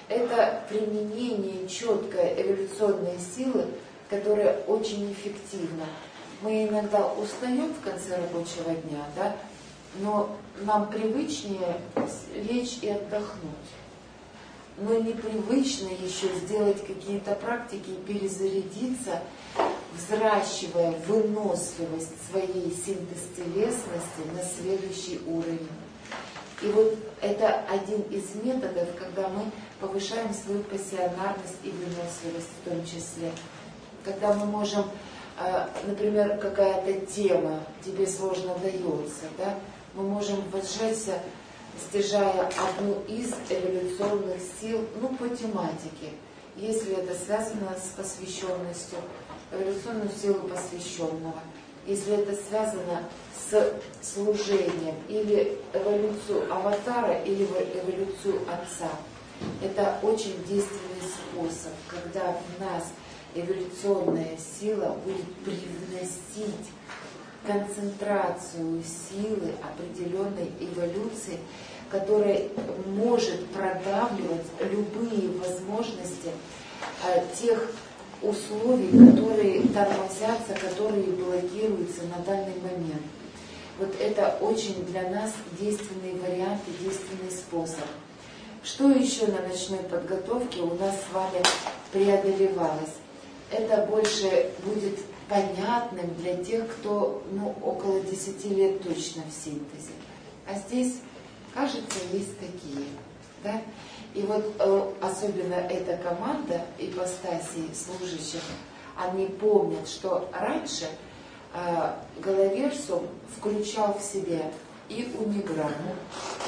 Speaker 3: это применение четкой эволюционной силы, которая очень эффективна. Мы иногда устаем в конце рабочего дня, да, но нам привычнее лечь и отдохнуть. Но непривычно еще сделать какие-то практики и перезарядиться, взращивая выносливость своей синтез-телесности на следующий уровень. И вот это один из методов, когда мы повышаем свою пассионарность и выносливость в том числе. Когда мы можем, например, какая-то тема тебе сложно дается, да, мы можем возжечься, стяжая одну из эволюционных сил, ну, по тематике. Если это связано с посвященностью, эволюционную силу посвященного. Если это связано с служением, или эволюцию аватара, или эволюцию отца. Это очень действенный способ, когда в нас эволюционная сила будет привносить концентрацию силы определенной эволюции, которая может продавливать любые возможности э, тех условий, которые тормозятся, которые блокируются на данный момент. Вот это очень для нас действенный вариант и действенный способ. Что еще на ночной подготовке у нас с вами преодолевалось? Это больше будет понятным для тех, кто ну, около десяти лет точно в синтезе. А здесь, кажется, есть такие. Да? И вот э, особенно эта команда ипостасей служащих, они помнят, что раньше э, Головерсум включал в себя и униграмму,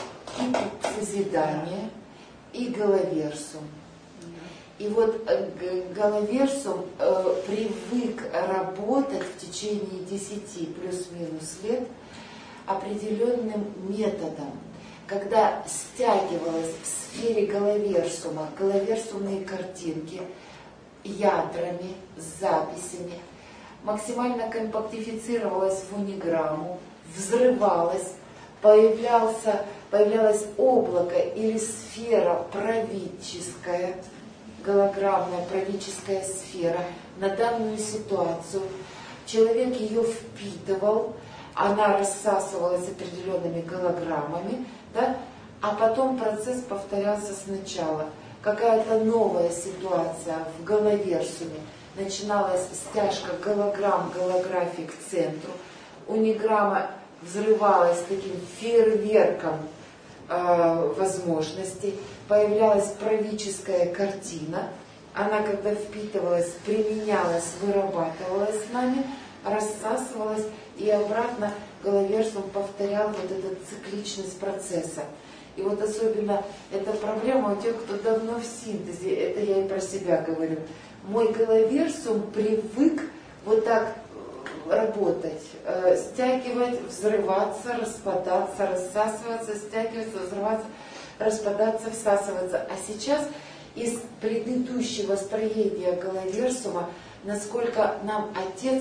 Speaker 3: и созидание, и Головерсум. И вот э, Головерсум э, привык работать в течение десяти плюс-минус лет определенным методом, когда стягивалось в сфере Головерсума головерсумные картинки ядрами, с записями, максимально компактифицировалось в униграмму, взрывалось, появлялся, появлялось облако или сфера правительская, голограммная правительская сфера на данную ситуацию. Человек ее впитывал, она рассасывалась определенными голограммами, да? А потом процесс повторялся сначала. Какая-то новая ситуация в Головерсуме. Начиналась стяжка голограмм, голографий к центру. Униграмма взрывалась таким фейерверком э, возможностей. Появлялась правическая картина. Она, когда впитывалась, применялась, вырабатывалась с нами, рассасывалась, и обратно Головерсум повторял вот эту цикличность процесса. И вот особенно эта проблема у тех, кто давно в синтезе, это я и про себя говорю. Мой Головерсум привык вот так работать, э, стягивать, взрываться, распадаться, рассасываться, стягиваться, взрываться, распадаться, всасываться. А сейчас из предыдущего строения Головерсума, насколько нам Отец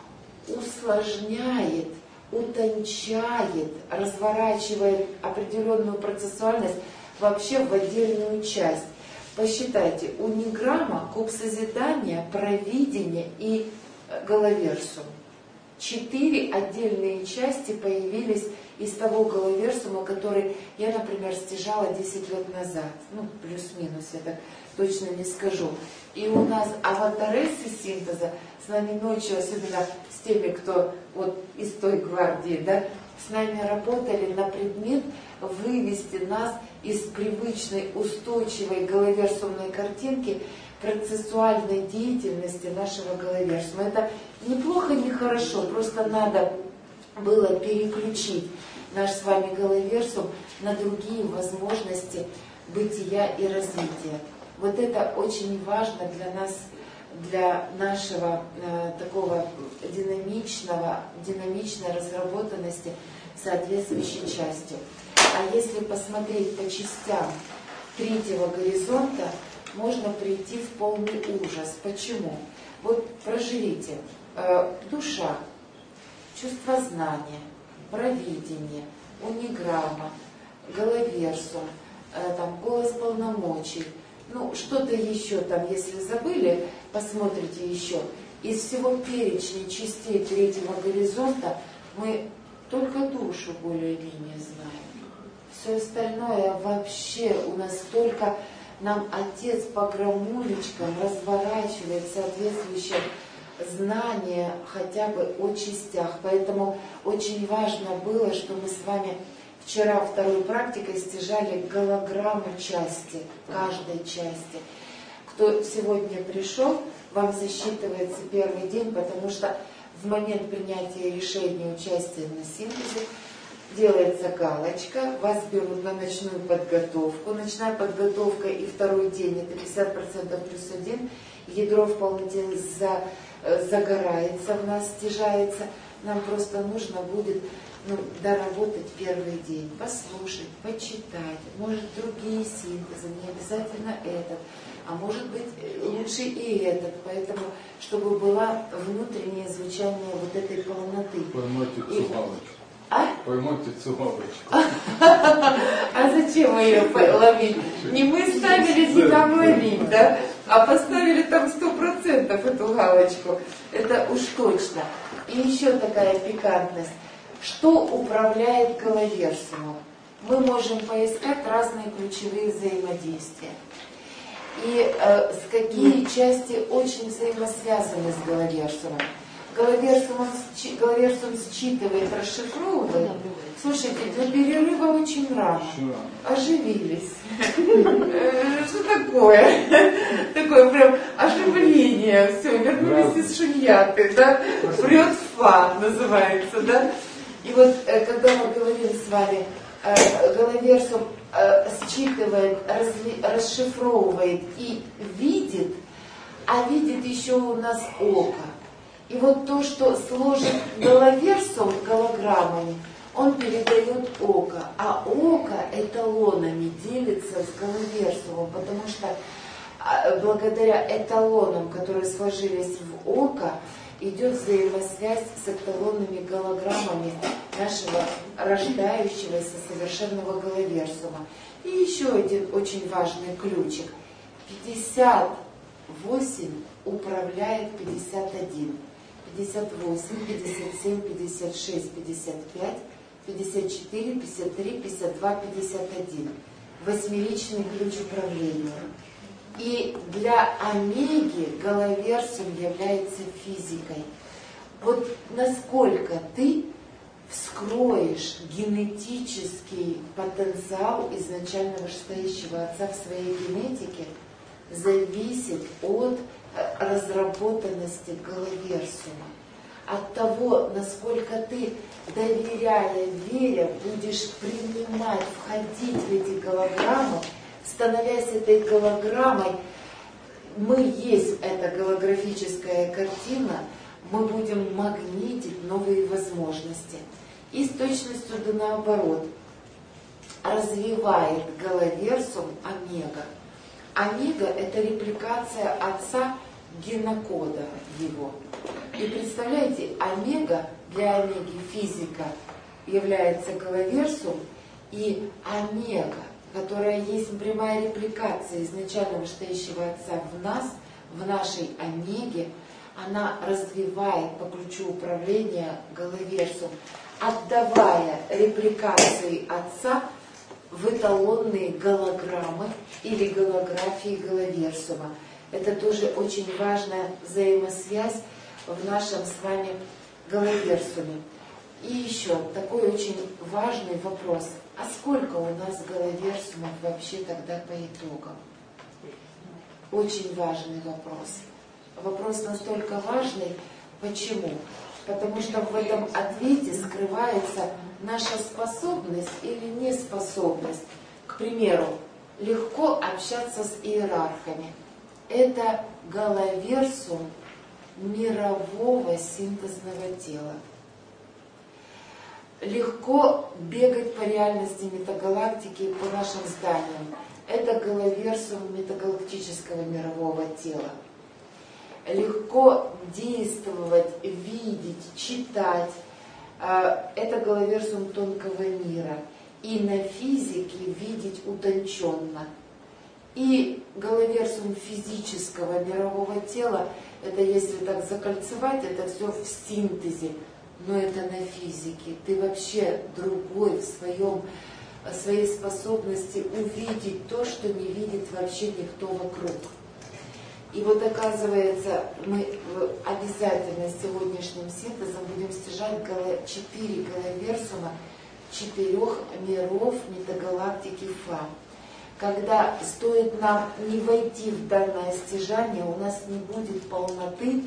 Speaker 3: усложняет, утончает, разворачивает определенную процессуальность вообще в отдельную часть. Посчитайте, униграмма, куб созидания, провидение и Головерсум. Четыре отдельные части появились из того Головерсума, который я, например, стяжала десять лет назад. Ну, плюс-минус, я так точно не скажу. И у нас аватарессы синтеза с нами ночью, особенно с теми, кто вот из той гвардии, да, с нами работали на предмет вывести нас из привычной устойчивой головерсумной картинки процессуальной деятельности нашего Головерсума. Это неплохо, не хорошо, просто надо было переключить наш с вами Головерсум на другие возможности бытия и развития. Вот это очень важно для нас, для нашего э, такого динамичного, динамичной разработанности соответствующей частью. А если посмотреть по частям третьего горизонта, можно прийти в полный ужас. Почему? Вот проживите. Э, душа, чувство знания, провидение, униграмма, Головерсум, э, там, голос полномочий, Ну, что-то еще там, если забыли, посмотрите еще. Из всего перечня частей третьего горизонта мы только душу более-менее знаем. Все остальное вообще у нас только нам Отец по грамулечкам разворачивает соответствующее знание хотя бы о частях. Поэтому очень важно было, что мы с вами вчера второй практикой стяжали голограмму части, каждой части. Кто сегодня пришел, вам засчитывается первый день, потому что в момент принятия решения участия на синтезе делается галочка, вас берут на ночную подготовку. Ночная подготовка и второй день это пятьдесят процентов плюс один. Ядро в полноте за, загорается, в нас стяжается. Нам просто нужно будет ну, доработать первый день, послушать, почитать, может другие синтезы, не обязательно этот, а может быть лучше и этот, поэтому чтобы было внутреннее звучание вот этой полноты.
Speaker 4: Поймайте
Speaker 3: И...
Speaker 4: цугалочку.
Speaker 3: А?
Speaker 4: Поймайте цугалочку.
Speaker 3: А зачем ее ловить? Не мы ставили, не там ловить, да? А поставили там сто процентов эту галочку. Это уж точно. И еще такая пикантность. Что управляет головерсумом? Мы можем поискать разные ключевые взаимодействия. И э, с какие части очень взаимосвязаны с головерсумом. Головерсум, счи, головерсум считывает, расшифровывает. Слушайте, для перерыва очень рано. Оживились. Что такое? Такое прям оживление. Все, вернулись из шуньяты, да? Прет фа называется, да? И вот когда мы говорим с вами, головерсум считывает, расшифровывает и видит, а видит еще у нас око. И вот то, что сложит головерсум голограммами, он передает око. А око эталонами делится с головерсумом, потому что благодаря эталонам, которые сложились в око, идет взаимосвязь с эталонными голограммами нашего рождающегося совершенного головерсума. И еще один очень важный ключик. пятьдесят восемь управляет пятьдесят один. пятьдесят восемь, пятьдесят семь, пятьдесят шесть, пятьдесят пять, пятьдесят четыре, пятьдесят три, пятьдесят два, пятьдесят один. Восьмеричный ключ управления. И для омеги головерсум является физикой. Вот насколько ты вскроешь генетический потенциал изначально вышестоящего отца в своей генетике, зависит от разработанности головерсума. От того, насколько ты, доверяя, веря, будешь принимать, входить в эти голограммы, становясь этой голограммой, мы есть эта голографическая картина, мы будем магнитить новые возможности. И с точностью да наоборот, развивает головерсум омега. Омега – это репликация отца генокода его. И представляете, омега, для омеги физика является головерсум, и омега, которая есть прямая репликация изначально вышестоящего отца в нас, в нашей омеге, она развивает по ключу управления головерсум, отдавая репликации отца в эталонные голограммы или голографии головерсума. Это тоже очень важная взаимосвязь в нашем с вами головерсуме. И еще такой очень важный вопрос. А сколько у нас головерсумов вообще тогда по итогам? Очень важный вопрос. Вопрос настолько важный. Почему? Потому что в этом ответе скрывается наша способность или неспособность. К примеру, легко общаться с иерархами. Это головерсум мирового синтезного тела. Легко бегать по реальности метагалактики по нашим зданиям. Это головерсум метагалактического мирового тела. Легко действовать, видеть, читать. Это головерсум тонкого мира. И на физике видеть утонченно. И головерсум физического мирового тела, это если так закольцевать, это все в синтезе, но это на физике. Ты вообще другой в своем, своей способности увидеть то, что не видит вообще никто вокруг. И вот оказывается, мы обязательно сегодняшним синтезом будем стяжать четыре головерсума четырех миров метагалактики Фа. Когда стоит нам не войти в данное стяжание, у нас не будет полноты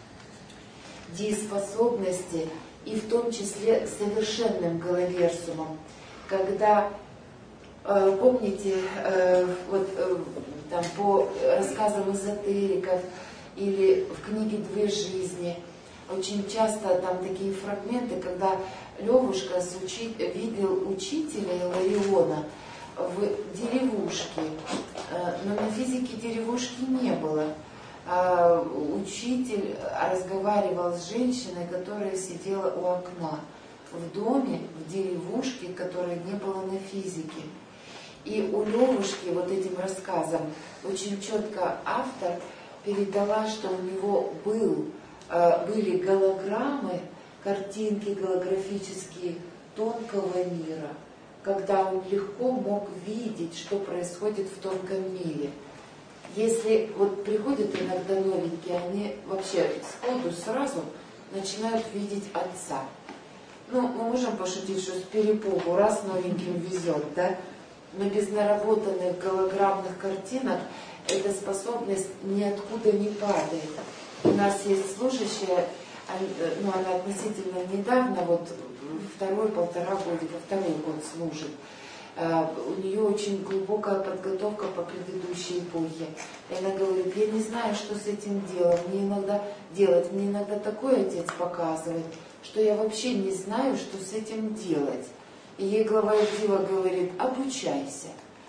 Speaker 3: дееспособности, и в том числе совершенным головерсумом. Когда, э, помните, э, вот э, там по рассказам эзотериков или в книге «Две жизни», очень часто там такие фрагменты, когда Левушка учи, видел учителя Илариона в деревушке, но на физике деревушки не было. Учитель разговаривал с женщиной, которая сидела у окна в доме, в деревушке, которой не было на физике. И у Левушки вот этим рассказом очень четко автор передала, что у него был, были голограммы, картинки голографические тонкого мира, когда он легко мог видеть, что происходит в тонком мире. Если вот приходят иногда новенькие, они вообще сходу сразу начинают видеть отца. Ну, мы можем пошутить, что с перепугу раз новеньким везет, да? Но без наработанных голограммных картинок эта способность ниоткуда не падает. У нас есть служащая, ну, она относительно недавно, вот второй, полтора годика, второй год служит. У нее очень глубокая подготовка по предыдущей эпохе. И она говорит, я не знаю, что с этим делать. Мне иногда делать, мне иногда такой отец показывает, что я вообще не знаю, что с этим делать. И ей глава Дива говорит, обучайся.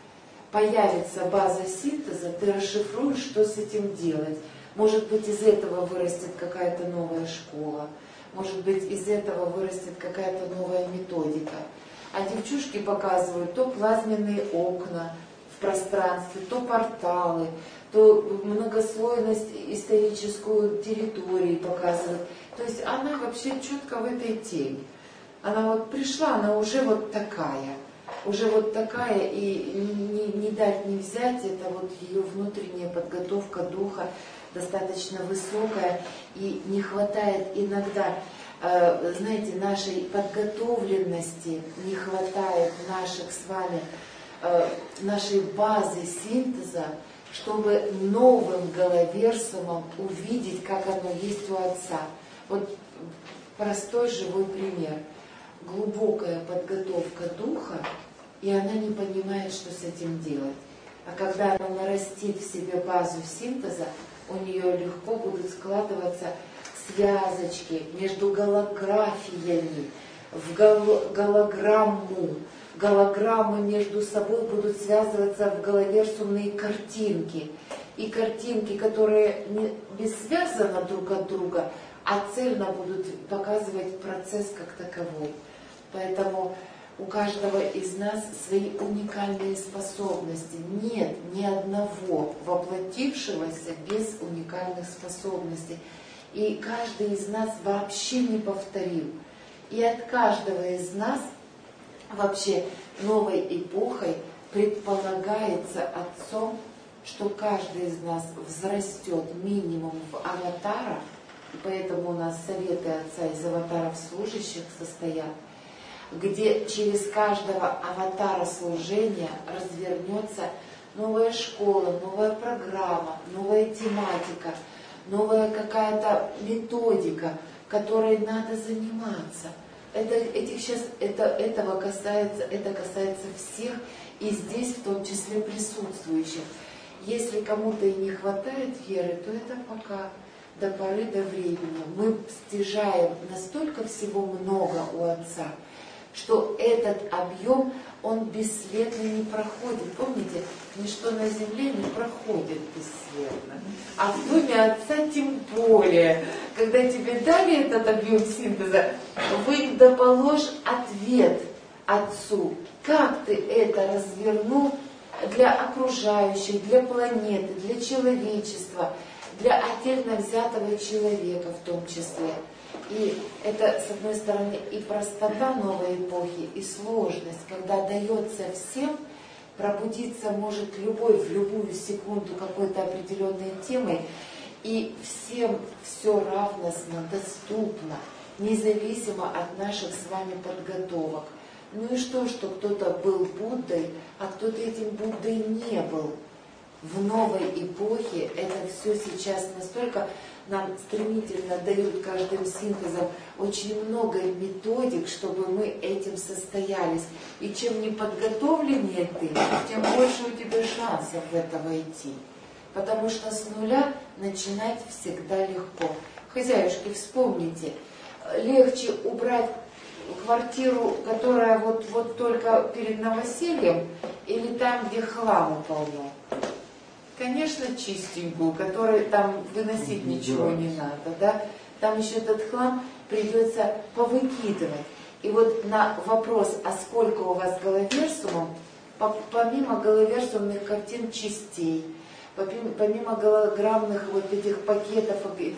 Speaker 3: Появится база синтеза, ты расшифруешь, что с этим делать. Может быть, из этого вырастет какая-то новая школа. Может быть, из этого вырастет какая-то новая методика. А девчушки показывают то плазменные окна в пространстве, то порталы, то многослойность историческую территории показывает. То есть она вообще четко в этой теме. Она вот пришла, она уже вот такая. Уже вот такая, и не, не дать, не взять, это вот ее внутренняя подготовка духа достаточно высокая, и не хватает иногда, э, знаете, нашей подготовленности, не хватает наших с вами, э, нашей базы синтеза, чтобы новым головерсумом увидеть, как оно есть у Отца. Вот простой живой пример. Глубокая подготовка духа, и она не понимает, что с этим делать. А когда она нарастит в себе базу синтеза, у нее легко будут складываться связочки между голографиями, в гол голограмму. Голограммы между собой будут связываться в головерсумные картинки. И картинки, которые не бессвязаны друг от друга, а цельно будут показывать процесс как таковой. Поэтому у каждого из нас свои уникальные способности. Нет ни одного воплотившегося без уникальных способностей. И каждый из нас вообще неповторим. И от каждого из нас вообще новой эпохой предполагается Отцом, что каждый из нас взрастет минимум в аватарах, и поэтому у нас советы Отца из аватаров служащих состоят, где через каждого аватара служения развернется новая школа, новая программа, новая тематика, новая какая-то методика, которой надо заниматься. Это, этих сейчас, это, этого касается, это касается всех, и здесь в том числе присутствующих. Если кому-то и не хватает веры, то это пока до поры до времени. Мы стяжаем настолько всего много у Отца, что этот объем, он бесследно не проходит. Помните, ничто на земле не проходит бесследно. А в доме Отца тем более. Когда тебе дали этот объем синтеза, вы доположь ответ Отцу. Как ты это развернул для окружающих, для планеты, для человечества, для отдельно взятого человека в том числе. И это, с одной стороны, и простота новой эпохи, и сложность, когда дается всем, пробудиться может любой в любую секунду какой-то определенной темой, и всем все равностно, доступно, независимо от наших с вами подготовок. Ну и что, что кто-то был Буддой, а кто-то этим Буддой не был. В новой эпохе это все сейчас настолько нам стремительно дают каждым синтезом очень много методик, чтобы мы этим состоялись. И чем неподготовленнее ты, тем больше у тебя шансов в это войти. Потому что с нуля начинать всегда легко. Хозяюшки, вспомните, легче убрать квартиру, которая вот, вот только перед новосельем, или там, где хламу полно? Конечно, чистенькую, которой там выносить ничего не надо, да? Там еще этот хлам придется повыкидывать. И вот на вопрос, а сколько у вас головерсумов, помимо головерсумных картин частей, помимо голограммных вот этих пакетов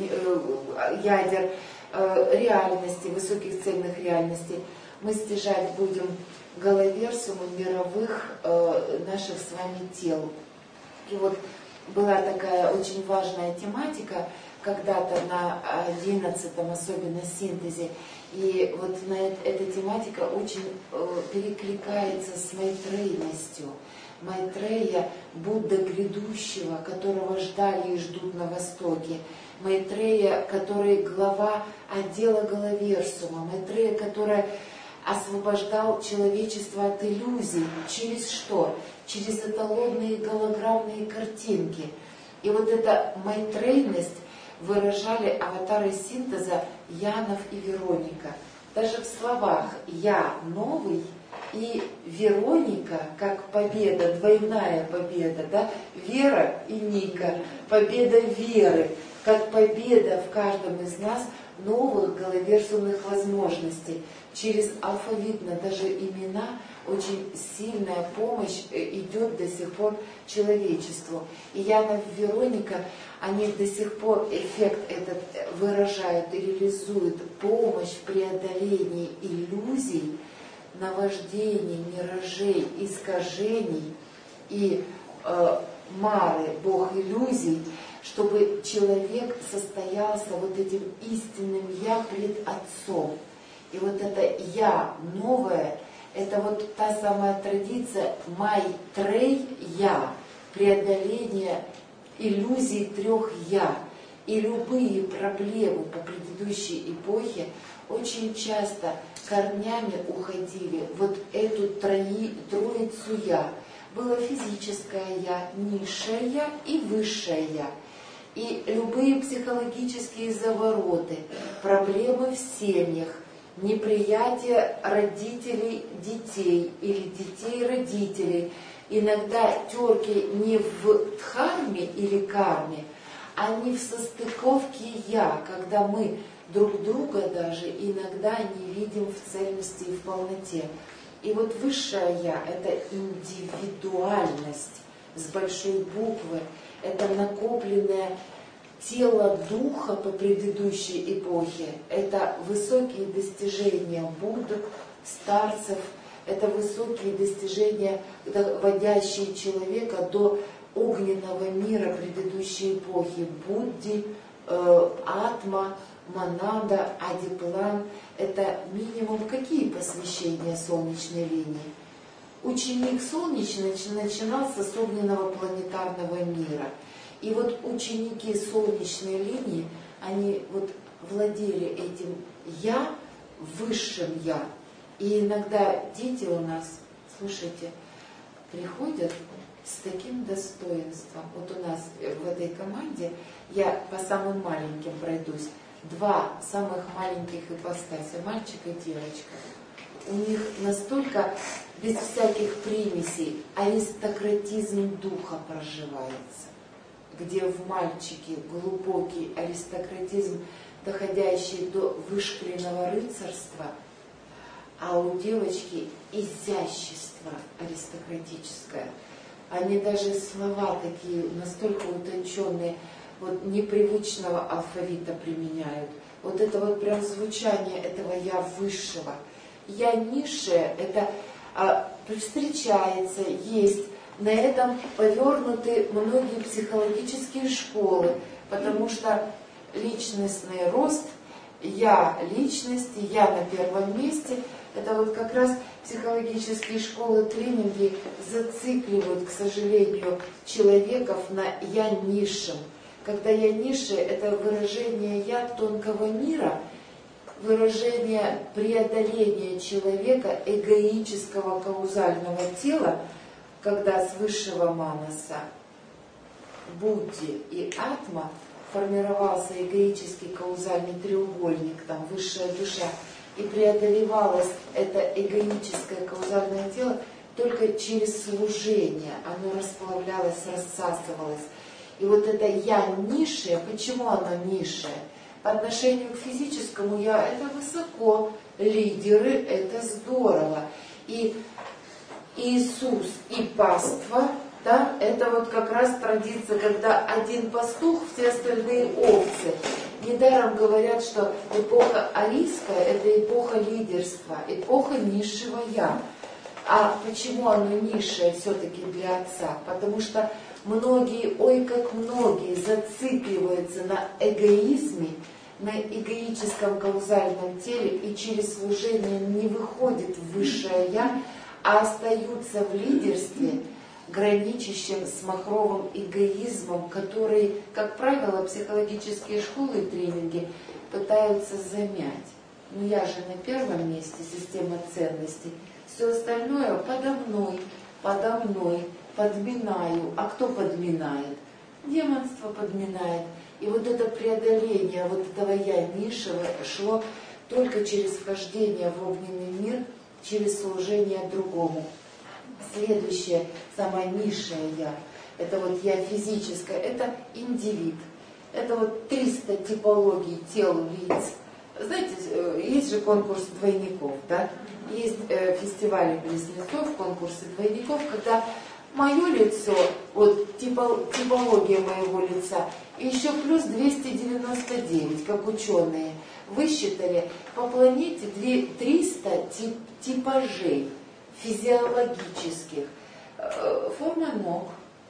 Speaker 3: ядер реальности, высоких цельных реальностей, мы стяжать будем головерсумы мировых наших с вами тел. И вот была такая очень важная тематика когда-то на одиннадцатом, особенно синтезе, и вот на эта тематика очень перекликается с майтрейностью. Майтрея, Будда грядущего, которого ждали и ждут на Востоке. Майтрея, который глава отдела Головерсума. Майтрея, которая освобождал человечество от иллюзий. Через что? Через эталонные голограммные картинки. И вот эта майтрейность выражали аватары синтеза Янов и Вероника. Даже в словах «я новый» и Вероника, как победа, двойная победа, да? Вера и Ника, победа веры, как победа в каждом из нас новых головерсумных возможностей. Через алфавитно даже имена очень сильная помощь идет до сих пор человечеству. И Янов и Вероника, они до сих пор эффект этот выражают и реализуют, помощь в преодолении иллюзий, наваждений, миражей, искажений и э, Мары, бог иллюзий, чтобы человек состоялся вот этим истинным «я» пред Отцом. И вот это «я» новое, это вот та самая традиция Майтрей-я, преодоление иллюзий трех «я». И любые проблемы по предыдущей эпохе очень часто корнями уходили вот эту трои, троицу «я». Было физическое «я», низшее «я» и высшее «я». И любые психологические завороты, проблемы в семьях, неприятие родителей детей или детей родителей, иногда терки не в дхарме или карме, а не в состыковке «я», когда мы друг друга даже иногда не видим в цельности и в полноте. И вот высшее «я» — это индивидуальность с большой буквы, это накопленное тело духа по предыдущей эпохе, это высокие достижения Будды, старцев, это высокие достижения, доводящие человека до огненного мира предыдущей эпохи, Будди, э, Атма, Монада, Адиплан. Это минимум какие посвящения солнечной линии? Ученик солнечный начинался с огненного планетарного мира. И вот ученики солнечной линии, они вот владели этим «я», высшим «я». И иногда дети у нас, слушайте, приходят с таким достоинством. Вот у нас в этой команде, я по самым маленьким пройдусь, два самых маленьких ипостаси, мальчик и девочка. У них настолько без всяких примесей аристократизм духа проживается, где в мальчике глубокий аристократизм, доходящий до вышкаленного рыцарства, а у девочки изящество аристократическое. они даже слова такие настолько утонченные, вот непривычного алфавита применяют. Вот это вот прям звучание этого «я» высшего. «Я» низшее, это а, встречается, есть. На этом повернуты многие психологические школы, потому что личностный рост, «я» личности, «я» на первом месте, это вот как раз психологические школы, тренинги зацикливают, к сожалению, человеков на «я» низшем. Когда «я» низшее, это выражение «я» тонкого мира, выражение преодоления человека эгоического каузального тела, когда с высшего манаса Будди и Атма формировался эгоический каузальный треугольник, там высшая душа, и преодолевалось это эгоическое каузальное тело только через служение, оно расплавлялось, рассасывалось. И вот это «я» низшее, почему оно низшее? По отношению к физическому «я» это высоко, лидеры это здорово. И Иисус и паства, да, это вот как раз традиция, когда один пастух, все остальные овцы. Недаром говорят, что эпоха арийская – это эпоха лидерства, эпоха низшего «я». А почему оно низшее все-таки для Отца? Потому что многие, ой, как многие зацикливаются на эгоизме, на эгоическом каузальном теле и через служение не выходит в высшее «я», а остаются в лидерстве, граничащим с махровым эгоизмом, который, как правило, психологические школы и тренинги пытаются замять. Ну я же на первом месте, система ценностей. Все остальное подо мной, подо мной, подминаю. А кто подминает? Демонство подминает. И вот это преодоление вот этого «я» низшего шло только через вхождение в огненный мир, через служение другому. Следующее, самое низшее «я», это вот «я» физическое, это индивид. Это вот триста типологий тел, лиц. Знаете, есть же конкурс двойников, да? Есть э, фестивали близнецов, конкурсы двойников, когда мое лицо, вот типо, типология моего лица, и еще плюс двести девяносто девять, как ученые высчитали, по планете триста тип, типажей физиологических. Форма ног,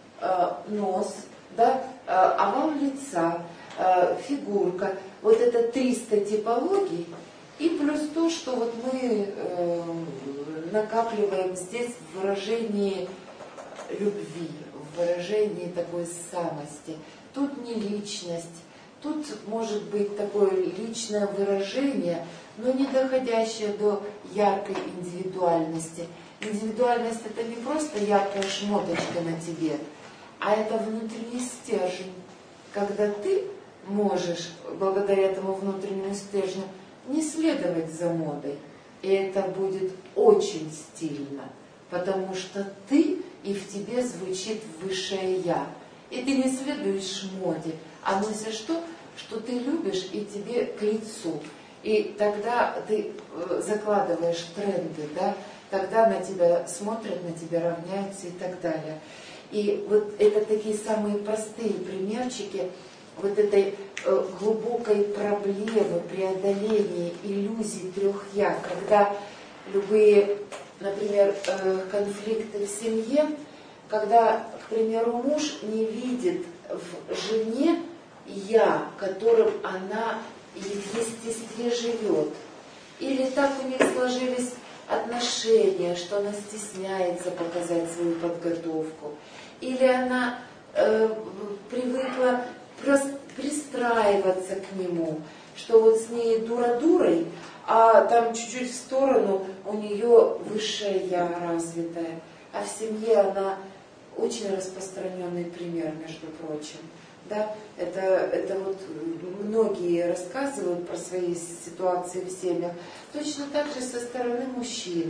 Speaker 3: нос, да, овал лица, фигурка. Вот это триста типологий. И плюс то, что вот мы э, накапливаем здесь в выражении любви, в выражении такой самости. Тут не личность, тут может быть такое личное выражение, но не доходящее до яркой индивидуальности. Индивидуальность это не просто яркая шмоточка на тебе, а это внутренний стержень, когда ты можешь, благодаря этому внутреннему стержню, не следовать за модой. И это будет очень стильно, потому что ты, и в тебе звучит высшее «я». И ты не следуешь моде, а носишь то, что ты любишь, и тебе к лицу. И тогда ты закладываешь тренды, да? Тогда на тебя смотрят, на тебя равняются и так далее. И вот это такие самые простые примерчики вот этой э, глубокой проблемы преодоления иллюзий трех «я», когда любые, например, э, конфликты в семье, когда, к примеру, муж не видит в жене «я», которым она в естестве живет, или так у них сложились отношения, что она стесняется показать свою подготовку, или она э, привыкла просто пристраиваться к нему, что вот с ней дура-дурой, а там чуть-чуть в сторону у нее высшее «я» развитое. А в семье она очень распространенный пример, между прочим. Да? Это, это вот многие рассказывают про свои ситуации в семьях. Точно так же со стороны мужчины.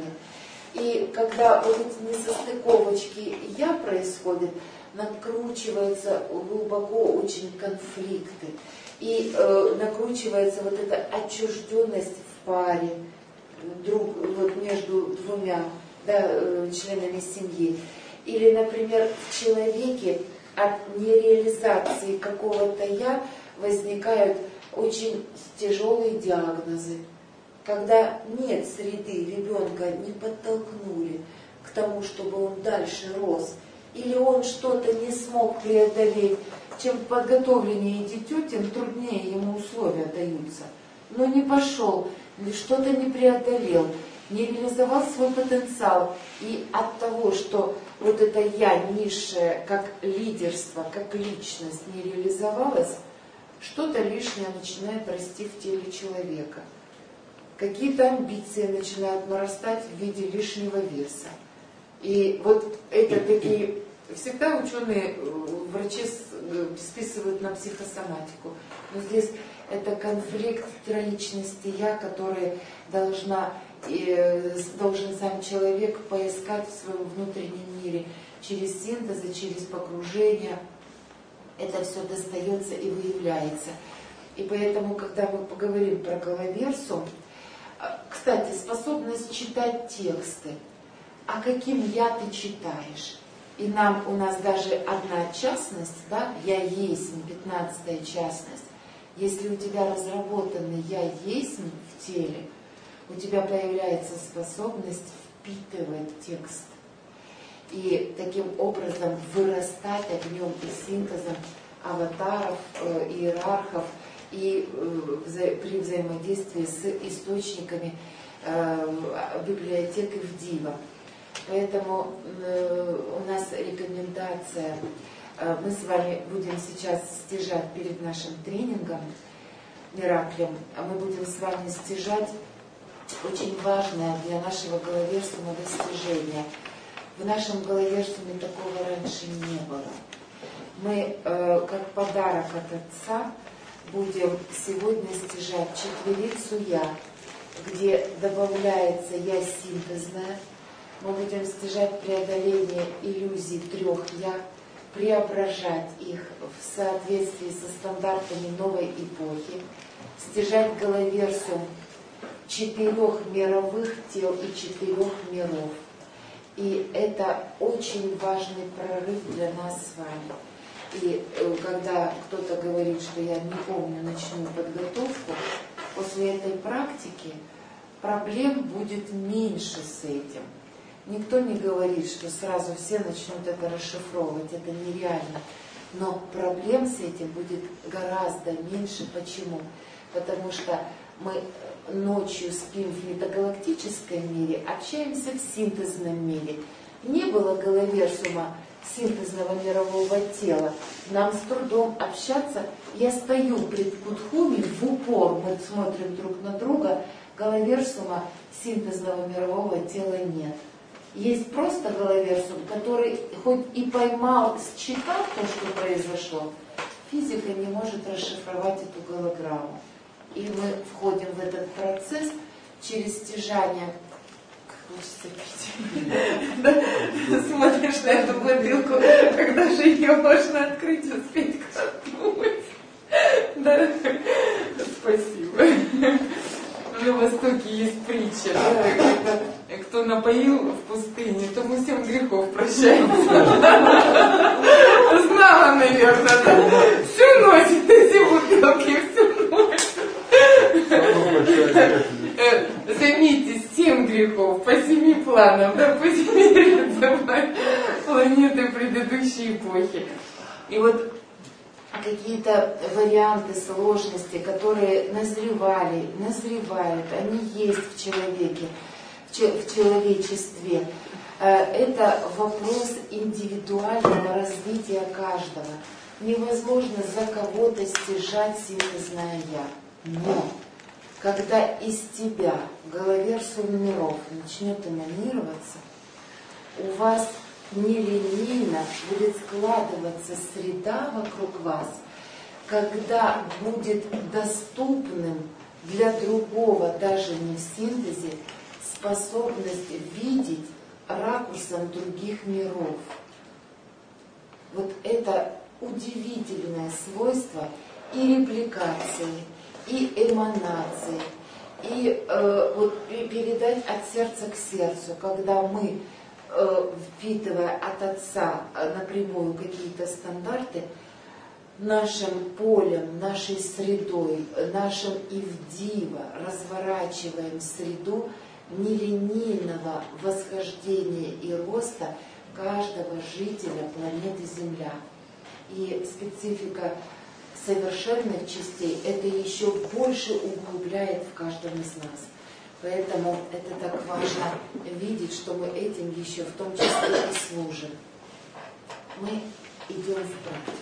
Speaker 3: И когда вот эти несостыковочки «я» происходят, накручиваются глубоко очень конфликты. И э, накручивается вот эта отчужденность в паре, друг, вот между двумя, да, э, членами семьи. Или, например, в человеке от нереализации какого-то «я» возникают очень тяжелые диагнозы. Когда нет среды, ребенка не подтолкнули к тому, чтобы он дальше рос, или он что-то не смог преодолеть. Чем подготовленнее дитё, тем труднее ему условия даются. Но не пошел, что-то не преодолел, не реализовал свой потенциал. И от того, что вот это «я» низшее, как лидерство, как личность не реализовалось, что-то лишнее начинает расти в теле человека. Какие-то амбиции начинают нарастать в виде лишнего веса. И вот это такие... Всегда ученые, врачи списывают на психосоматику. Но здесь это конфликт троличности «я», который должна, э, должен сам человек поискать в своем внутреннем мире через синтезы, через погружение. Это все достается и выявляется. И поэтому, когда мы поговорим про головерсум, кстати, способность читать тексты. А каким «я» ты читаешь? И нам, у нас даже одна частность, да, «я есть», пятнадцатая частность. Если у тебя разработанный «я есть» в теле, у тебя появляется способность впитывать текст. И таким образом вырастать огнем и синтезом аватаров, э, иерархов и э, вза при взаимодействии с источниками э, библиотек и в Дива. Поэтому э, у нас рекомендация, э, мы с вами будем сейчас стяжать перед нашим тренингом Мираклем, мы будем с вами стяжать очень важное для нашего головерсума достижение. В нашем головерсуме такого раньше не было. Мы, э, как подарок от Отца, будем сегодня стяжать четверицу «Я», где добавляется «Я» синтезное. Мы будем стяжать преодоление иллюзий трех «я», преображать их в соответствии со стандартами новой эпохи, стяжать головерсум четырех мировых тел и четырех миров. И это очень важный прорыв для нас с вами. И когда кто-то говорит, что я не помню ночную подготовку, после этой практики проблем будет меньше с этим. Никто не говорит, что сразу все начнут это расшифровывать, это нереально. Но проблем с этим будет гораздо меньше. Почему? Потому что мы ночью спим в метагалактическом мире, общаемся в синтезном мире. Не было головерсума синтезного мирового тела. Нам с трудом общаться. Я стою пред Кутхуми в упор, мы смотрим друг на друга, головерсума синтезного мирового тела нет. Есть просто головерсум, который хоть и поймал, считал то, что произошло, физика не может расшифровать эту голограмму. И мы входим в этот процесс через стяжание. Хочется пить. Смотришь на эту бутылку, когда же ее можно открыть, успеть коснуть. Да, спасибо. На Востоке есть притча, когда кто напоил в пустыне, тому семь грехов прощается. Знала, наверное, да? Всю ночь эти бутылки, всю ночь. Заметьте, семь грехов по семи планам, да, по семи планеты предыдущей эпохи. И вот какие-то варианты сложности, которые назревали, назревают, они есть в человеке, в человечестве. Это вопрос индивидуального развития каждого. Невозможно за кого-то стяжать синтезное «я». Но когда из тебя головерсум миров начнет эманироваться, у вас нелинейно будет складываться среда вокруг вас, когда будет доступным для другого, даже не в синтезе, способность видеть ракурсом других миров. Вот это удивительное свойство и репликации, и эманации, и э, вот передать от сердца к сердцу, когда мы э, впитывая от Отца напрямую какие-то стандарты, нашим полем, нашей средой, нашим ивдиво разворачиваем среду нелинейного восхождения и роста каждого жителя планеты Земля. И специфика совершенных частей это еще больше углубляет в каждом из нас. Поэтому это так важно видеть, что мы этим еще в том числе и служим. Мы идем в практику.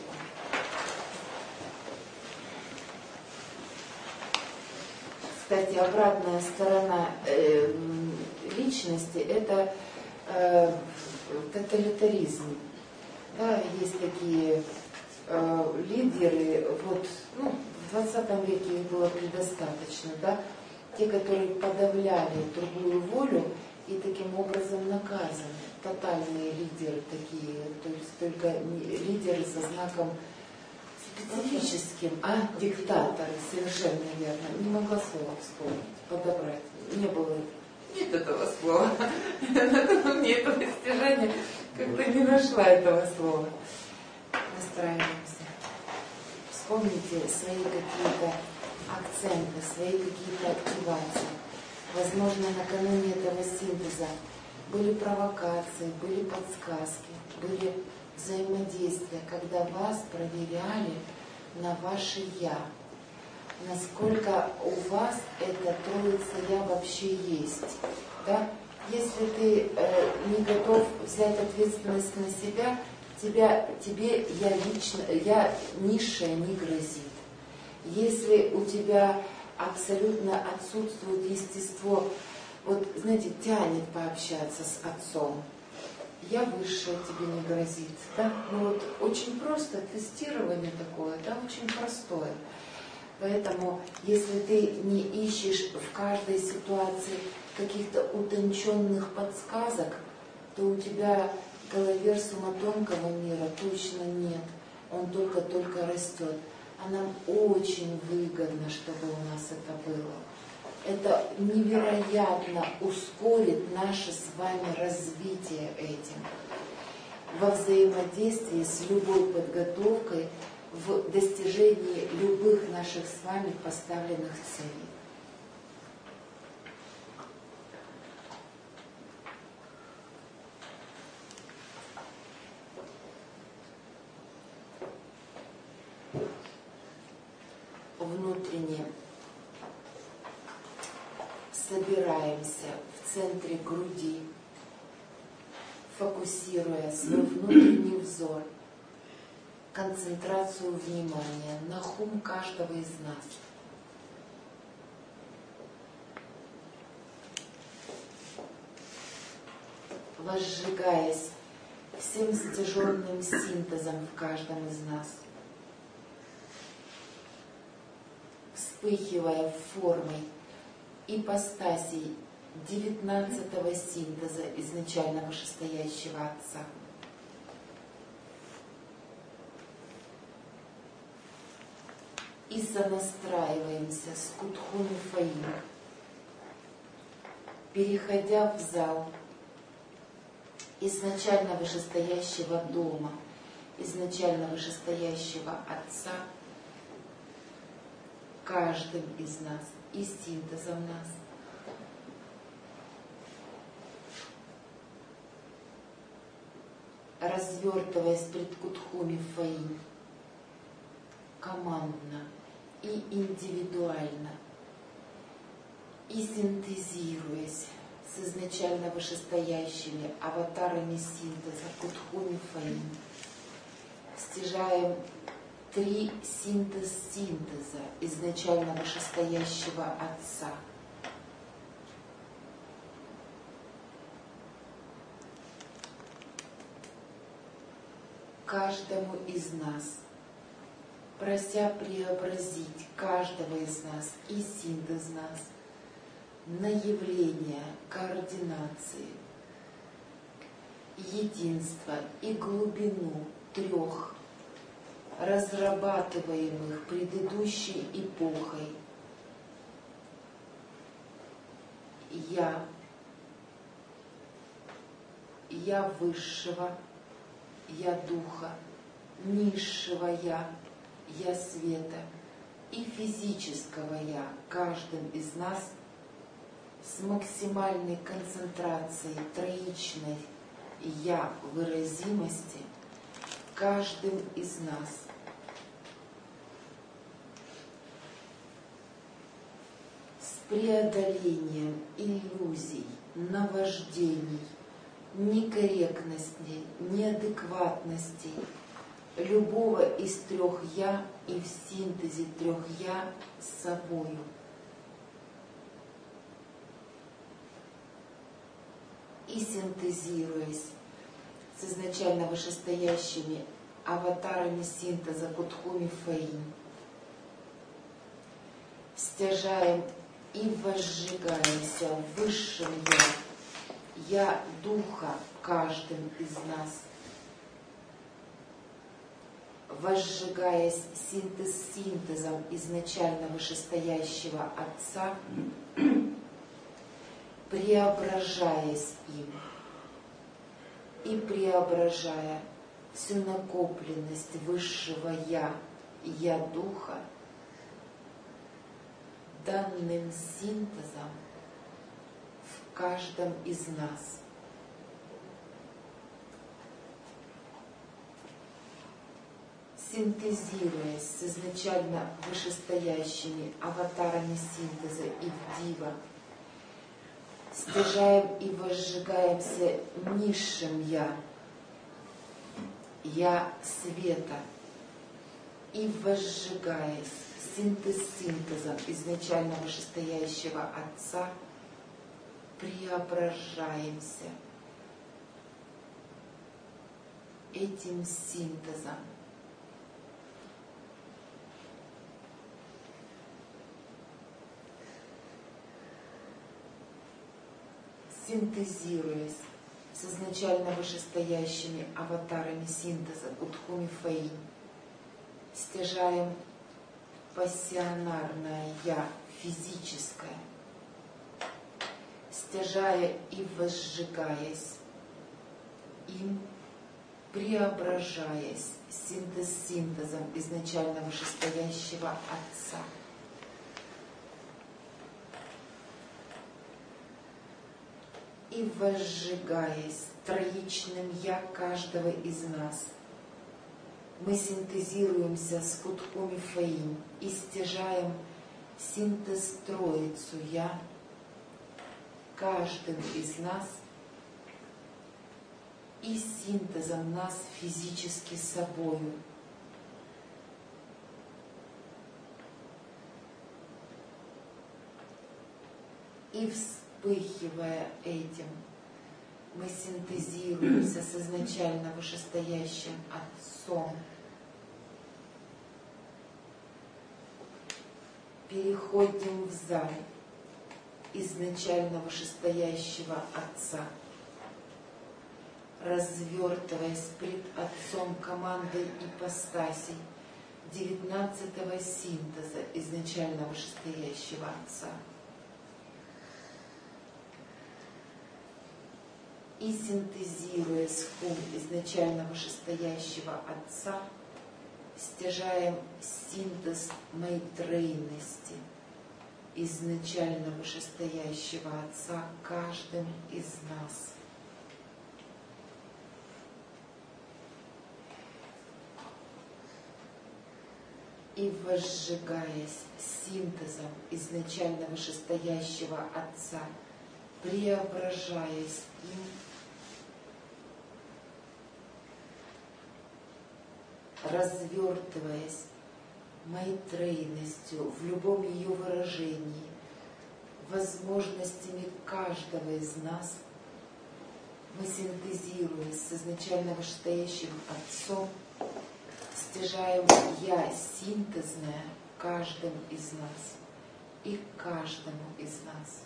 Speaker 3: Кстати, обратная сторона э, личности – это э, тоталитаризм. Да, есть такие э, лидеры, вот, ну, в двадцатом веке их было предостаточно, да, те, которые подавляли другую волю и таким образом наказаны. Тотальные лидеры такие, то есть только лидеры со знаком специфическим, а диктаторы, совершенно верно. Не могла слова вспомнить, подобрать. Не было, нет этого слова. Мне это достижение как-то не нашла этого слова. Настраиваемся. Вспомните свои какие-то акценты, свои какие-то активации. Возможно, накануне этого синтеза были провокации, были подсказки, были взаимодействия, когда вас проверяли на ваше «я». Насколько у вас эта троица «я» вообще есть. Да? Если ты э, не готов взять ответственность на себя, тебя, тебе «я» лично, «я» низшее не грозит. Если у тебя абсолютно отсутствует естество, вот, знаете, тянет пообщаться с отцом, я высшее тебе не грозит. Да? Ну вот очень просто, тестирование такое, да, очень простое. Поэтому, если ты не ищешь в каждой ситуации каких-то утонченных подсказок, то у тебя головерсума тонкого мира точно нет. Он только-только растет. А нам очень выгодно, чтобы у нас это было. Это невероятно ускорит наше с вами развитие этим во взаимодействии с любой подготовкой в достижении любых наших с вами поставленных целей. Внутренне собираемся в центре груди, фокусируя свой внутренний взор, концентрацию внимания на хум каждого из нас. Возжигаясь всем стяженным синтезом в каждом из нас, вспыхивая формой ипостасей девятнадцатого синтеза изначально вышестоящего Отца. И сонастраиваемся с Кутхуми Фаим, переходя в зал изначально вышестоящего дома, изначально вышестоящего Отца, каждым из нас и синтезом нас. Развертываясь пред Кутхуми Фаим, командно и индивидуально, и синтезируясь с изначально вышестоящими аватарами синтеза Кутхуми Фаим, стяжаем три синтез синтеза изначально вышестоящего Отца. Каждому из нас, прося преобразить каждого из нас и синтез нас на явление координации, единства и глубину трех разрабатываемых предыдущей эпохой «Я», Я высшего, Я духа, низшего Я, Я света и физического Я, каждым из нас с максимальной концентрацией троичной Я выразимости, каждым из нас. С преодолением иллюзий, наваждений, некорректностей, неадекватностей, любого из трех «я» и в синтезе трех «я» с собою. И синтезируясь с изначально вышестоящими аватарами синтеза Кутхуми Фэйн, стяжаем и возжигаемся в высшем Я, Я Духа каждым из нас, возжигаясь синтез синтезом изначально вышестоящего Отца, преображаясь им и преображая всю накопленность высшего Я, Я Духа, данным синтезом в каждом из нас. Синтезируясь с изначально вышестоящими аватарами синтеза и в Дива, стяжаем и возжигаемся низшим Я, Я света, и возжигаясь синтез синтезом изначально вышестоящего Отца, преображаемся этим синтезом. Синтезируясь с изначально вышестоящими аватарами синтеза Кутхуми Фэйн, стяжаем пассионарное Я, физическое, стяжая и возжигаясь им, преображаясь синтез синтезом изначально вышестоящего Отца. И возжигаясь троичным Я каждого из нас, мы синтезируемся с Кутхуми Фэйн и стяжаем синтез Троицу Я каждым из нас и синтезом нас физически собою. И вспыхивая этим, мы синтезируемся с изначально вышестоящим Отцом, переходим в зал изначально вышестоящего Отца, развертываясь пред Отцом командой ипостасей девятнадцатого синтеза изначально вышестоящего Отца. И синтезируя хум изначально вышестоящего Отца, стяжаем синтез майтрейности изначально вышестоящего Отца каждым из нас. И возжигаясь синтезом изначально вышестоящего Отца, преображаясь им, развертываясь майтрейностью в любом ее выражении, возможностями каждого из нас, мы синтезируясь с изначально вышестоящим Отцом, стяжаем Я синтезное каждым из нас и каждому из нас.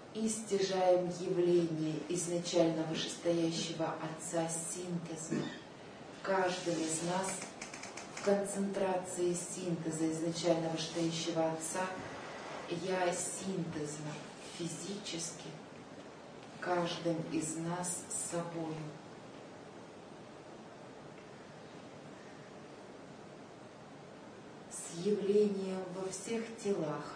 Speaker 3: и стяжаем явление изначально вышестоящего Отца синтеза. Каждый из нас в концентрации синтеза изначально вышестоящего Отца я синтезно, физически, каждым из нас с собой. С явлением во всех телах,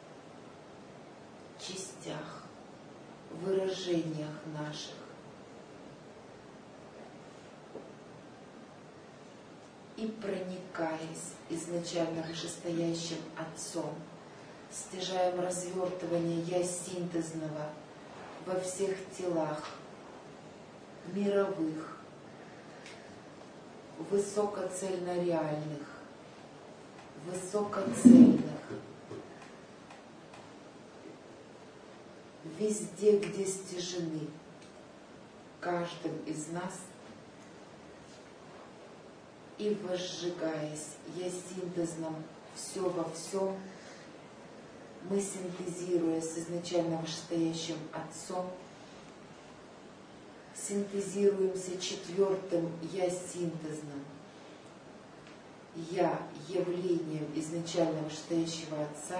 Speaker 3: частях, выражениях наших. И проникаясь изначально вышестоящим Отцом, стяжаем развертывание я синтезного во всех телах мировых, высокоцельно-реальных, высокоцельных, везде, где стяжены каждым из нас, и возжигаясь я синтезном все во всем, мы, синтезируя с изначально вышестоящим Отцом, синтезируемся четвертым я синтезным, я явлением изначально вышестоящего Отца,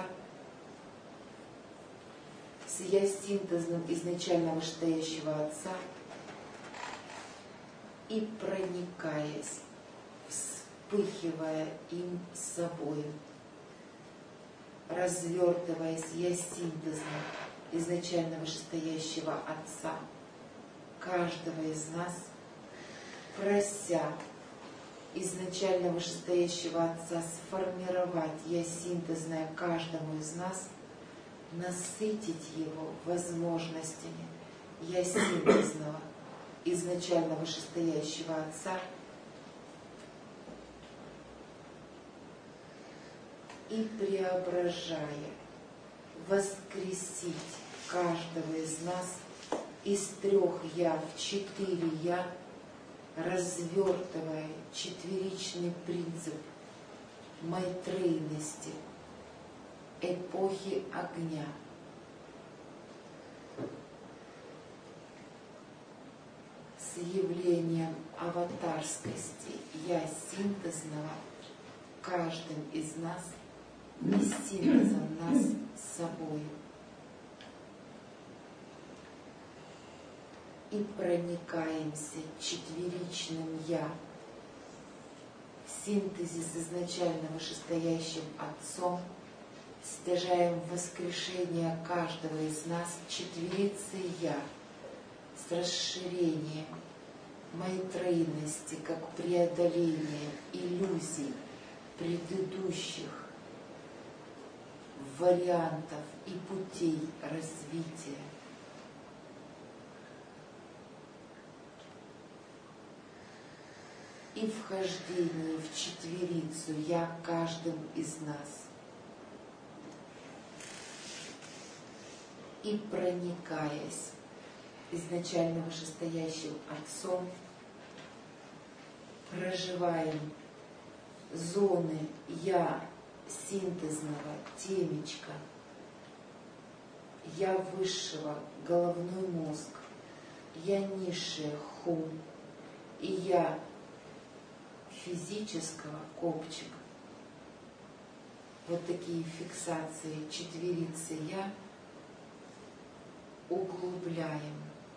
Speaker 3: с я синтезным изначально вышестоящего Отца, и проникаясь, вспыхивая им собою, развертываясь я синтезно изначально вышестоящего Отца, каждого из нас, прося изначально вышестоящего Отца сформировать я синтезное каждому из нас, насытить его возможностями я синтезного изначально вышестоящего Отца, и преображая, воскресить каждого из нас из трех я в четыре я, развертывая четверичный принцип майтрейности, эпохи огня. С явлением аватарскости я синтезного каждым из нас, и синтезом нас с собой. И проникаемся четверичным я в синтезе с изначально вышестоящим Отцом, стяжаем воскрешение каждого из нас четверицы я с расширением майтрейности как преодоление иллюзий предыдущих вариантов и путей развития. И вхождение в четверицу я каждым из нас. И проникаясь изначально вышестоящим Отцом, проживаем зоны я синтезного темечка, я высшего головной мозг, я низшее хум, и я физического копчик. Вот такие фиксации четверицы я углубляем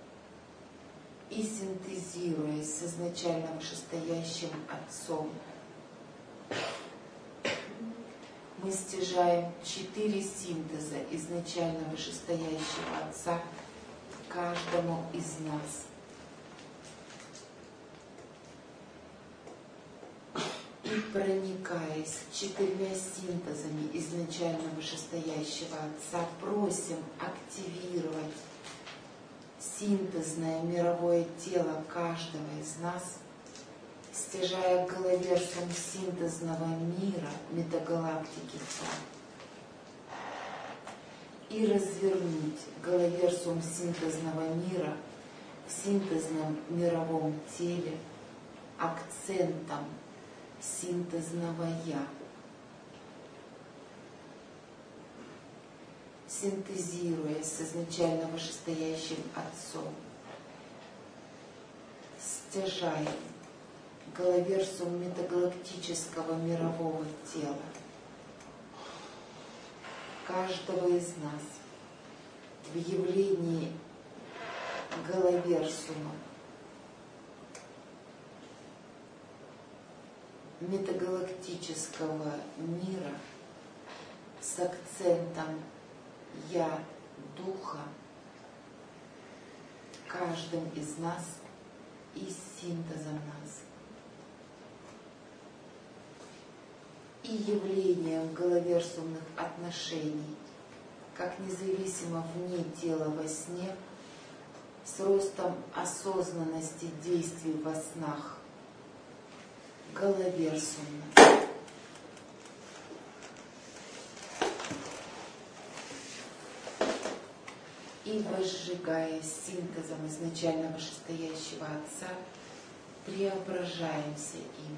Speaker 3: и синтезируясь с изначально вышестоящим Отцом, мы стяжаем четыре синтеза изначально вышестоящего Отца каждому из нас. И проникаясь четырьмя синтезами изначально вышестоящего Отца, просим активировать синтезное мировое тело каждого из нас, стяжая головерсом синтезного мира метагалактики Ха, и развернуть головерсум синтезного мира в синтезном мировом теле акцентом синтезного я. синтезируя с изначально вышестоящим Отцом, стяжаем головерсум метагалактического мирового тела каждого из нас в явлении головерсума метагалактического мира с акцентом «Я» Духа каждым из нас и синтезом нас. И явлением головерсумных отношений, как независимо вне тела во сне, с ростом осознанности действий во снах, головерсумно. И возжигая синтезом изначально вышестоящего Отца, преображаемся им.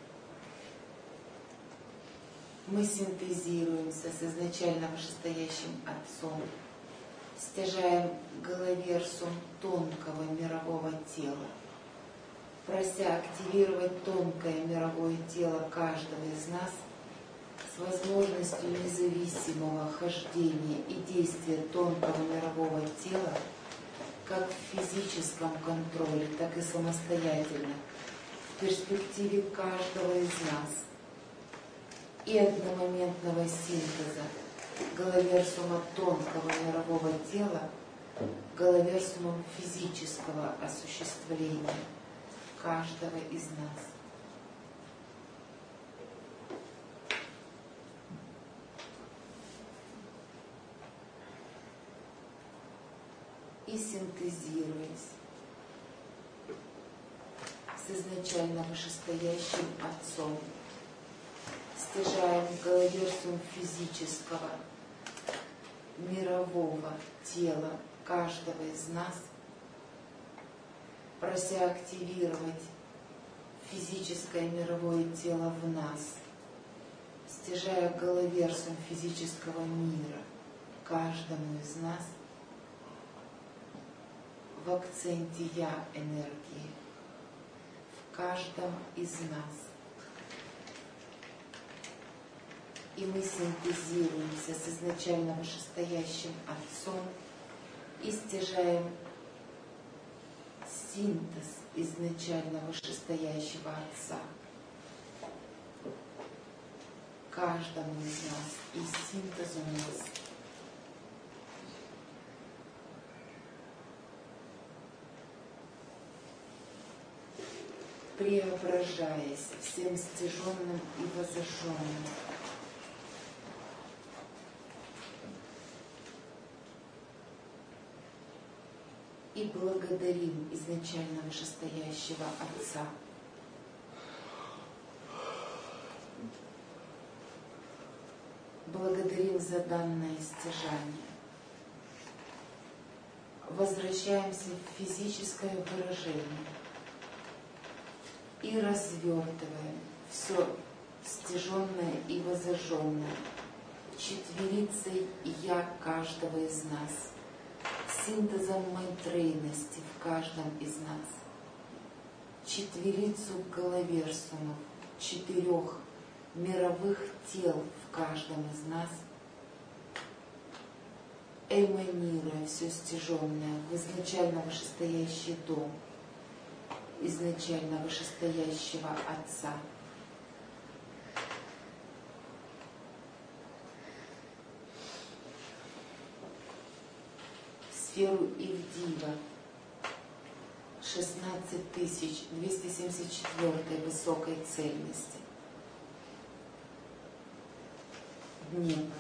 Speaker 3: Мы синтезируемся с изначально вышестоящим Отцом, стяжаем головерсум тонкого мирового тела, прося активировать тонкое мировое тело каждого из нас с возможностью независимого хождения и действия тонкого мирового тела как в физическом контроле, так и самостоятельно в перспективе каждого из нас, и одномоментного синтеза головерсума тонкого мирового тела головерсумом физического осуществления каждого из нас. И синтезируясь с изначально вышестоящим Отцом, стяжаем головерсум физического мирового тела каждого из нас, прося активировать физическое мировое тело в нас, стяжая головерсум физического мира каждому из нас в акценте «Я» энергии в каждом из нас. И мы синтезируемся с изначально вышестоящим Отцом и стяжаем синтез изначально вышестоящего Отца каждому из нас и синтез у нас. Преображаясь всем стяженным и возожженным, и благодарим изначально вышестоящего Отца благодарим за данное стяжание. Возвращаемся в физическое выражение и развертываем все стяженное и возожженное четверицей «Я» каждого из нас, синтезом майтрейности в каждом из нас, четверицу головерсумов, четырех мировых тел в каждом из нас, эманируя все стяженное в изначально вышестоящий дом, изначально вышестоящего Отца. Сферу Ивдива шестнадцать тысяч двести семьдесят четвёртой высокой цельности. Небо.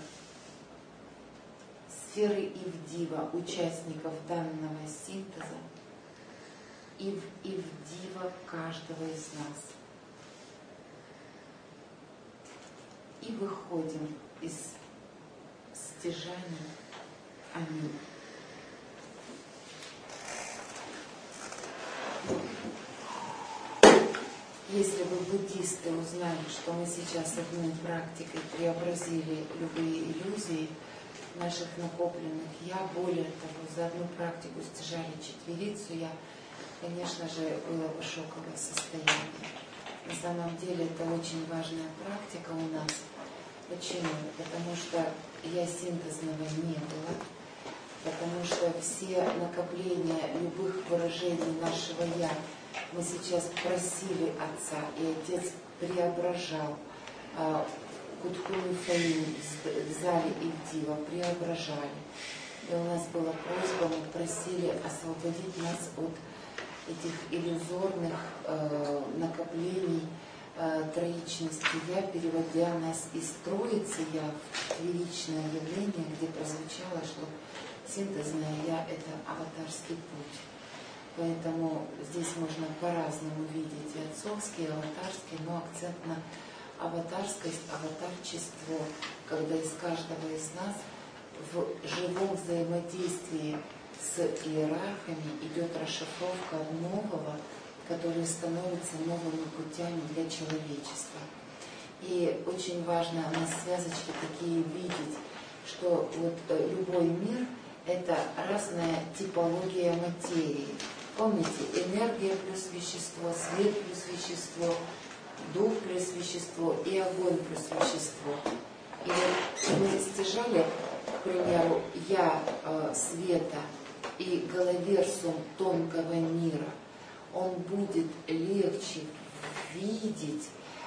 Speaker 3: Сферы Ивдива участников данного синтеза и в Ивдива каждого из нас. И выходим из стяжания. Аминь. Если бы буддисты узнали, что мы сейчас одной практикой преобразили любые иллюзии, наших накопленных я. Более того, за одну практику стяжали четверицу, я, конечно же, была в шоковом состоянии. На самом деле это очень важная практика у нас. Почему? Потому что я синтезного не было, потому что все накопления любых выражений нашего «я» мы сейчас просили Отца, и Отец преображал. Кутхуми Фаим в зале Ивдива преображали. И у нас была просьба, мы просили освободить нас от этих иллюзорных э, накоплений э, троичности «я», переводя нас из троицы «я» в троичное явление, где прозвучало, что синтезное «я» — это аватарский путь. Поэтому здесь можно по-разному видеть и отцовский, и аватарский, но акцент на аватарскость, аватарчество, когда из каждого из нас в живом взаимодействии с иерархами идет расшифровка нового, который становится новыми путями для человечества. И очень важно на связочке такие видеть, что вот любой мир — это разная типология материи. Помните, энергия плюс вещество, свет плюс вещество, дух плюс вещество и огонь плюс вещество. И вот мы стяжали, к примеру, я э, света и головерсум тонкого мира, он будет легче видеть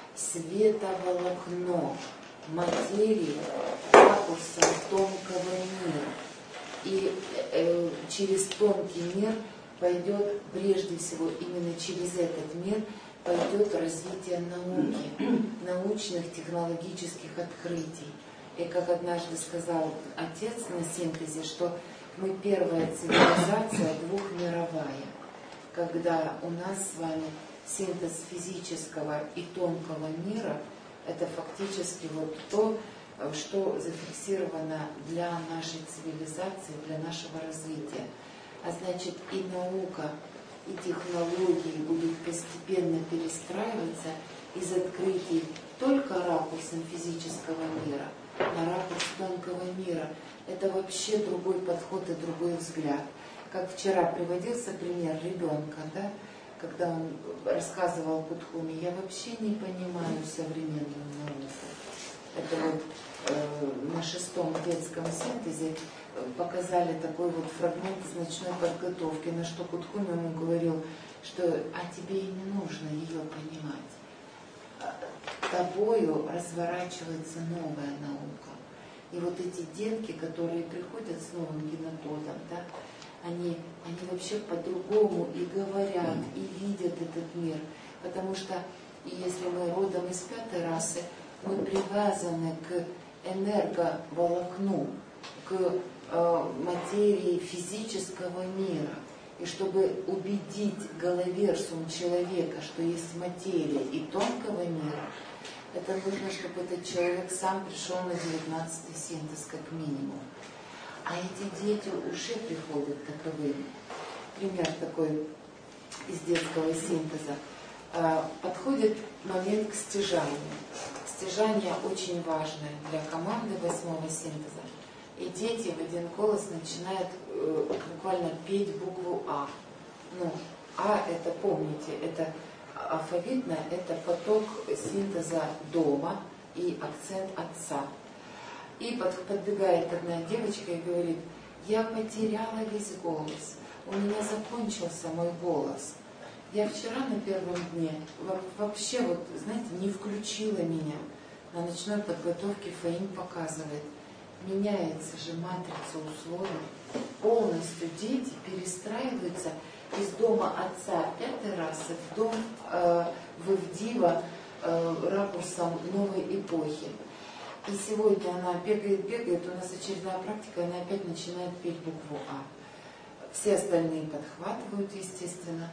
Speaker 3: световолокно материи ракурсом тонкого мира. И э, через тонкий мир пойдет, прежде всего, именно через этот мир пойдет развитие науки, научных, технологических открытий. И как однажды сказал Отец на синтезе, что мы первая цивилизация двухмировая, когда у нас с вами синтез физического и тонкого мира — это фактически вот то, что зафиксировано для нашей цивилизации, для нашего развития. А значит, и наука, и технологии будут постепенно перестраиваться из открытий только ракурсом физического мира на ракурс тонкого мира. Это вообще другой подход и другой взгляд. Как вчера приводился пример ребенка, да, когда он рассказывал Кутхуми: я вообще не понимаю современную науку. Это вот э, на шестом детском синтезе показали такой вот фрагмент из ночной подготовки, на что Кутхуми ему говорил, что а тебе и не нужно ее понимать. Тобою разворачивается новая наука. И вот эти детки, которые приходят с новым генокодом, да, они, они вообще по-другому и говорят, и видят этот мир. Потому что если мы родом из пятой расы, мы привязаны к энерговолокну, к э, материи физического мира. И чтобы убедить головерсум человека, что есть материя и тонкого мира, это нужно, чтобы этот человек сам пришел на девятнадцатый синтез, как минимум. А эти дети уже приходят таковыми. Пример такой из детского синтеза. Подходит момент к стяжанию. Стяжание очень важное для команды восьмого синтеза. И дети в один голос начинают э, буквально петь букву А. Ну, А это, помните, это алфавитно, это поток синтеза дома и акцент отца. И под, подбегает одна девочка и говорит: я потеряла весь голос, у меня закончился мой голос. Я вчера на первом дне вообще, вот, знаете, не включила меня. На ночной подготовке Фаин показывает, меняется же матрица условий. Полностью дети перестраиваются из дома отца пятой расы в дом э, в Ивдива э, ракурсом новой эпохи. И сегодня она бегает, бегает, у нас очередная практика, она опять начинает петь букву А. Все остальные подхватывают, естественно.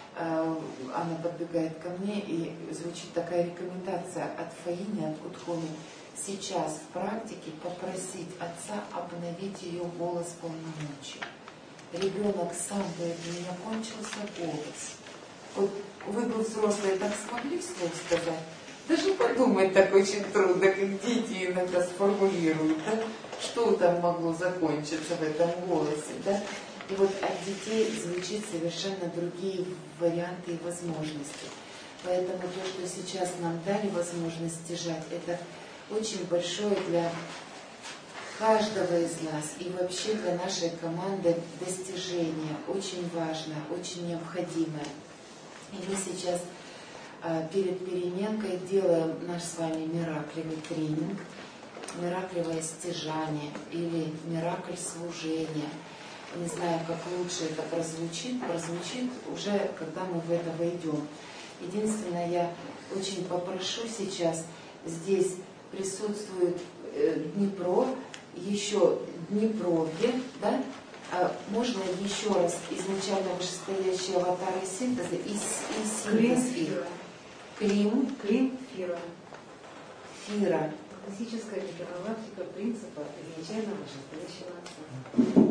Speaker 3: Она подбегает ко мне, и звучит такая рекомендация от Фаини, от Кутхуми: сейчас в практике попросить отца обновить ее голос полномочий. Ребенок сам говорит: у меня кончился голос. Вот вы бы взрослые так смогли вслух сказать? Даже подумать так очень трудно, как дети иногда сформулируют, да? Что там могло закончиться в этом голосе, да? И вот от детей звучит совершенно другие варианты и возможности. Поэтому то, что сейчас нам дали возможность стяжать, это очень большое для каждого из нас и вообще для нашей команды достижение, очень важное, очень необходимое. И мы сейчас э, перед переменкой делаем наш с вами мираклевый тренинг, мираклевое стяжание или миракль служения. Не знаю, как лучше это прозвучит, прозвучит уже, когда мы в это войдем. Единственное, я очень попрошу сейчас, здесь присутствует э, Днепро, еще Днепровье, да? А можно еще раз изначально вышестоящие аватары синтеза и, и синтез их. Клим,
Speaker 2: Клим, Фира.
Speaker 3: Фира.
Speaker 2: Классическая галактика принципа изначально вышестоящего отца.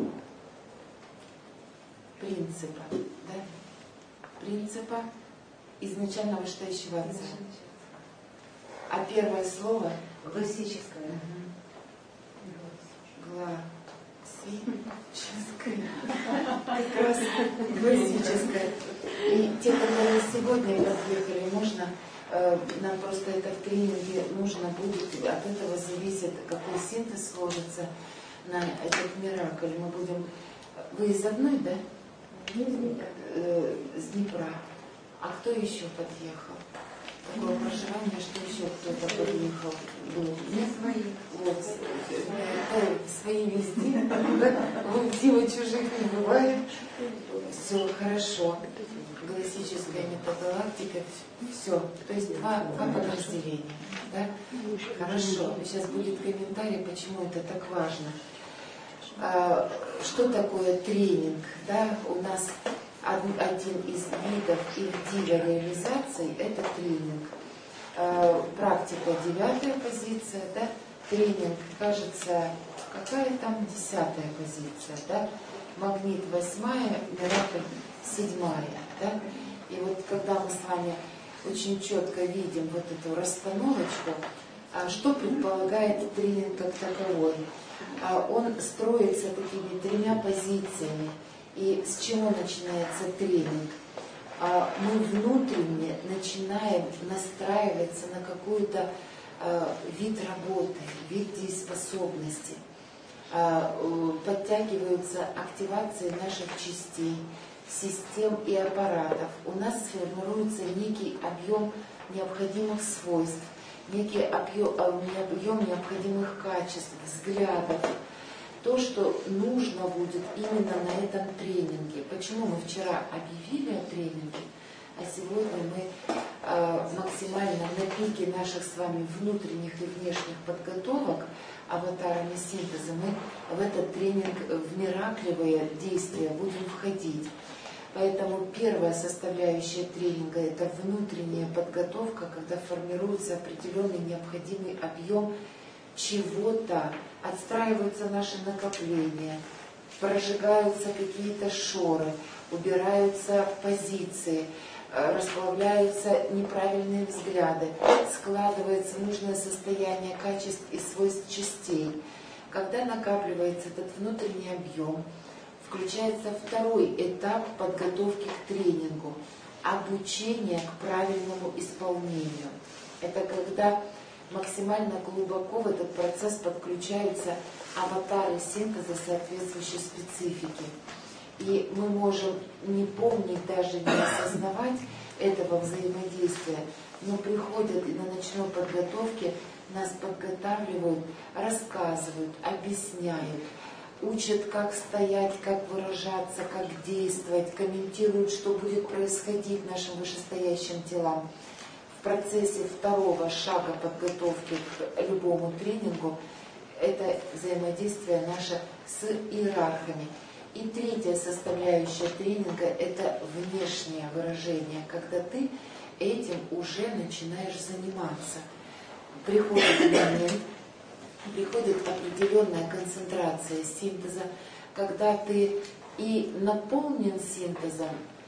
Speaker 3: Принципа, да? Принципа изначально вышестоящего отца. А первое слово?
Speaker 2: Классическая.
Speaker 3: Классическая. Как раз классическая. И те, которые сегодня подъехали, можно, э, нам просто это в тренинге нужно будет, от этого зависит, какой синтез сложится на этот миракль. Мы будем... Вы из одной, да? Э, с Днепра. А кто еще подъехал? Такое проживание, что еще кто-то подъехал был? Нет?
Speaker 2: Свои.
Speaker 3: Вот. Э, свои везде. Вот где у чужих не бывает. Все хорошо. Классическая метагалактика. Все. То есть два, два подразделения. Да? Хорошо. Сейчас будет комментарий, почему это так важно. А, что такое тренинг? Да? У нас один из видов ИВДИВа реализации – это тренинг. А, практика девятая позиция, да? Тренинг, кажется, какая там десятая позиция, да? Магнит восьмая, миракль седьмая, да? И вот когда мы с вами очень четко видим вот эту расстановочку, а что предполагает тренинг как таковой? А он строится такими тремя позициями. И с чего начинается тренинг? А мы внутренне начинаем настраиваться на какой-то а, вид работы, вид дееспособности. А, подтягиваются активации наших частей, систем и аппаратов. У нас сформируется некий объем необходимых свойств, некий объем, объем необходимых качеств, взглядов. То, что нужно будет именно на этом тренинге. Почему мы вчера объявили о тренинге, а сегодня мы э, максимально на пике наших с вами внутренних и внешних подготовок аватарами синтеза мы в этот тренинг, в мираклевые действия будем входить. Поэтому первая составляющая тренинга – это внутренняя подготовка, когда формируется определенный необходимый объем чего-то, отстраиваются наши накопления, прожигаются какие-то шоры, убираются позиции, расплавляются неправильные взгляды, складывается нужное состояние качеств и свойств частей. Когда накапливается этот внутренний объем, включается второй этап подготовки к тренингу – обучение к правильному исполнению. Это когда максимально глубоко в этот процесс подключаются аватары синтеза соответствующей специфики. И мы можем не помнить, даже не осознавать этого взаимодействия, но приходят и на ночной подготовке нас подготавливают, рассказывают, объясняют, учат, как стоять, как выражаться, как действовать, комментируют, что будет происходить нашим вышестоящим телам. В процессе второго шага подготовки к любому тренингу это взаимодействие наше с иерархами. И третья составляющая тренинга – это внешнее выражение, когда ты этим уже начинаешь заниматься. Приходит момент, приходит определенная концентрация синтеза, когда ты и наполнен синтезом,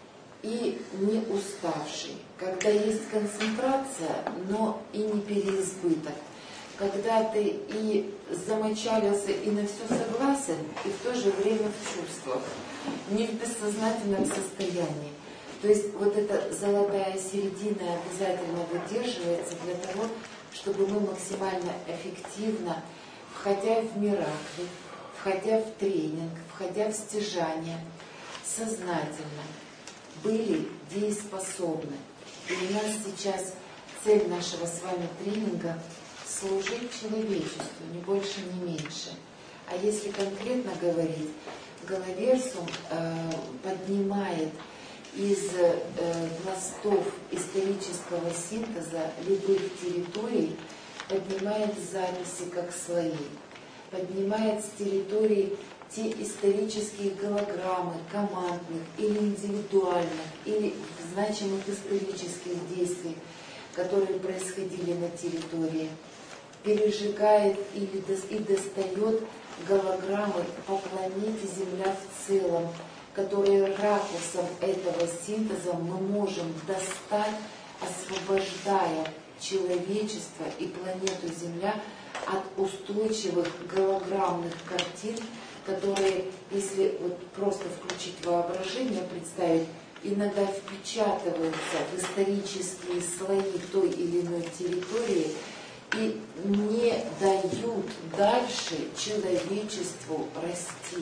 Speaker 3: и не уставший, когда есть концентрация, но и не переизбыток, когда ты и замочалился, и на все согласен, и в то же время в чувствах, не в бессознательном состоянии. То есть вот эта золотая середина обязательно выдерживается для того, чтобы мы максимально эффективно, входя в миракли, входя в тренинг, входя в стяжание, сознательно были дееспособны. И у нас сейчас цель нашего с вами тренинга — служить человечеству, ни больше, ни меньше. А если конкретно говорить, Галаверсум э, поднимает из э, пластов исторического синтеза любых территорий, поднимает записи как слои, поднимает с территорий те исторические голограммы, командных или индивидуальных, или значимых исторических действий, которые происходили на территории, пережигает или и достает голограммы по планете Земля в целом, которые ракурсом этого синтеза мы можем достать, освобождая человечество и планету Земля от устойчивых голограммных картин, которые, если вот просто включить воображение, представить, иногда впечатываются в исторические слои той или иной территории и не дают дальше человечеству расти.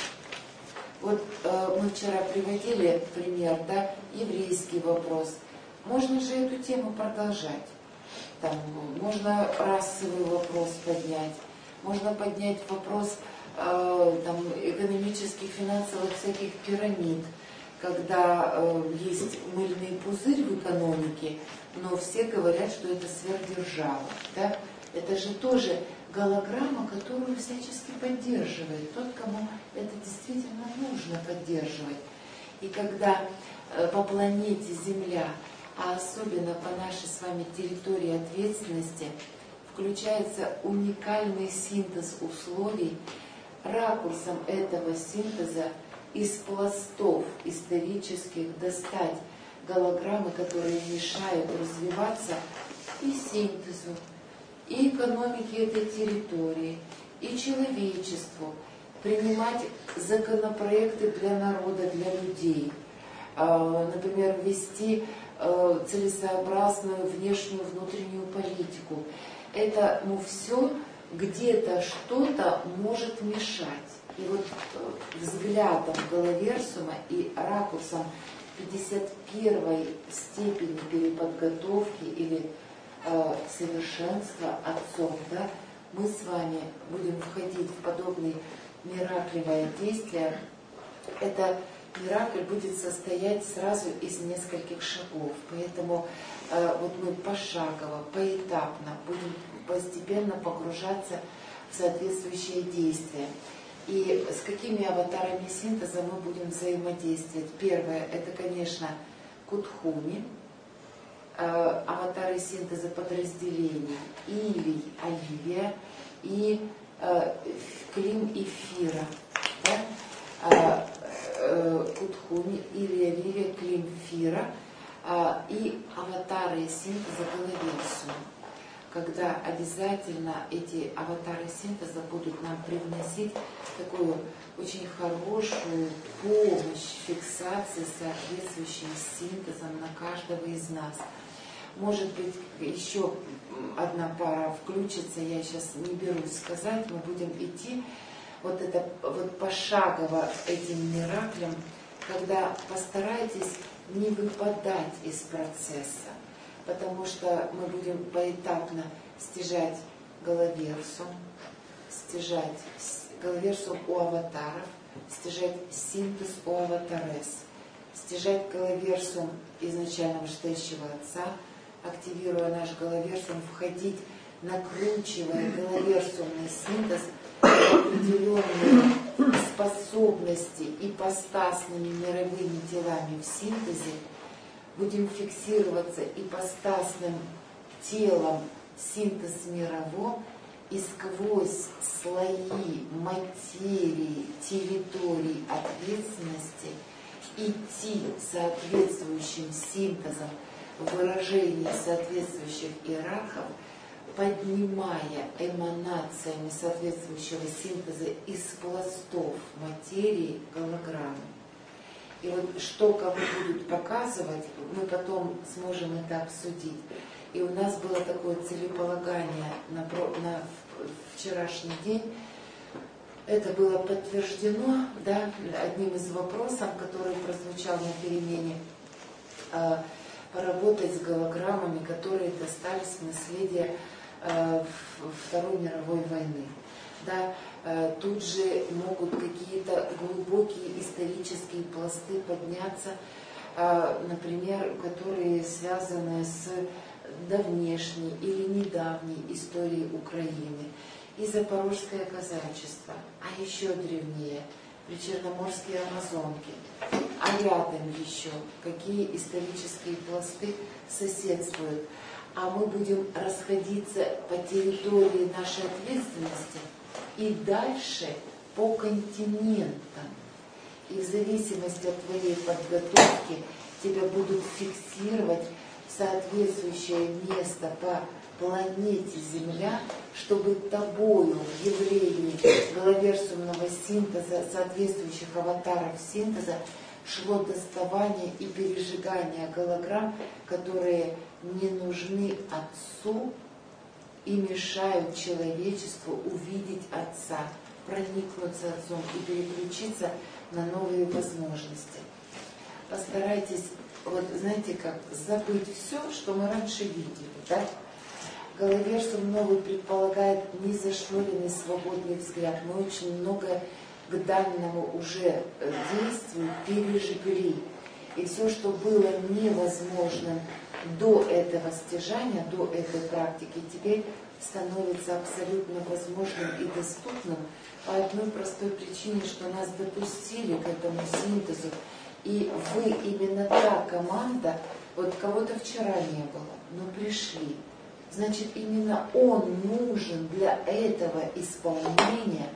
Speaker 3: Вот э, мы вчера приводили пример, да, еврейский вопрос. Можно же эту тему продолжать. Там, можно расовый вопрос поднять, можно поднять вопрос э, там, экономических, финансовых всяких пирамид, когда э, есть мыльный пузырь в экономике, но все говорят, что это сверхдержава. Да? Это же тоже голограмма, которую всячески поддерживает тот, кому это действительно нужно поддерживать. И когда э, по планете Земля, а особенно по нашей с вами территории ответственности, включается уникальный синтез условий, ракурсом этого синтеза из пластов исторических достать голограммы, которые мешают развиваться и синтезу, и экономике этой территории, и человечеству, принимать законопроекты для народа, для людей, например, ввести целесообразную внешнюю, внутреннюю политику. Это, ну, все где-то что-то может мешать. И вот взглядом Галаверсума и ракурсом пятьдесят первой степени переподготовки или э, совершенства отцом, да, мы с вами будем входить в подобное мираклевое действие. Это миракль будет состоять сразу из нескольких шагов. Поэтому э, вот мы пошагово, поэтапно будем постепенно погружаться в соответствующие действия. И с какими аватарами синтеза мы будем взаимодействовать? Первое, это, конечно, Кутхуми, э, аватары синтеза подразделений, Илий, Оливия и э, Клим Эфира. Да? Э, Кутхуми, Илия, Оливия, Клим Эфира э, и аватары синтеза Галаверсума. Когда обязательно эти аватары синтеза будут нам привносить такую очень хорошую помощь фиксации соответствующим синтезом на каждого из нас. Может быть, еще одна пара включится, я сейчас не берусь сказать, мы будем идти вот это вот пошагово этим мираклям, когда постарайтесь не выпадать из процесса, потому что мы будем поэтапно стяжать Галаверсум, стяжать Галаверсум у аватаров, стяжать синтез у аватарес, стяжать Галаверсум изначально вышестоящего Отца, активируя наш Галаверсум, входить, накручивая Галаверсумный синтез определенные способности ипостасными мировыми телами в синтезе, будем фиксироваться ипостасным телом синтез мирового, и сквозь слои материи, территорий ответственности идти соответствующим синтезом выражений соответствующих иерархов, поднимая эманациями соответствующего синтеза из пластов материи голограммы. И вот что кому будут показывать, мы потом сможем это обсудить. И у нас было такое целеполагание на, на вчерашний день. Это было подтверждено, да, одним из вопросов, который прозвучал на перемене, э, поработать с голограммами, которые достались в наследие э, Второй мировой войны. Да, э, тут же могут какие-то глубокие исторические пласты подняться, э, например, которые связаны с давнешней или недавней историей Украины. И Запорожское казачество, а еще древнее, причерноморские амазонки, а рядом еще какие исторические пласты соседствуют. А мы будем расходиться по территории нашей ответственности и дальше по континентам. И в зависимости от твоей подготовки тебя будут фиксировать в соответствующее место по планете Земля, чтобы тобою в явлении головерсумного синтеза, соответствующих аватаров синтеза, шло доставание и пережигание голограмм, которые не нужны Отцу и мешают человечеству увидеть Отца, проникнуться Отцом и переключиться на новые возможности. Постарайтесь, вот знаете как, забыть все, что мы раньше видели, да? Головерсум новый предполагает незашоренный свободный взгляд. Мы очень много к данному уже действию пережигли. И все, что было невозможным до этого стяжания, до этой практики, теперь становится абсолютно возможным и доступным по одной простой причине, что нас допустили к этому синтезу. И вы именно та команда, вот кого-то вчера не было, но пришли. Значит, именно он нужен для этого исполнения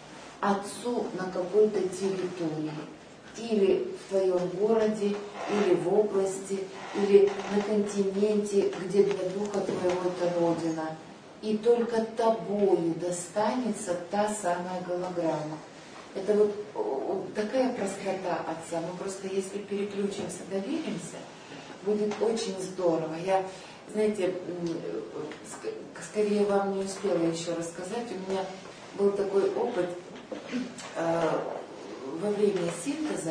Speaker 3: Отцу на какой-то территории. Или в твоем городе, или в области, или на континенте, где для духа твоего это родина. И только тобою достанется та самая голограмма. Это вот, вот такая простота Отца. Мы просто, если переключимся, доверимся, будет очень здорово. Я, знаете, скорее вам не успела еще рассказать. У меня был такой опыт э, во время синтеза,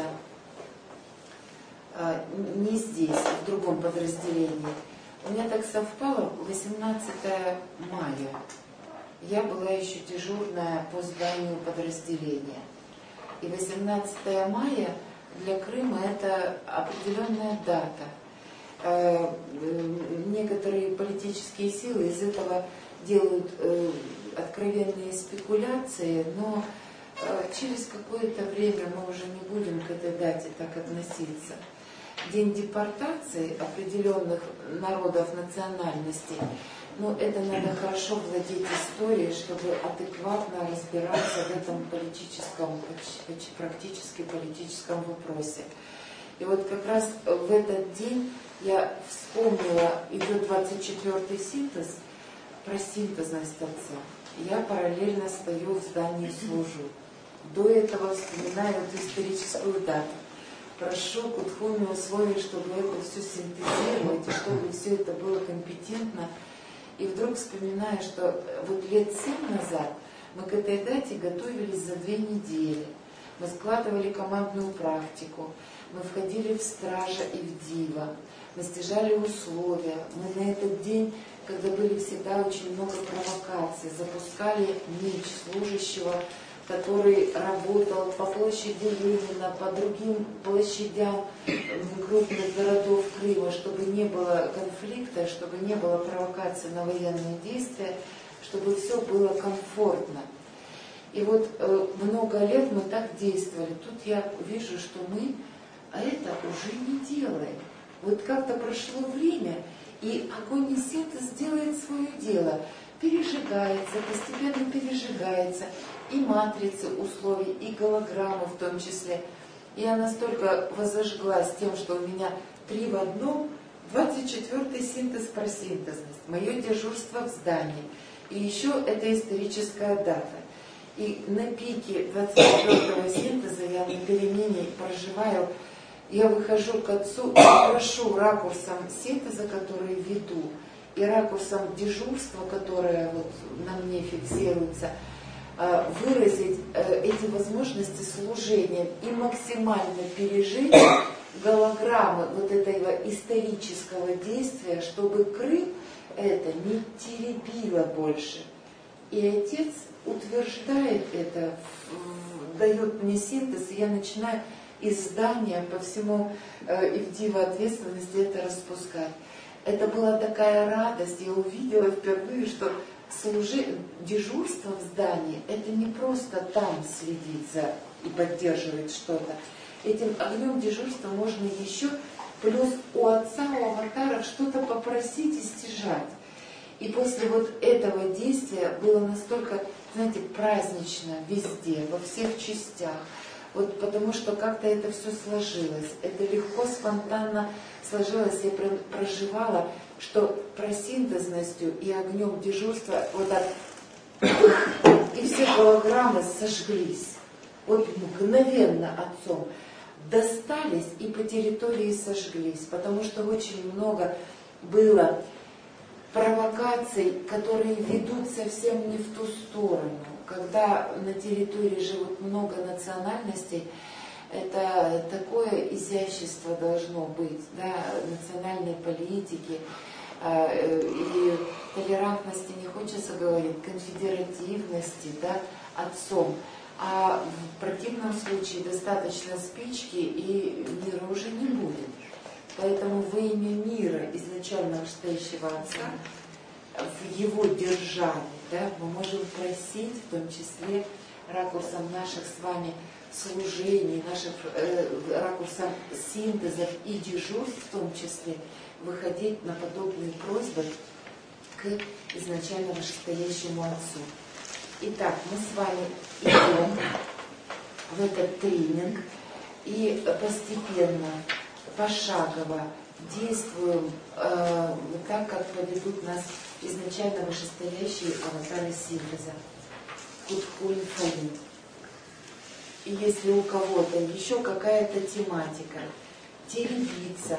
Speaker 3: э, не здесь, в другом подразделении. У меня так совпало, восемнадцатое мая. Я была еще дежурная по зданию подразделения. И восемнадцатое мая для Крыма это определенная дата. Э, некоторые политические силы из этого делают э, откровенные спекуляции, но э, через какое-то время мы уже не будем к этой дате так относиться. День депортации определенных народов, национальностей, но это надо хорошо владеть историей, чтобы адекватно разбираться в этом политическом, практически политическом вопросе. И вот как раз в этот день я вспомнила, идет двадцать четвёртый синтез, про синтезность Отца. Я параллельно стою в здании, служу. До этого вспоминаю эту историческую дату. Прошу Кутхуми условий, чтобы это все синтезировать, и чтобы все это было компетентно. И вдруг вспоминаю, что вот лет семь назад мы к этой дате готовились за две недели. Мы складывали командную практику, мы входили в стража и в дива, мы стяжали условия. Мы на этот день, когда были всегда очень много провокаций, запускали меч служащего, который работал по площади Ленина, по другим площадям крупных городов Крыма, чтобы не было конфликта, чтобы не было провокации на военные действия, чтобы все было комфортно. И вот э, много лет мы так действовали. Тут я вижу, что мы это уже не делаем. Вот как-то прошло время, и огонь и синтез делает свое дело. Пережигается, постепенно пережигается. И матрицы условий, и голограммы в том числе. И я настолько возожглась тем, что у меня три в одном, двадцать четвёртый синтез про синтезность, мое дежурство в здании. И еще это историческая дата. И на пике двадцать четвёртого синтеза я на перемене проживаю, я выхожу к отцу и прошу ракурсом синтеза, который веду, и ракурсом дежурства, которое вот на мне фиксируется, выразить эти возможности служения и максимально пережить голограммы вот этого исторического действия, чтобы Крым это не теребило больше. И отец утверждает это, дает мне синтез, и я начинаю из здания по всему Ивдива ответственности это распускать. Это была такая радость, я увидела впервые, что служи... дежурство в здании это не просто там следить за и поддерживать что-то. Этим огнем дежурства можно еще плюс у отца, у аватаров что-то попросить и стяжать. И после вот этого действия было настолько, знаете, празднично везде, во всех частях. Вот потому что как-то это все сложилось. Это легко, спонтанно сложилось. Я прям проживала, что просинтезностью и огнем дежурства вот так, и все голограммы сожглись. Вот мгновенно отцом достались и по территории сожглись. Потому что очень много было провокаций, которые ведут совсем не в ту сторону. Когда на территории живут много национальностей, это такое изящество должно быть, да, национальной политики и толерантности не хочется говорить, конфедеративности, да, отцом. А в противном случае достаточно спички и мира уже не будет. Поэтому во имя мира изначально стоящего отца, в его державе, да, мы можем просить, в том числе ракурсом наших с вами служений, наших э, ракурсом синтезов и дежурств в том числе, выходить на подобные просьбы к изначально вышестоящему отцу. Итак, мы с вами идем в этот тренинг и постепенно, пошагово действуем э, так, как поведут нас изначально вышестоящие аватары синтеза. Кутхуль Фаин. И если у кого-то еще какая-то тематика теребится,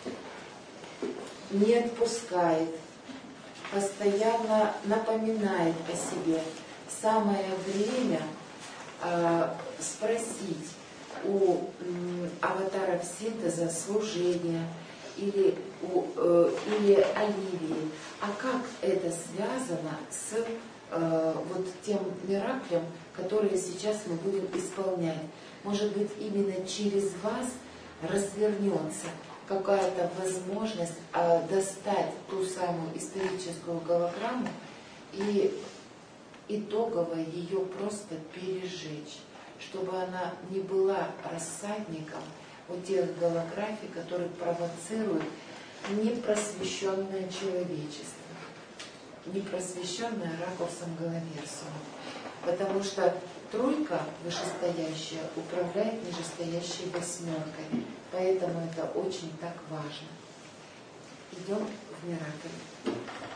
Speaker 3: не отпускает, постоянно напоминает о себе, самое время э, спросить у м, аватаров синтеза служения или, у, э, или Оливии, а как это связано с э, вот тем мираклем, который сейчас мы будем исполнять. Может быть, именно через вас развернется какая-то возможность э, достать ту самую историческую голограмму и итогово ее просто пережечь, чтобы она не была рассадником вот тех голографий, которые провоцируют непросвещенное человечество, непросвещенное ракурсом Головерсума. Потому что тройка вышестоящая управляет нижестоящей восьмеркой, поэтому это очень так важно. Идем в миракль.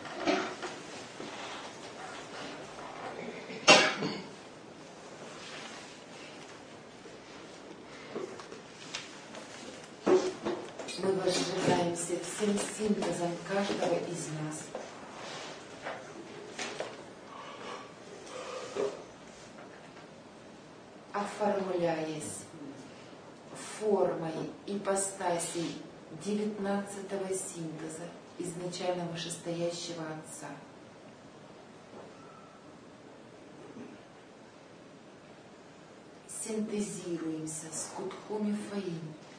Speaker 3: Мы возжигаемся всем синтезом каждого из нас. Оформляясь формой ипостасей девятнадцатого синтеза изначально вышестоящего Отца. Синтезируемся с Кутхуми Фаин.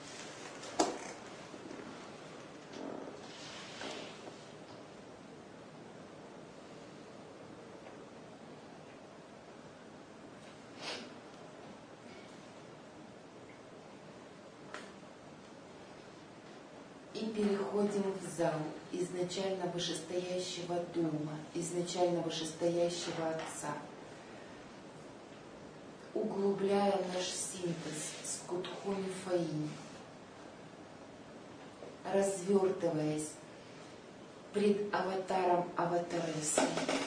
Speaker 3: И переходим в зал изначально вышестоящего Дома, изначально вышестоящего Отца. углубляя наш синтез с Кутхуми Фаинь, развертываясь пред аватаром Аватаресы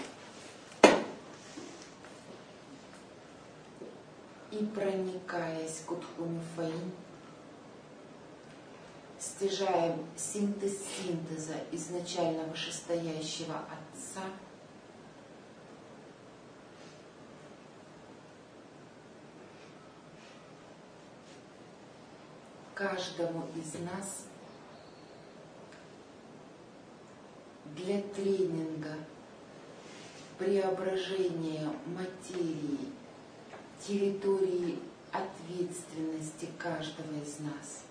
Speaker 3: и проникаясь Кутхуми Фаинь, стяжаем синтез синтеза изначально вышестоящего Отца каждому из нас для тренинга преображения материи, территории ответственности каждого из нас,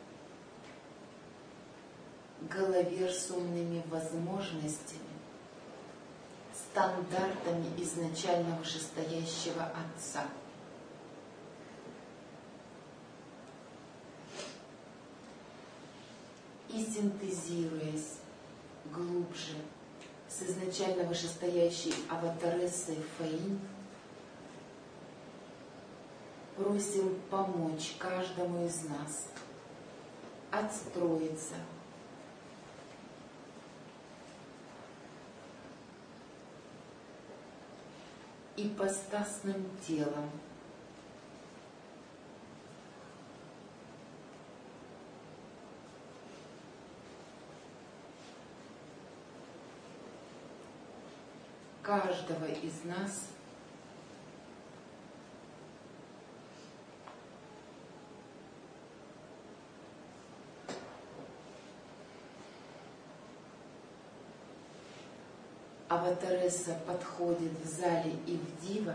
Speaker 3: головерсумными возможностями, стандартами изначально вышестоящего Отца. И синтезируясь глубже с изначально вышестоящей Аватарессой Фаинь, просим помочь каждому из нас отстроиться ипостасным телом каждого из нас Аватаресса подходит в зале и в дива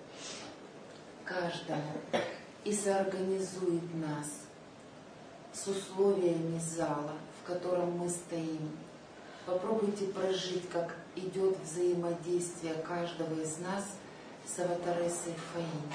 Speaker 3: каждому и соорганизует нас с условиями зала, в котором мы стоим. Попробуйте прожить, как идет взаимодействие каждого из нас с Аватарессой Фаинь.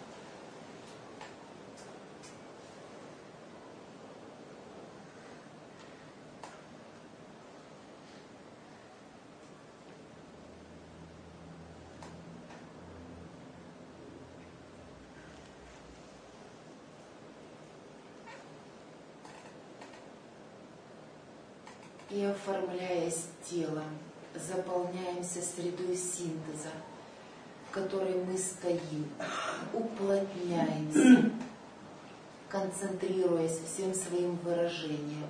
Speaker 3: И, оформляясь телом, заполняемся средой синтеза, в которой мы стоим, уплотняемся, концентрируясь всем своим выражением.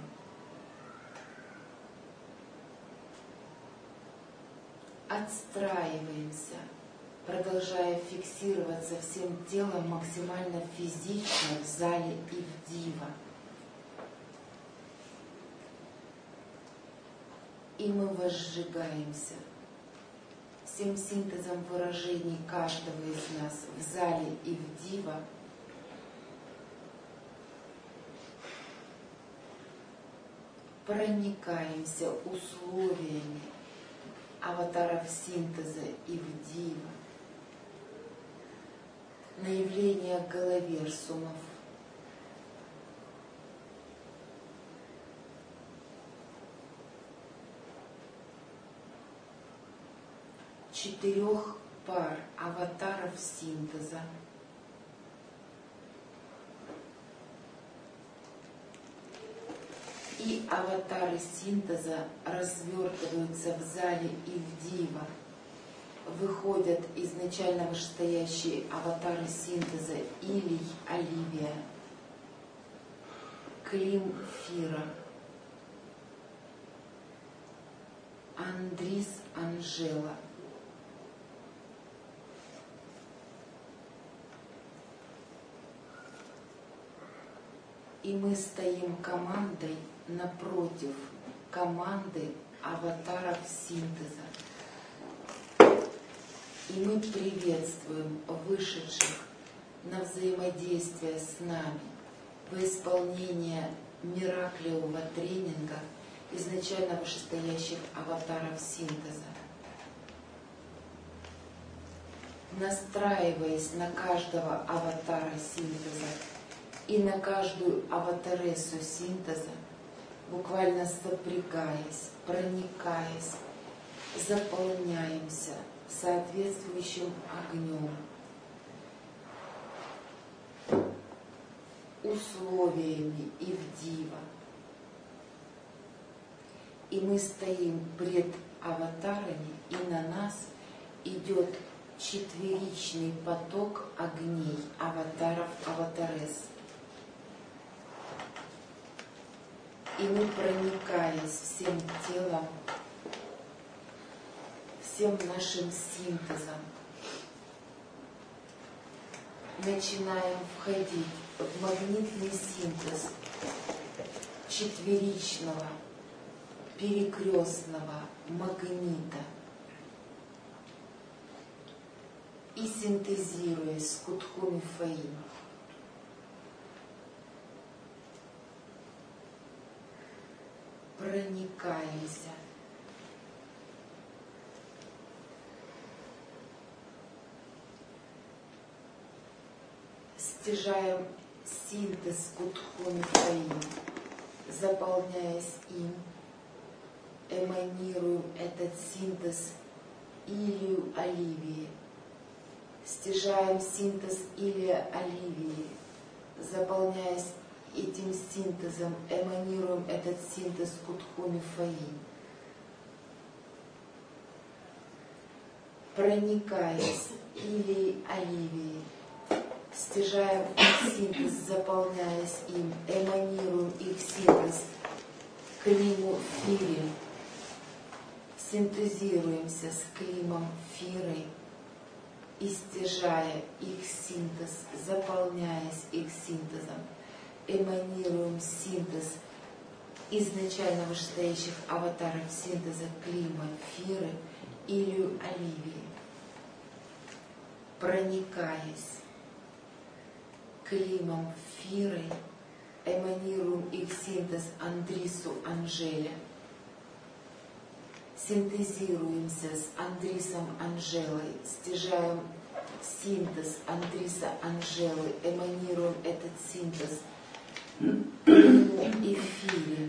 Speaker 3: Отстраиваемся, продолжая фиксироваться всем телом максимально физично в зале и в дива. И мы возжигаемся всем синтезом выражений каждого из нас в зале и в дива, проникаемся условиями аватаров синтеза и в дива, на явление головерсумов, четырех пар аватаров синтеза, и аватары синтеза развертываются в зале и в дива, выходят изначально вышестоящие аватары синтеза Илий Оливия, Клим Фира, Андрис Анжела, и мы стоим командой напротив команды аватаров синтеза. И мы приветствуем вышедших на взаимодействие с нами во исполнение мираклиевого тренинга изначально вышестоящих аватаров синтеза. Настраиваясь на каждого аватара синтеза и на каждую аватарессу синтеза, буквально сопрягаясь, проникаясь, заполняемся соответствующим огнем, условиями и в дива. И мы стоим пред аватарами, и на нас идет четверичный поток огней аватаров, аватарес. И мы, проникаясь всем телом, всем нашим синтезом, начинаем входить в магнитный синтез четверичного, перекрестного магнита и синтезируясь с Кутхуми Фаин, проникаемся стяжаем синтез Кутхуми Фаин, заполняясь им, эманируем этот синтез Илью Оливии, стяжаем синтез Илия Оливии, заполняясь этим синтезом, эманируем этот синтез Кутхуми Фаин, проникаясь Илией Оливии, стяжаем их синтез, заполняясь им, эманируем их синтез Климу Фире, синтезируемся с Климом Фирой и стяжая их синтез, заполняясь их синтезом, эманируем синтез изначально вышестоящих аватаров синтеза Клима Фиры, Илью Оливии, проникаясь Климом Фирой, эманируем их синтез Андрису Анжеле, синтезируемся с Андрисом Анжелой, стяжаем синтез Андриса Анжелы, эманируем этот синтез Климу и Фире,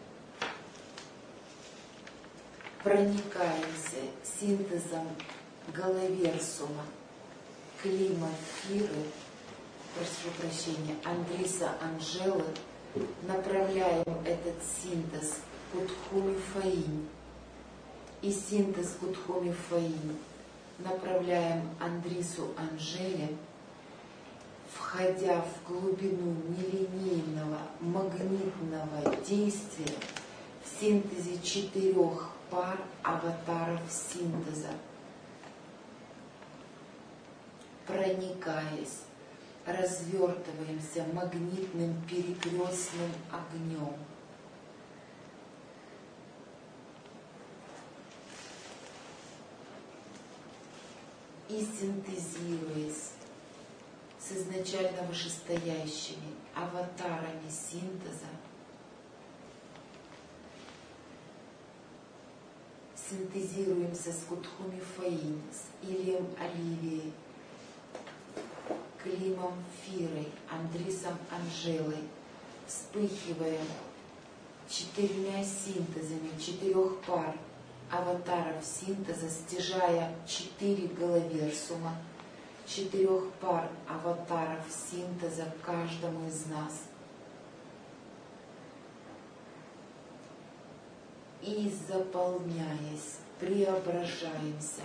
Speaker 3: проникаемся синтезом Галаверсума, Клима Фиры, прошу прощения, Андриса Анжелы, направляем этот синтез Кутхуми Фаин, и синтез Кутхуми Фаин направляем Андрису Анжеле, входя в глубину нелинейного магнитного действия в синтезе четырех пар аватаров синтеза, проникаясь, развертываемся магнитным перекрестным огнем. И синтезируясь с изначально вышестоящими аватарами синтеза, синтезируемся с Кутхуми Фаин, с Илием Оливией, Климом Фирой, Андрисом Анжелой, вспыхиваем четырьмя синтезами четырех пар аватаров синтеза, стяжая четыре галаверсума, четырех пар аватаров синтеза каждому из нас. И заполняясь, преображаемся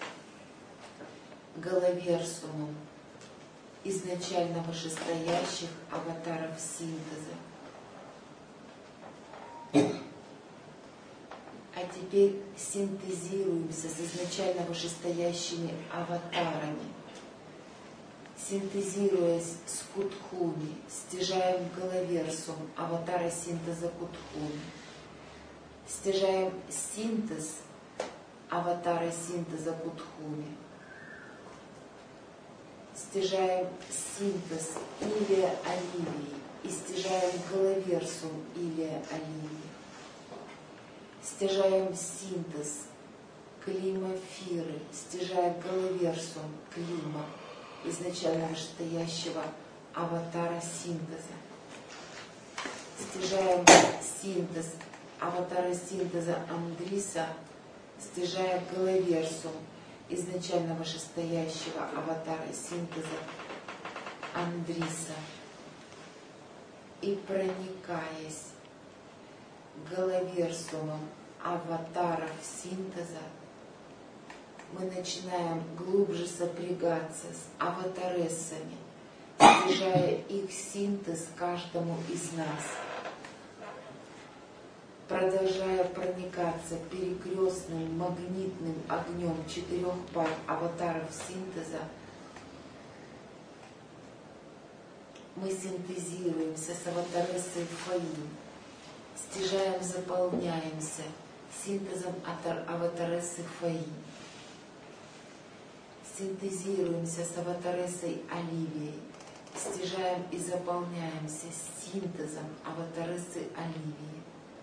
Speaker 3: галаверсумом изначально вышестоящих аватаров синтеза. А теперь синтезируемся с изначально вышестоящими аватарами. Синтезируясь с Кутхуми, стяжаем галаверсум аватара синтеза Кутхуми. Стяжаем синтез аватара синтеза Кутхуми. Стяжаем синтез Илия Оливии и стяжаем галаверсум Илия Оливии. Стяжаем синтез Клима Фиры, стяжаем галаверсум Клима, изначально вышестоящего аватара синтеза. Стяжаем синтез аватара синтеза Андриса, стяжая галаверсум изначально вышестоящего аватара синтеза Андриса. и проникаясь головерсумом аватаров синтеза, мы начинаем глубже сопрягаться с аватарессами, снижая их синтез каждому из нас, продолжая проникаться перекрестным магнитным огнем четырех пар аватаров синтеза. Мы синтезируемся с аватарессой Фаин, стяжаем, заполняемся синтезом аватарессы Фаин, синтезируемся с аватарессой Оливией, стяжаем и заполняемся синтезом аватарессы Оливии,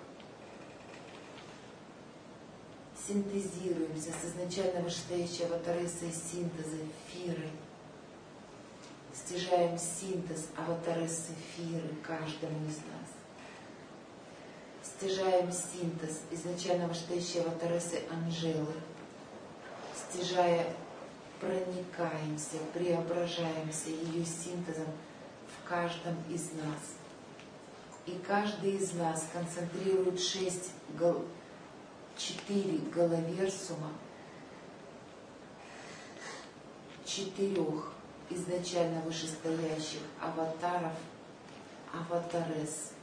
Speaker 3: синтезируемся с изначально вышестоящей аватарессой синтеза Фиры, стяжаем синтез аватарессы Фиры каждому из нас. Стяжаем синтез изначально вышестоящей аватарессы Анжелы. Стяжая, проникаемся, преображаемся ее синтезом в каждом из нас. И каждый из нас концентрирует шесть, четыре головерсума, четырех изначально вышестоящих аватаров, аватаресс.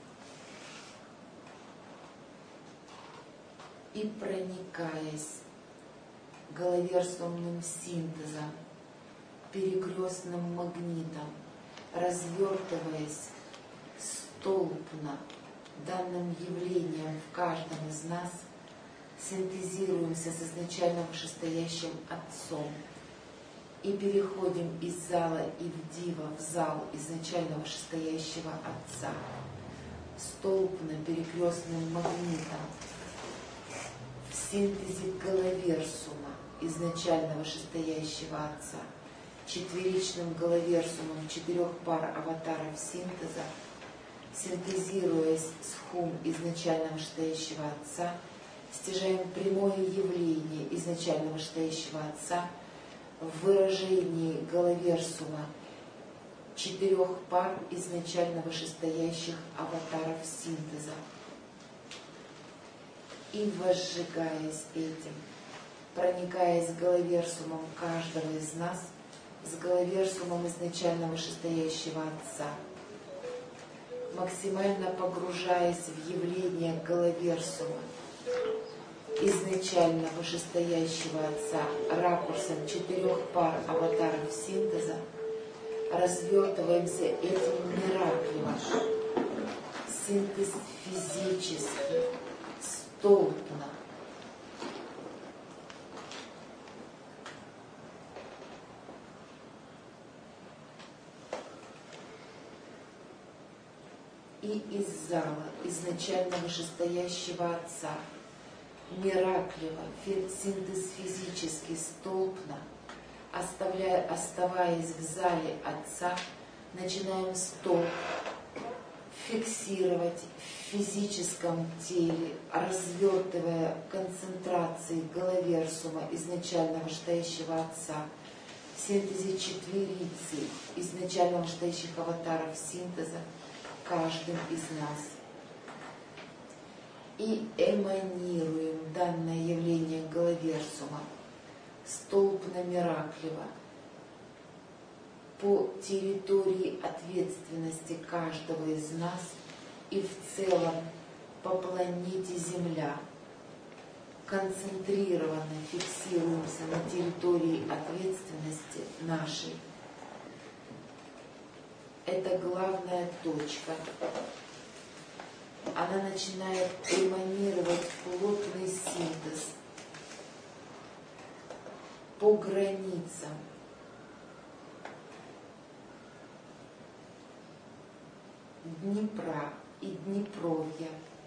Speaker 3: И проникаясь головерсумным синтезом, перекрестным магнитом, развертываясь столпно данным явлением в каждом из нас, синтезируемся с изначально вышестоящим Отцом и переходим из зала и в дива в зал изначально вышестоящего Отца, столпно перекрестным магнитом, в синтезе головерсума изначально вышестоящего Отца, четверичным головерсумом четырех пар аватаров синтеза, синтезируясь с хум изначально вышестоящего Отца, стяжаем прямое явление изначально вышестоящего Отца в выражении головерсума четырех пар изначально вышестоящих аватаров синтеза. И возжигаясь этим, проникаясь головерсумом каждого из нас, с головерсумом изначально вышестоящего Отца, максимально погружаясь в явление головерсума изначально вышестоящего Отца ракурсом четырех пар аватаров синтеза, развертываемся этим мираклем, синтез физический, столпно. И из зала изначально вышестоящего Отца, мираклево, синтез физический, столпно, оставляя, оставаясь в зале Отца, начинаем столб фиксировать в физическом теле, развертывая концентрации головерсума изначально вышестоящего Отца, в синтезе четверицы изначально вышестоящих аватаров синтеза каждым из нас. И эманируем данное явление головерсума столпно-миракливо по территории ответственности каждого из нас и в целом по планете Земля. Концентрированно фиксируемся на территории ответственности нашей. Это главная точка. Она начинает эманировать плотный синтез по границам Днепра и Днепровья,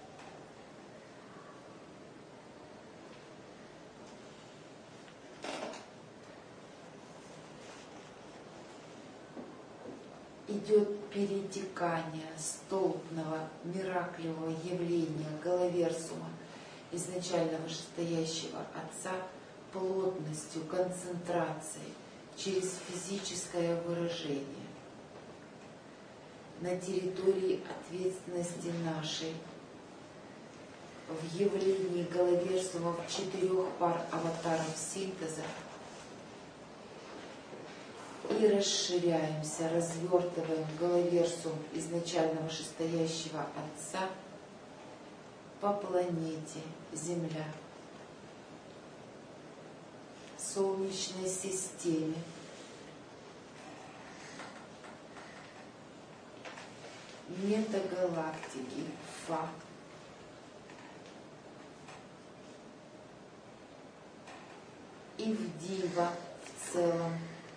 Speaker 3: идет перетекание столпного мираклевого явления головерсума изначально вышестоящего Отца плотностью, концентрацией через физическое выражение. на территории ответственности нашей, в явлении Галаверсумов четырех пар аватаров синтеза и расширяемся, развертываем Галаверсум изначально вышестоящего Отца по планете Земля, Солнечной системе, метагалактики Фа, и в Дива в целом,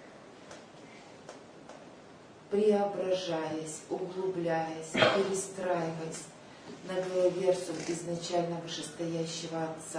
Speaker 3: преображаясь, углубляясь, перестраиваясь на Галаверсум изначально вышестоящего Отца.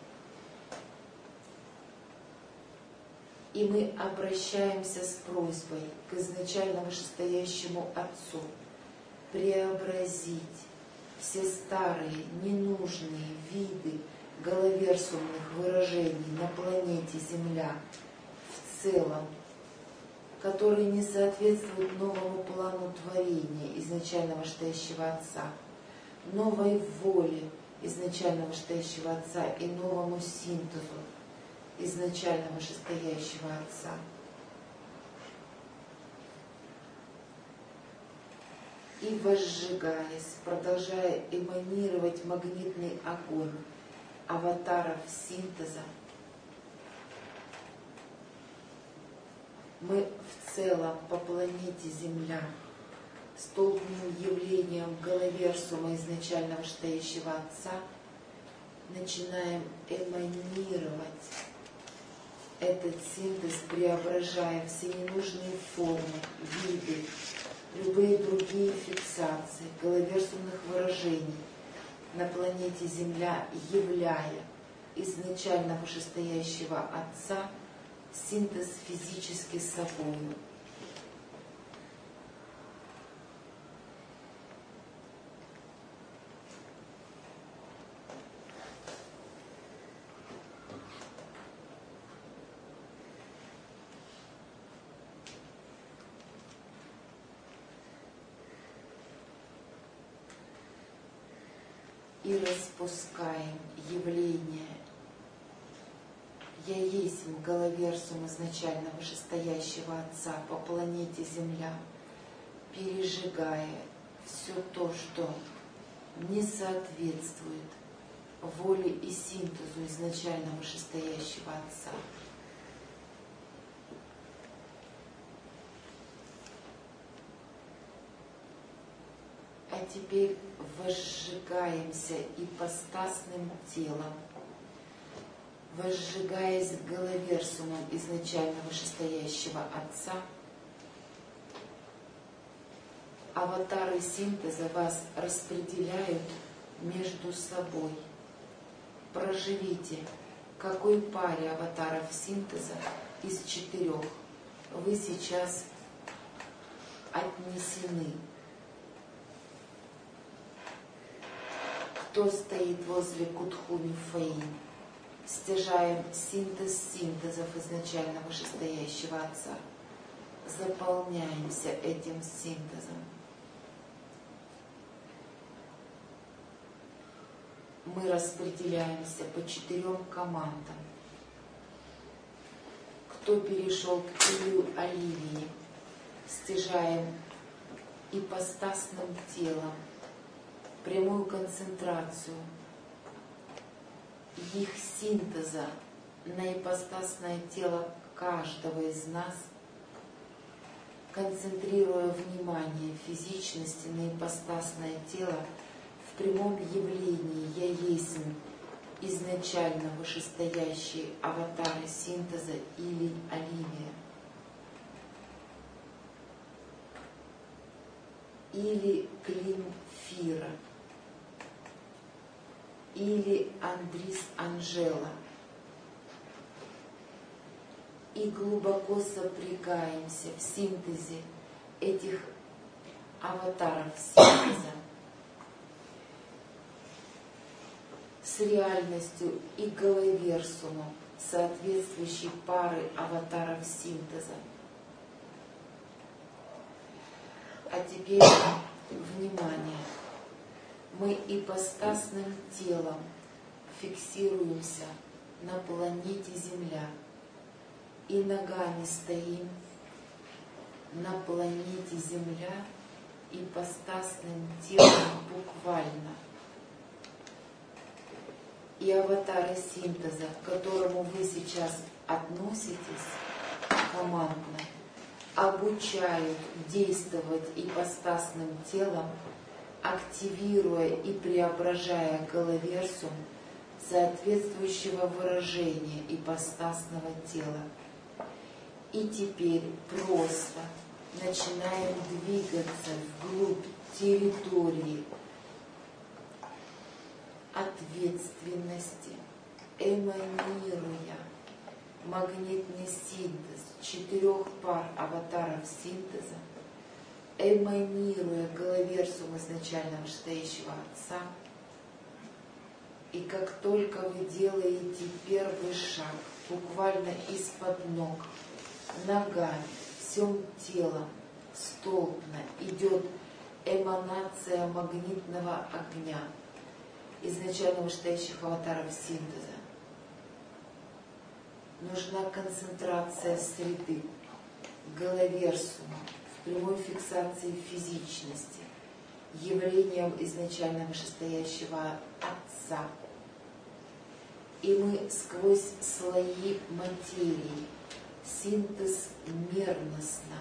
Speaker 3: И мы обращаемся с просьбой к изначально вышестоящему Отцу преобразить все старые, ненужные виды галаверсумных выражений на планете Земля в целом, которые не соответствуют новому плану творения изначально вышестоящего Отца, новой воле изначально вышестоящего Отца и новому синтезу изначально вышестоящего Отца. И возжигаясь, продолжая эманировать магнитный огонь аватаров синтеза, мы в целом по планете Земля столбным явлением Галаверсума изначально вышестоящего Отца начинаем эманировать этот синтез, преображая все ненужные формы, виды, любые другие фиксации галаверсумных выражений на планете Земля, являя изначально вышестоящего Отца синтез физически собою. И распускаем явление «Я есть Галаверсум изначально вышестоящего Отца по планете Земля», пережигая все то, что не соответствует воле и синтезу изначально вышестоящего Отца. А теперь возжигаемся ипостасным телом, возжигаясь Галаверсумом изначально вышестоящего Отца. Аватары синтеза вас распределяют между собой. Проживите, какой паре аватаров синтеза из четырех вы сейчас отнесены. Кто стоит возле Кутхуми Фаин? Стяжаем синтез синтезов изначально вышестоящего Отца. Заполняемся этим синтезом. Мы распределяемся по четырем командам. Кто перешел к Илью Оливии, стяжаем ипостасным телом прямую концентрацию их синтеза на ипостасное тело каждого из нас, концентрируя внимание физичности на ипостасное тело в прямом явлении «Я есть изначально вышестоящие аватары синтеза или Оливия». Или Клим Фира, или Андрис Анжела. И глубоко сопрягаемся в синтезе этих аватаров синтеза с реальностью и Галаверсумом соответствующей пары аватаров синтеза. А теперь внимание. Мы ипостасным телом фиксируемся на планете Земля и ногами стоим на планете Земля ипостасным телом буквально. И аватары синтеза, к которому вы сейчас относитесь командно, обучают действовать ипостасным телом, активируя и преображая головерсум соответствующего выражения ипостасного тела. И теперь просто начинаем двигаться вглубь территории ответственности, эманируя магнитный синтез четырех пар аватаров синтеза, эманируя головерсум изначального вышестоящего Отца. И как только вы делаете первый шаг, буквально из-под ног, ногами, всем телом, столбно идет эманация магнитного огня изначально вышестоящих аватаров синтеза. Нужна концентрация среды, головерсума, в прямой фиксации физичности, явлением изначально вышестоящего Отца. И мы сквозь слои материи, синтез мерностно,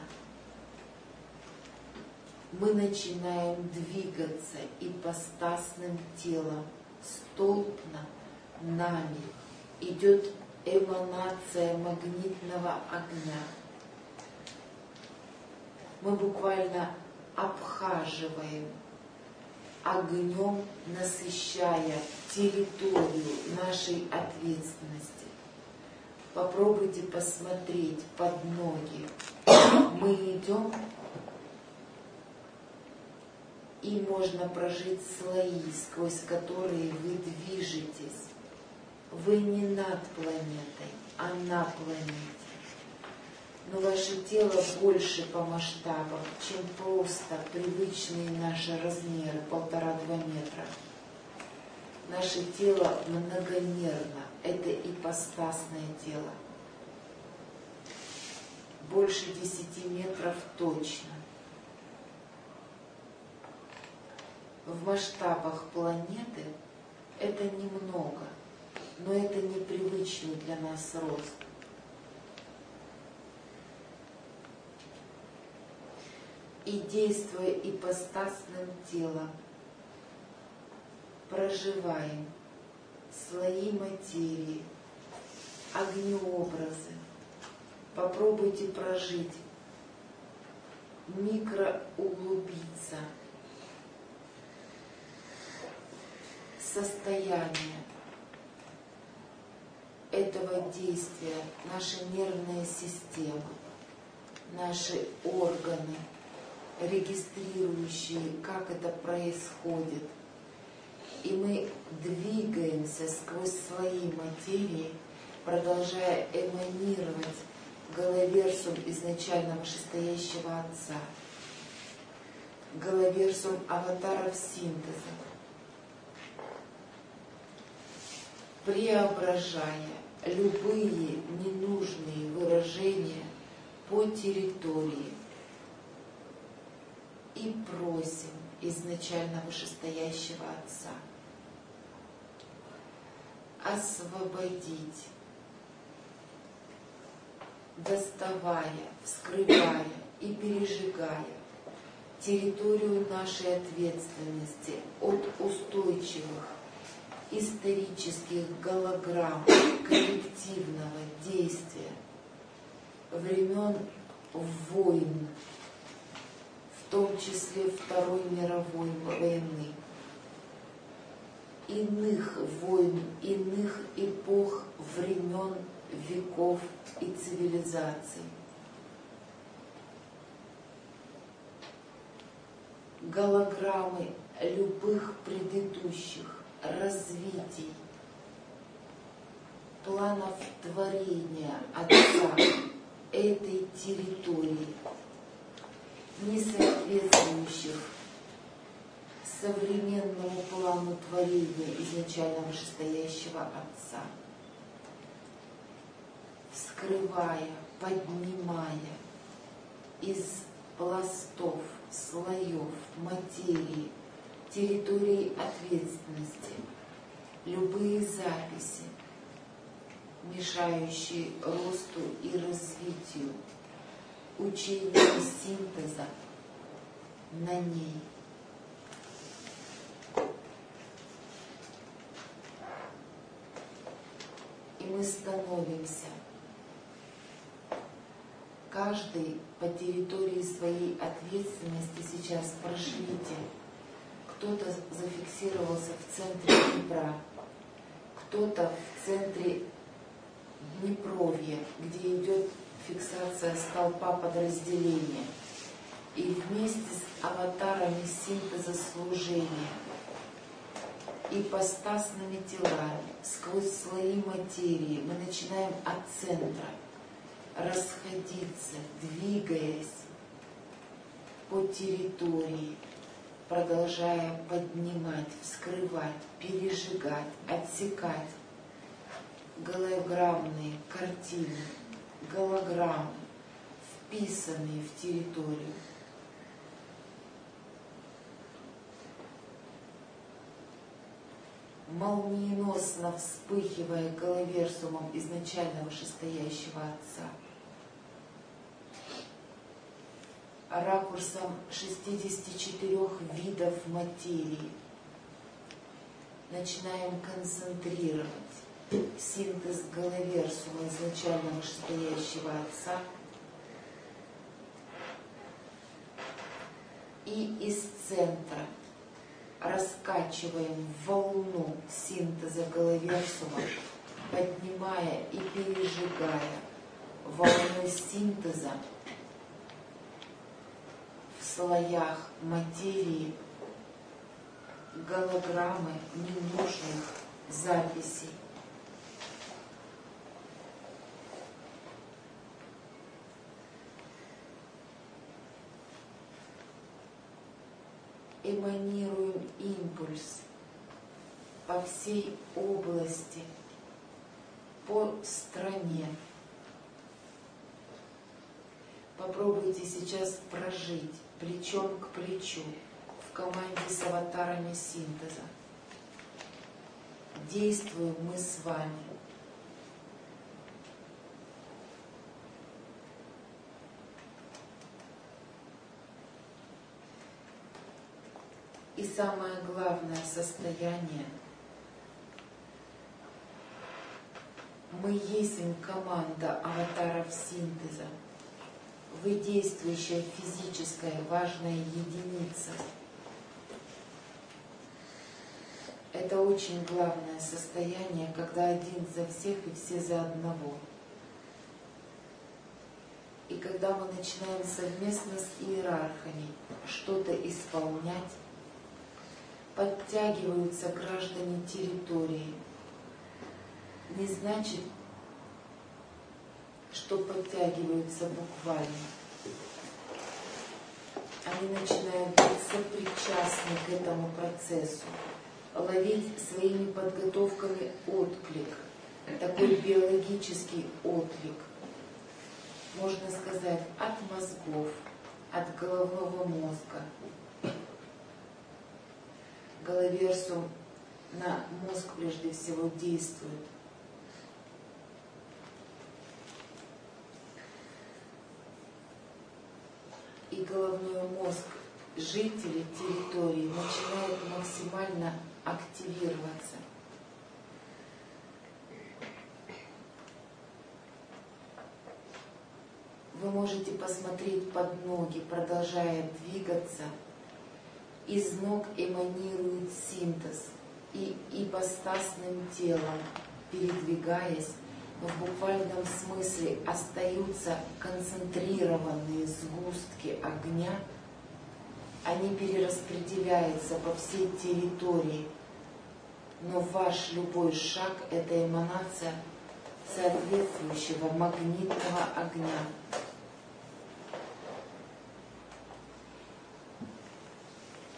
Speaker 3: мы начинаем двигаться ипостасным телом, столбно нами идет эманация магнитного огня. Мы буквально обхаживаем огнем, насыщая территорию нашей ответственности. Попробуйте посмотреть под ноги. Мы идем, и можно прожить слои, сквозь которые вы движетесь. Вы не над планетой, а на планете. Но ваше тело больше по масштабам, чем просто привычные наши размеры полтора-два метра. Наше тело многомерно, это ипостасное тело. Больше десяти метров точно. В масштабах планеты это немного, но это непривычный для нас рост. И действуя ипостасным телом, проживаем слои материи, огнеобразы. Попробуйте прожить, микроуглубиться состояние этого действия, наша нервная система, наши органы, регистрирующие, как это происходит. И мы двигаемся сквозь слои материи, продолжая эманировать головерсум изначально вышестоящего Отца, головерсум аватаров синтеза, преображая любые ненужные выражения по территории. И просим изначально вышестоящего Отца освободить, доставая, вскрывая и пережигая территорию нашей ответственности от устойчивых исторических голограмм коллективного действия времен войн, в том числе Второй мировой войны, иных войн, иных эпох, времен, веков и цивилизаций. Голограммы любых предыдущих развитий, планов творения Отца этой территории не соответствующих современному плану творения изначально вышестоящего Отца, вскрывая, поднимая из пластов, слоев, материи, территории ответственности любые записи, мешающие росту и развитию, учению синтеза на ней. И мы становимся каждый по территории своей ответственности сейчас. Прошлите. Кто-то зафиксировался в центре Днепра, кто-то в центре Днепровья, где идет фиксация столпа подразделения. И вместе с аватарами синтеза служения, ипостасными телами, сквозь слои материи мы начинаем от центра расходиться, двигаясь по территории, продолжая поднимать, вскрывать, пережигать, отсекать голограммные картины, голограммы, вписанные в территорию. Молниеносно вспыхивая головерсумом изначально вышестоящего Отца, ракурсом шестидесяти четырёх видов материи, начинаем концентрировать синтез головерсума изначально вышестоящего Отца и из центра раскачиваем волну синтеза головерсума, поднимая и пережигая волной синтеза в слоях материи голограммы ненужных записей. Эманируем импульс по всей области, по стране. Попробуйте сейчас прожить плечом к плечу в команде с аватарами синтеза. Действуем мы с вами. И самое главное состояние — мы есть команда аватаров синтеза. Вы действующая физическая важная единица. Это очень главное состояние, когда один за всех и все за одного. И когда мы начинаем совместно с иерархами что-то исполнять, подтягиваются граждане территории. Не значит, что подтягиваются буквально. Они начинают быть сопричастны к этому процессу, ловить своими подготовками отклик, такой биологический отклик, можно сказать, от мозгов, от головного мозга. Головерсум на мозг прежде всего действует. И головной мозг жителей территории начинает максимально активироваться. Вы можете посмотреть под ноги, продолжая двигаться. Из ног эманирует синтез, и ипостасным телом, передвигаясь, в буквальном смысле остаются концентрированные сгустки огня, они перераспределяются по всей территории, но ваш любой шаг — это эманация соответствующего магнитного огня.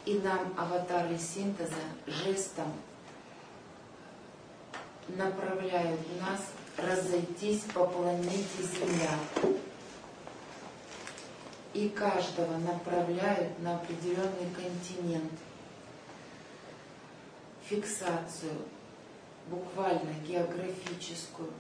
Speaker 3: И нам аватары синтеза жестом направляют нас разойтись по планете Земля. И каждого направляют на определенный континент. Фиксацию, буквально географическую.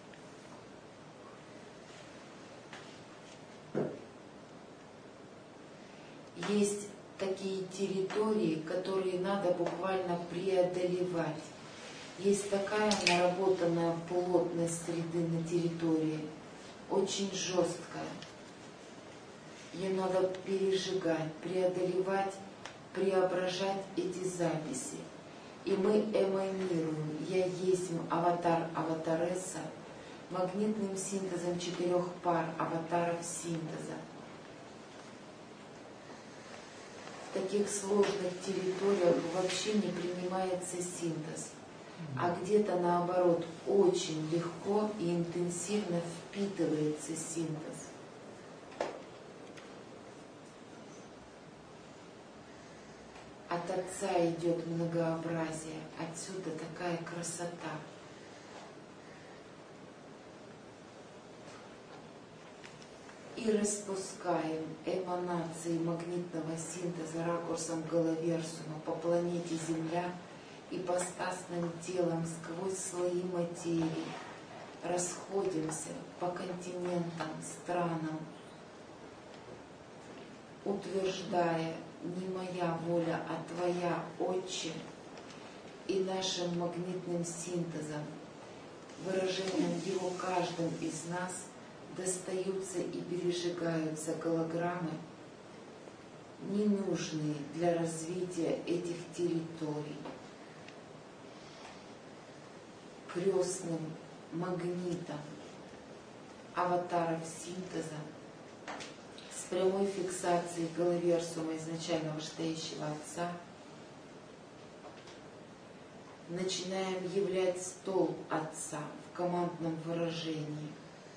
Speaker 3: Есть такие территории, которые надо буквально преодолевать. Есть такая наработанная плотность среды на территории, очень жесткая. Ее надо пережигать, преодолевать, преображать эти записи. И мы эманируем, я есть аватар аватаресса, магнитным синтезом четырех пар аватаров синтеза. В таких сложных территориях вообще не принимается синтез, а где-то наоборот очень легко и интенсивно впитывается синтез. От Отца идет многообразие, отсюда такая красота. И распускаем эманации магнитного синтеза ракурсом Галаверсума по планете Земля ипостасным телом сквозь слои материи. Расходимся по континентам, странам, утверждая: не моя воля, а твоя, Отче. И нашим магнитным синтезом, выражением его каждым из нас, достаются и пережигаются голограммы, ненужные для развития этих территорий. Крестным магнитом аватаров синтеза с прямой фиксацией Галаверсума изначального вышестоящего Отца начинаем являть столб Отца в командном выражении.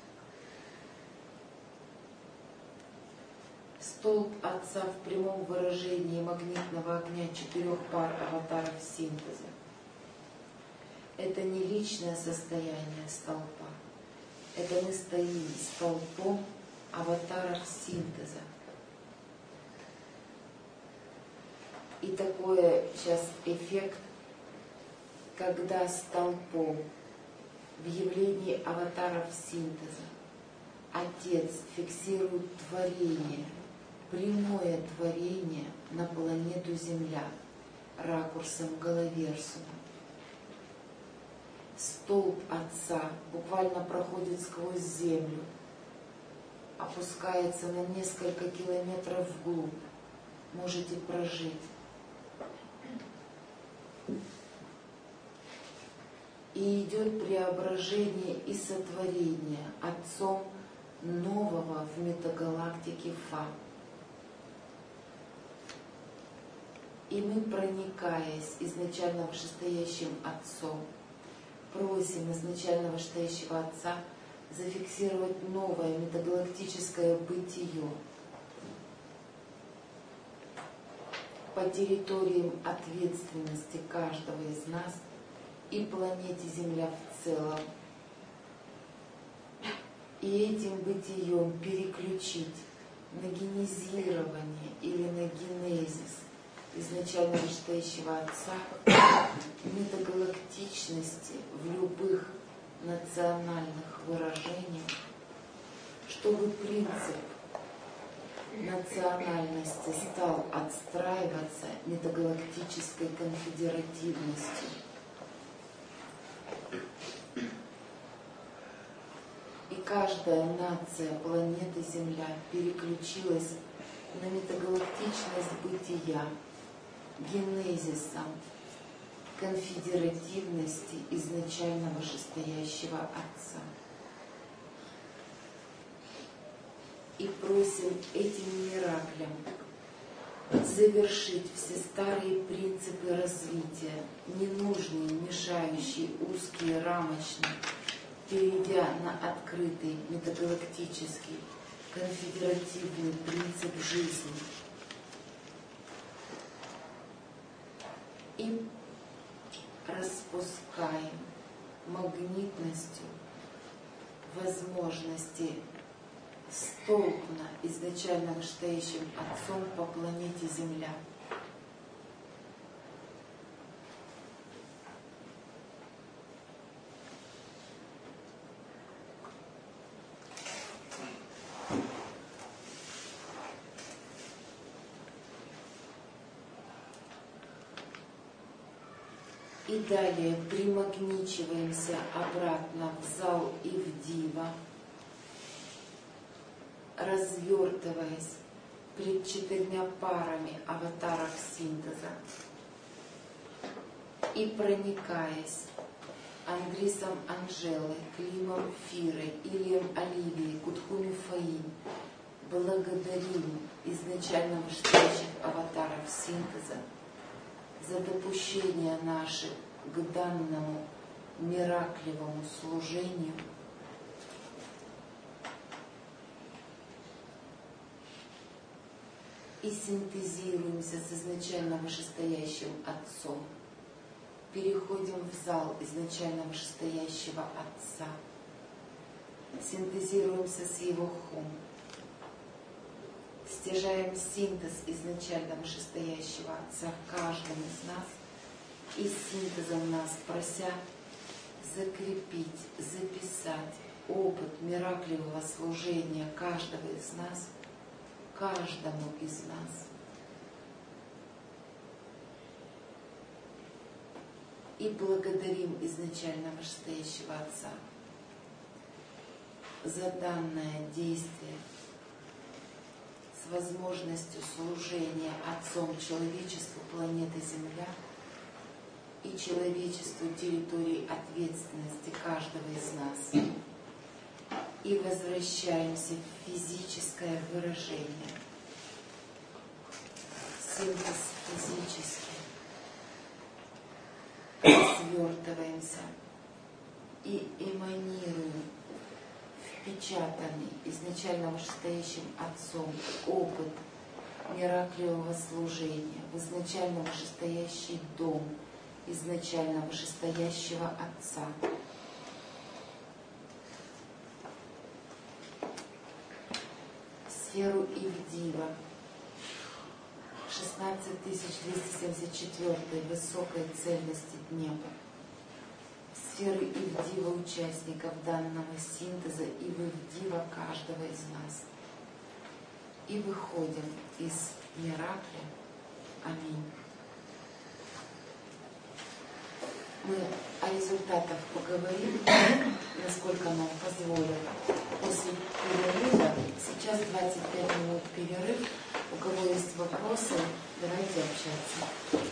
Speaker 3: Столб Отца в прямом выражении магнитного огня четырех пар аватаров синтеза. Это не личное состояние столпа. Это мы стоим столпом аватаров синтеза. И такой сейчас эффект, когда столпом в явлении аватаров синтеза Отец фиксирует творение, прямое творение на планету Земля ракурсом Галаверсума. Столб Отца буквально проходит сквозь землю, опускается на несколько километров вглубь. Можете прожить. И идет преображение и сотворение Отцом нового в метагалактике Фа. И мы, проникаясь изначально вышестоящим Отцом, просим изначально вышестоящего Отца зафиксировать новое метагалактическое бытие по территориям ответственности каждого из нас и планете Земля в целом. И этим бытием переключить на генезирование или на генезис изначально вышестоящего Отца метагалактичности в любых национальных выражениях, чтобы принцип национальности стал отстраиваться метагалактической конфедеративностью. И каждая нация планеты Земля переключилась на метагалактичность бытия, генезисом конфедеративности изначально вышестоящего Отца. И просим этим мираклем завершить все старые принципы развития, ненужные, мешающие, узкие, рамочные, перейдя на открытый метагалактический конфедеративный принцип жизни. И распускаем магнитностью возможности столкна изначально вышестоящим Отцом по планете Земля. И далее примагничиваемся обратно в зал и в Дива, развертываясь пред четырьмя парами аватаров синтеза и проникаясь Андрисом Анжелой, Климом Фирой, Илием Оливией, Кутхуми Фаин, благодарим изначально вышестоящих аватаров синтеза за допущение наших к данному мираклевому служению, и синтезируемся с изначально вышестоящим Отцом. Переходим в зал изначально вышестоящего Отца. Синтезируемся с Его хум. Стяжаем синтез изначально вышестоящего Отца в каждом из нас и синтезом нас прося закрепить, записать опыт мираклевого служения каждого из нас, каждому из нас. И благодарим изначально вышестоящего Отца за данное действие с возможностью служения Отцом человечеству планеты Земля и человечеству территории ответственности каждого из нас. И возвращаемся в физическое выражение. Синтез физический. Свертываемся и эманируем впечатанный изначально вышестоящим Отцом опыт мираклевого служения в изначально вышестоящий дом изначально вышестоящего Отца. Сферу Ивдива, шестнадцать тысяч двести семьдесят четыре высокой цельности неба. Сферы Ивдива участников данного синтеза и в Ивдива каждого из нас. И выходим из миракля. Аминь. Мы о результатах поговорим, насколько нам позволено. После перерыва, сейчас двадцать пять минут перерыв. У кого есть вопросы, давайте общаться.